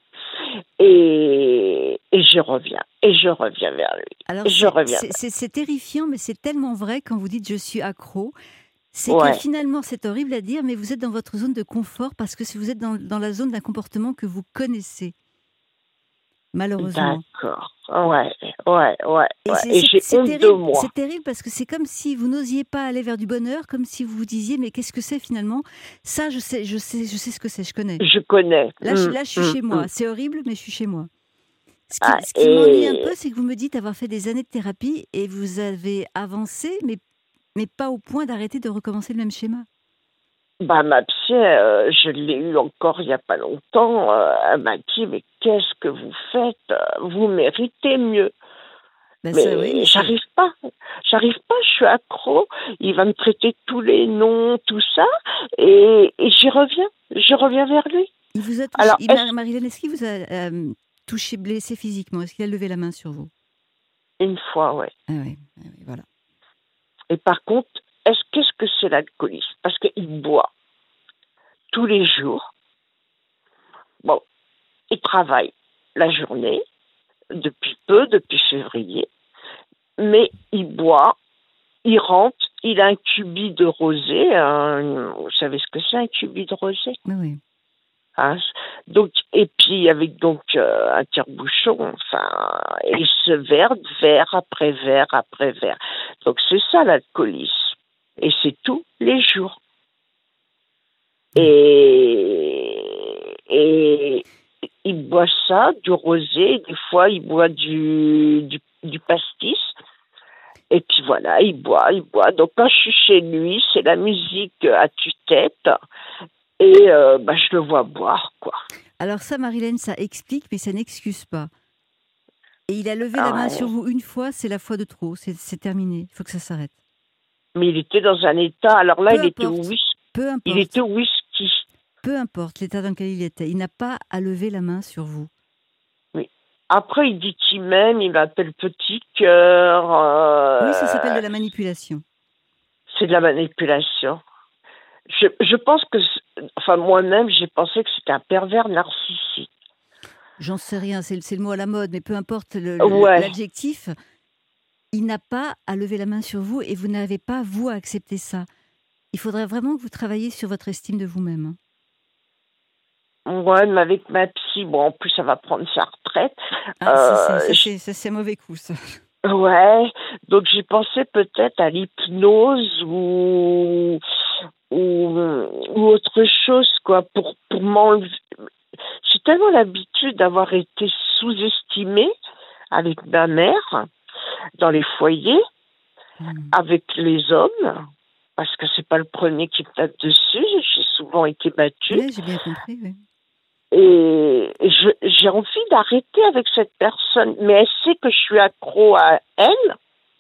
Et, et je reviens. Et je reviens vers lui. Alors, et je c'est, reviens. c'est, c'est, c'est terrifiant, mais c'est tellement vrai quand vous dites je suis accro. C'est Ouais. que finalement, c'est horrible à dire, mais vous êtes dans votre zone de confort parce que vous êtes dans, dans la zone d'un comportement que vous connaissez. Malheureusement. D'accord. Ouais, ouais, ouais. Et, ouais. c'est, et c'est, j'ai c'est honte terrible, de moi. c'est terrible parce que c'est comme si vous n'osiez pas aller vers du bonheur, comme si vous vous disiez mais qu'est-ce que c'est finalement? Ça, je sais, je sais, je sais ce que c'est, je connais. Je connais. Là, je, Mmh, là, je suis mmh, chez moi. mmh. C'est horrible, mais je suis chez moi. Ce qui, Ah, ce qui et... m'ennuie un peu, c'est que vous me dites avoir fait des années de thérapie et vous avez avancé, mais, mais pas au point d'arrêter de recommencer le même schéma. Bah, ma psy, euh, je l'ai eu encore il n'y a pas longtemps. Euh, elle m'a dit, mais qu'est-ce que vous faites? Vous méritez mieux. Ben Mais ça, oui, mais j'arrive pas. J'arrive pas, je suis accro. Il va me traiter tous les noms, tout ça. Et, et j'y reviens. Je reviens vers lui. il vous a touché. Alors, il- est-ce- Marilène, est-ce qu'il vous a euh, touché, blessé physiquement? Est-ce qu'il a levé la main sur vous? Une fois, ouais. Ah oui, ah oui, voilà. Et par contre, est-ce, qu'est-ce que c'est l'alcoolisme? Parce qu'il boit tous les jours. Bon, il travaille la journée, depuis peu, depuis février, mais il boit, il rentre, il a un cubi de rosé. Un, vous savez ce que c'est, un cubi de rosé? Oui, oui. Hein, donc, et puis avec donc euh, un tire-bouchon, enfin, et ce verre, verre après verre après verre. Donc c'est ça l'alcoolisme. Et c'est tous les jours. Et, et il boit ça, du rosé, des fois il boit du, du, du pastis. Et puis voilà, il boit, il boit. Donc quand je suis chez lui, c'est la musique à tue-tête. Et euh, bah, je le vois boire, quoi. Alors ça, Marilène, ça explique, mais ça n'excuse pas. Et il a levé Ah la main ouais. sur vous une fois, c'est la fois de trop, c'est, c'est terminé, il faut que ça s'arrête. Mais il était dans un état, alors là, Peu il était, au importe. whis- Peu importe, il était au whisky. peu importe l'état dans lequel il était, il n'a pas à lever la main sur vous. Après, il dit qu'il m'aime, il m'appelle petit cœur. euh, Oui, ça s'appelle de la manipulation. C'est de la manipulation. Je, je pense que, c'est- enfin, moi-même, j'ai pensé que c'était un pervers narcissique. J'en sais rien, c'est, c'est le mot à la mode, mais peu importe le, le- Ouais. l'adjectif, il n'a pas à lever la main sur vous et vous n'avez pas, vous, à accepter ça. Il faudrait vraiment que vous travailliez sur votre estime de vous-même. Hein. Ouais, mais avec ma psy, bon, en plus, ça va prendre sa retraite. Ah, ça, c'est, Euh, ça, je- c'est, ça, c'est mauvais coup, ça. ouais, donc j'ai pensé peut-être à l'hypnose ou, ou, ou autre chose, quoi, pour, pour m'enlever. J'ai tellement l'habitude d'avoir été sous-estimée avec ma mère dans les foyers, Hmm. avec les hommes, parce que c'est pas le premier qui me tape dessus, j'ai souvent été battue. Oui, j'ai bien compris, oui. Et je- j'ai envie d'arrêter avec cette personne, mais elle sait que je suis accro à elle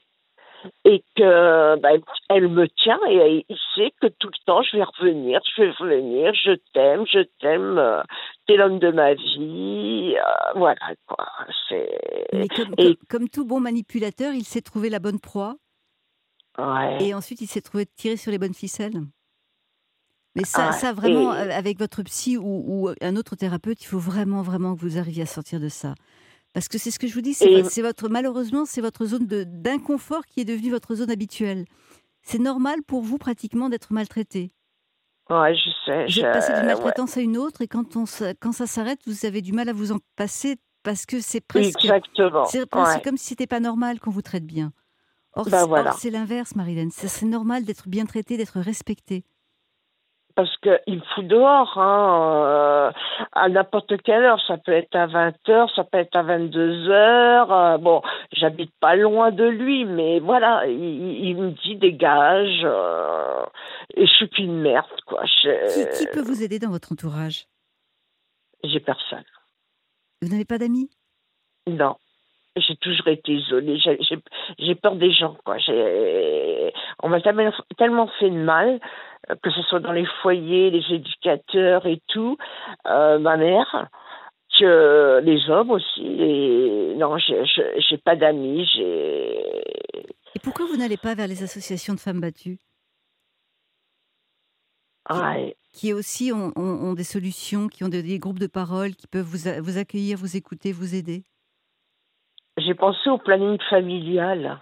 et que bah, elle me tient et il sait que tout le temps je vais revenir, je vais revenir, je t'aime, je t'aime, euh, t'es l'homme de ma vie, euh, voilà quoi. C'est Mais comme, et comme, comme tout bon manipulateur, il sait trouver la bonne proie ouais, et ensuite il sait trouver tirer sur les bonnes ficelles. Mais ça, ouais, ça vraiment, et euh, avec votre psy ou, ou un autre thérapeute, il faut vraiment, vraiment que vous arriviez à sortir de ça. Parce que c'est ce que je vous dis, c'est, et vo- c'est votre, malheureusement, c'est votre zone de, d'inconfort qui est devenue votre zone habituelle. C'est normal pour vous pratiquement d'être maltraité. ouais, je sais, Vous êtes passé d'une je ouais, maltraitance à une autre et quand, on, se- quand ça s'arrête, vous avez du mal à vous en passer parce que c'est presque, exactement, c'est presque ouais, comme si c'était pas normal qu'on vous traite bien. Or, ben c'est- or voilà. c'est l'inverse, Marilène. C'est, c'est normal d'être bien traité, d'être respecté. Parce qu'il me fout dehors, hein, euh, à n'importe quelle heure. Ça peut être à vingt heures, ça peut être à vingt-deux heures. Euh, bon, j'habite pas loin de lui, mais voilà, il, il- il me dit dégage. Euh, et je suis qu'une merde, quoi. Qui, qui peut Je- vous aider dans votre entourage? J'ai personne. Vous n'avez pas d'amis? Non. J'ai toujours été isolée. J'ai, j'ai, j'ai peur des gens, quoi. J'ai, on m'a tellement, tellement fait de mal, euh, que ce soit dans les foyers, les éducateurs et tout, euh, ma mère, que les hommes aussi. Et non, j'ai, j'ai, j'ai pas d'amis. J'ai. Et pourquoi vous n'allez pas vers les associations de femmes battues qui, Ouais. qui aussi ont, ont- ont des solutions, qui ont des, des groupes de parole, qui peuvent vous, a- vous accueillir, vous écouter, vous aider? J'ai pensé au planning familial.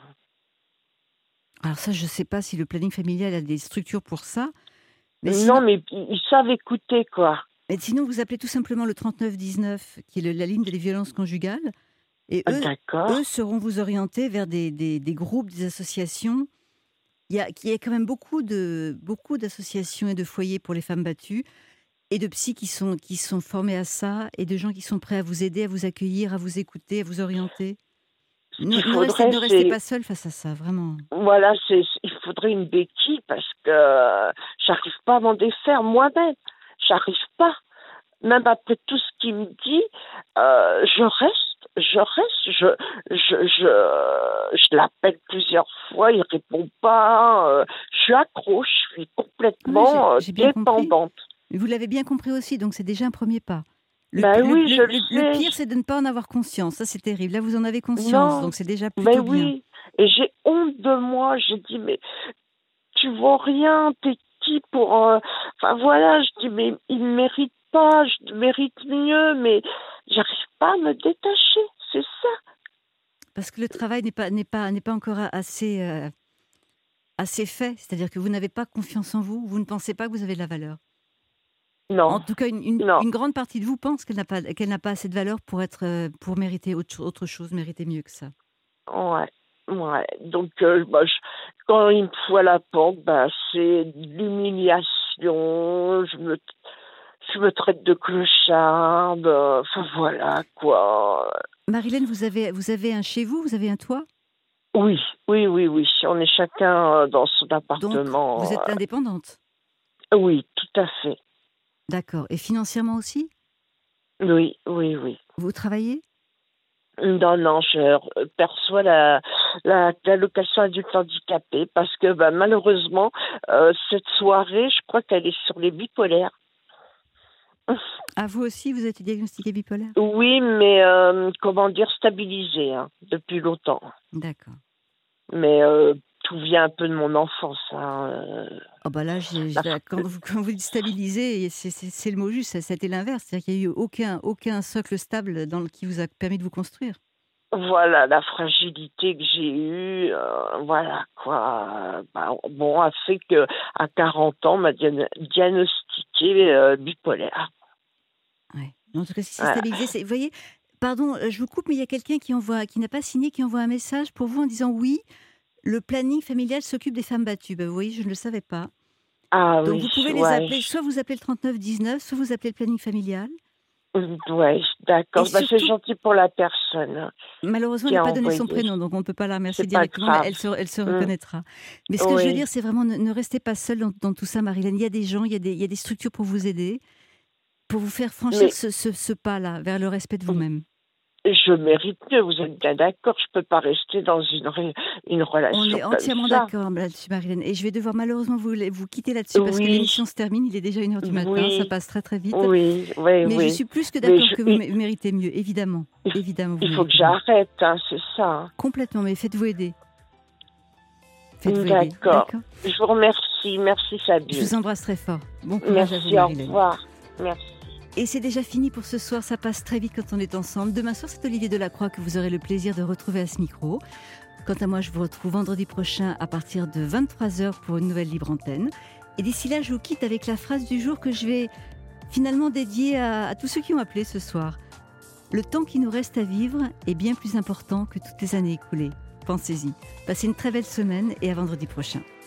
Alors ça, je ne sais pas si le planning familial a des structures pour ça, mais Non, sinon, mais ils ils savent écouter, quoi. mais sinon vous appelez tout simplement le trente-neuf dix-neuf, qui est le- la ligne des violences conjugales, et Ah, eux, d'accord. eux seront vous orienter vers des, des- des groupes, des associations. Il y a, il y a quand même beaucoup de beaucoup d'associations et de foyers pour les femmes battues et de psys qui sont qui sont formés à ça et de gens qui sont prêts à vous aider, à vous accueillir, à vous écouter, à vous orienter. Ce Ne, qu'il ne restez, faudrait, ne restez c'est. pas seul face à ça, vraiment. Voilà, c'est, il faudrait une béquille parce que euh, j'arrive pas à m'en défaire moi-même. J'arrive pas. Même après tout ce qu'il me dit, euh, je reste, je reste, je, je, je, je l'appelle plusieurs fois, il répond pas. Euh, je suis accro, je suis Oui, complètement euh, j'ai j'ai bien compris. dépendante. Mais vous l'avez bien compris aussi, donc c'est déjà un premier pas. Le, Ben pi- le- oui, le- je le le- le sais. pire, c'est de ne pas en avoir conscience. Ça, c'est terrible. Là, vous en avez conscience, Non, donc c'est déjà mais plutôt bien. oui. Et j'ai honte de moi. J'ai dit, mais tu vaux rien, t'es qui pour... euh, Enfin voilà, je dis, mais il ne mérite pas, je mérite mieux, mais j'arrive pas à me détacher, c'est ça. Parce que le travail n'est pas, n'est pas, n'est pas encore assez, euh, assez fait. C'est-à-dire que vous n'avez pas confiance en vous. Vous ne pensez pas que vous avez de la valeur. En Non, tout cas, une, une- non, une grande partie de vous pense qu'elle n'a pas, qu'elle n'a pas assez de valeur pour être, euh, pour mériter autre, cho- autre chose, mériter mieux que ça. ouais, ouais. Donc, euh, bah, je- quand il me fout à la porte, bah, c'est de l'humiliation, je me, je me traite de clocharde, euh, enfin voilà, quoi. Marilène, vous avez, vous avez un chez vous, vous avez un toit, Oui, oui, oui, oui, on est chacun euh, dans son donc appartement. vous êtes indépendante. euh, Oui, tout à fait. D'accord. Et financièrement aussi, Oui, oui, oui. vous travaillez? Non, non, je euh, perçois la, la, l'allocation adulte handicapé parce que bah, malheureusement, euh, cette soirée, je crois qu'elle est sur les bipolaires. Ah, vous aussi, vous êtes diagnostiquée bipolaire? Oui, mais euh, comment dire, stabilisée hein, depuis longtemps. D'accord. Mais euh, tout vient un peu de mon enfance. Hein, euh, Oh bah là, j'ai- j'ai- là, quand, vous, quand vous dites stabiliser, c'est, c'est- c'est le mot juste, ça- c'était l'inverse. C'est-à-dire qu'il n'y a eu aucun, aucun socle stable dans le- qui vous a permis de vous construire. voilà, la fragilité que j'ai eue, euh, voilà quoi. Bah, bon, a fait que à quarante ans, on m'a diagn- diagnostiqué euh, bipolaire. Ouais. En tout cas, si c'est Voilà. stabilisé, c'est- vous voyez, pardon, euh, je vous coupe, mais il y a quelqu'un qui envoie, qui n'a pas signé, qui envoie un message pour vous en disant oui, le planning familial s'occupe des femmes battues. Ben, vous voyez, je ne le savais pas. Ah Donc oui, vous pouvez les ouais, appeler, soit vous appelez le trente-neuf dix-neuf, soit vous appelez le planning familial. ouais, d'accord. Et Bah, c'est surtout, gentil pour la personne malheureusement, qui elle n'a a pas donné son envoyé. prénom, donc on ne peut pas la remercier C'est pas directement, mais grave. elle se, elle se Mm. reconnaîtra. Mais ce que je veux Oui, dire, c'est vraiment ne, ne restez pas seul dans, dans tout ça, Marilène. Il y a des gens, il y a des, il y a des structures pour vous aider, pour vous faire franchir mais ce, ce, ce pas-là vers le respect de vous-même. je mérite mieux, vous êtes bien d'accord. Je peux pas rester dans une, ré- une On relation est comme entièrement ça. d'accord là-dessus, Marilène. Et je vais devoir malheureusement vous, vous quitter là-dessus parce que Oui, l'émission se termine. Il est déjà une heure du matin, ça oui, passe très très vite. oui, oui, Mais je oui. suis plus que Mais d'accord je, que vous il, mé- méritez mieux, évidemment. il Évidemment, vous il faut que méritez mieux. j'arrête, hein, c'est ça. hein. Complètement, mais faites-vous aider. Faites-vous aider, D'accord. d'accord? Je vous remercie. Merci, Je Sabine. vous embrasse très fort. Bon courage à vous, Merci, au Marilène. revoir. Merci. Et c'est déjà fini pour ce soir, ça passe très vite quand on est ensemble. Demain soir, c'est Olivier Delacroix que vous aurez le plaisir de retrouver à ce micro. Quant à moi, je vous retrouve vendredi prochain à partir de vingt-trois heures pour une nouvelle libre antenne. Et d'ici là, je vous quitte avec la phrase du jour que je vais finalement dédier à, à tous ceux qui ont appelé ce soir. Le temps qui nous reste à vivre est bien plus important que toutes les années écoulées. Pensez-y. Passez une très belle semaine et à vendredi prochain.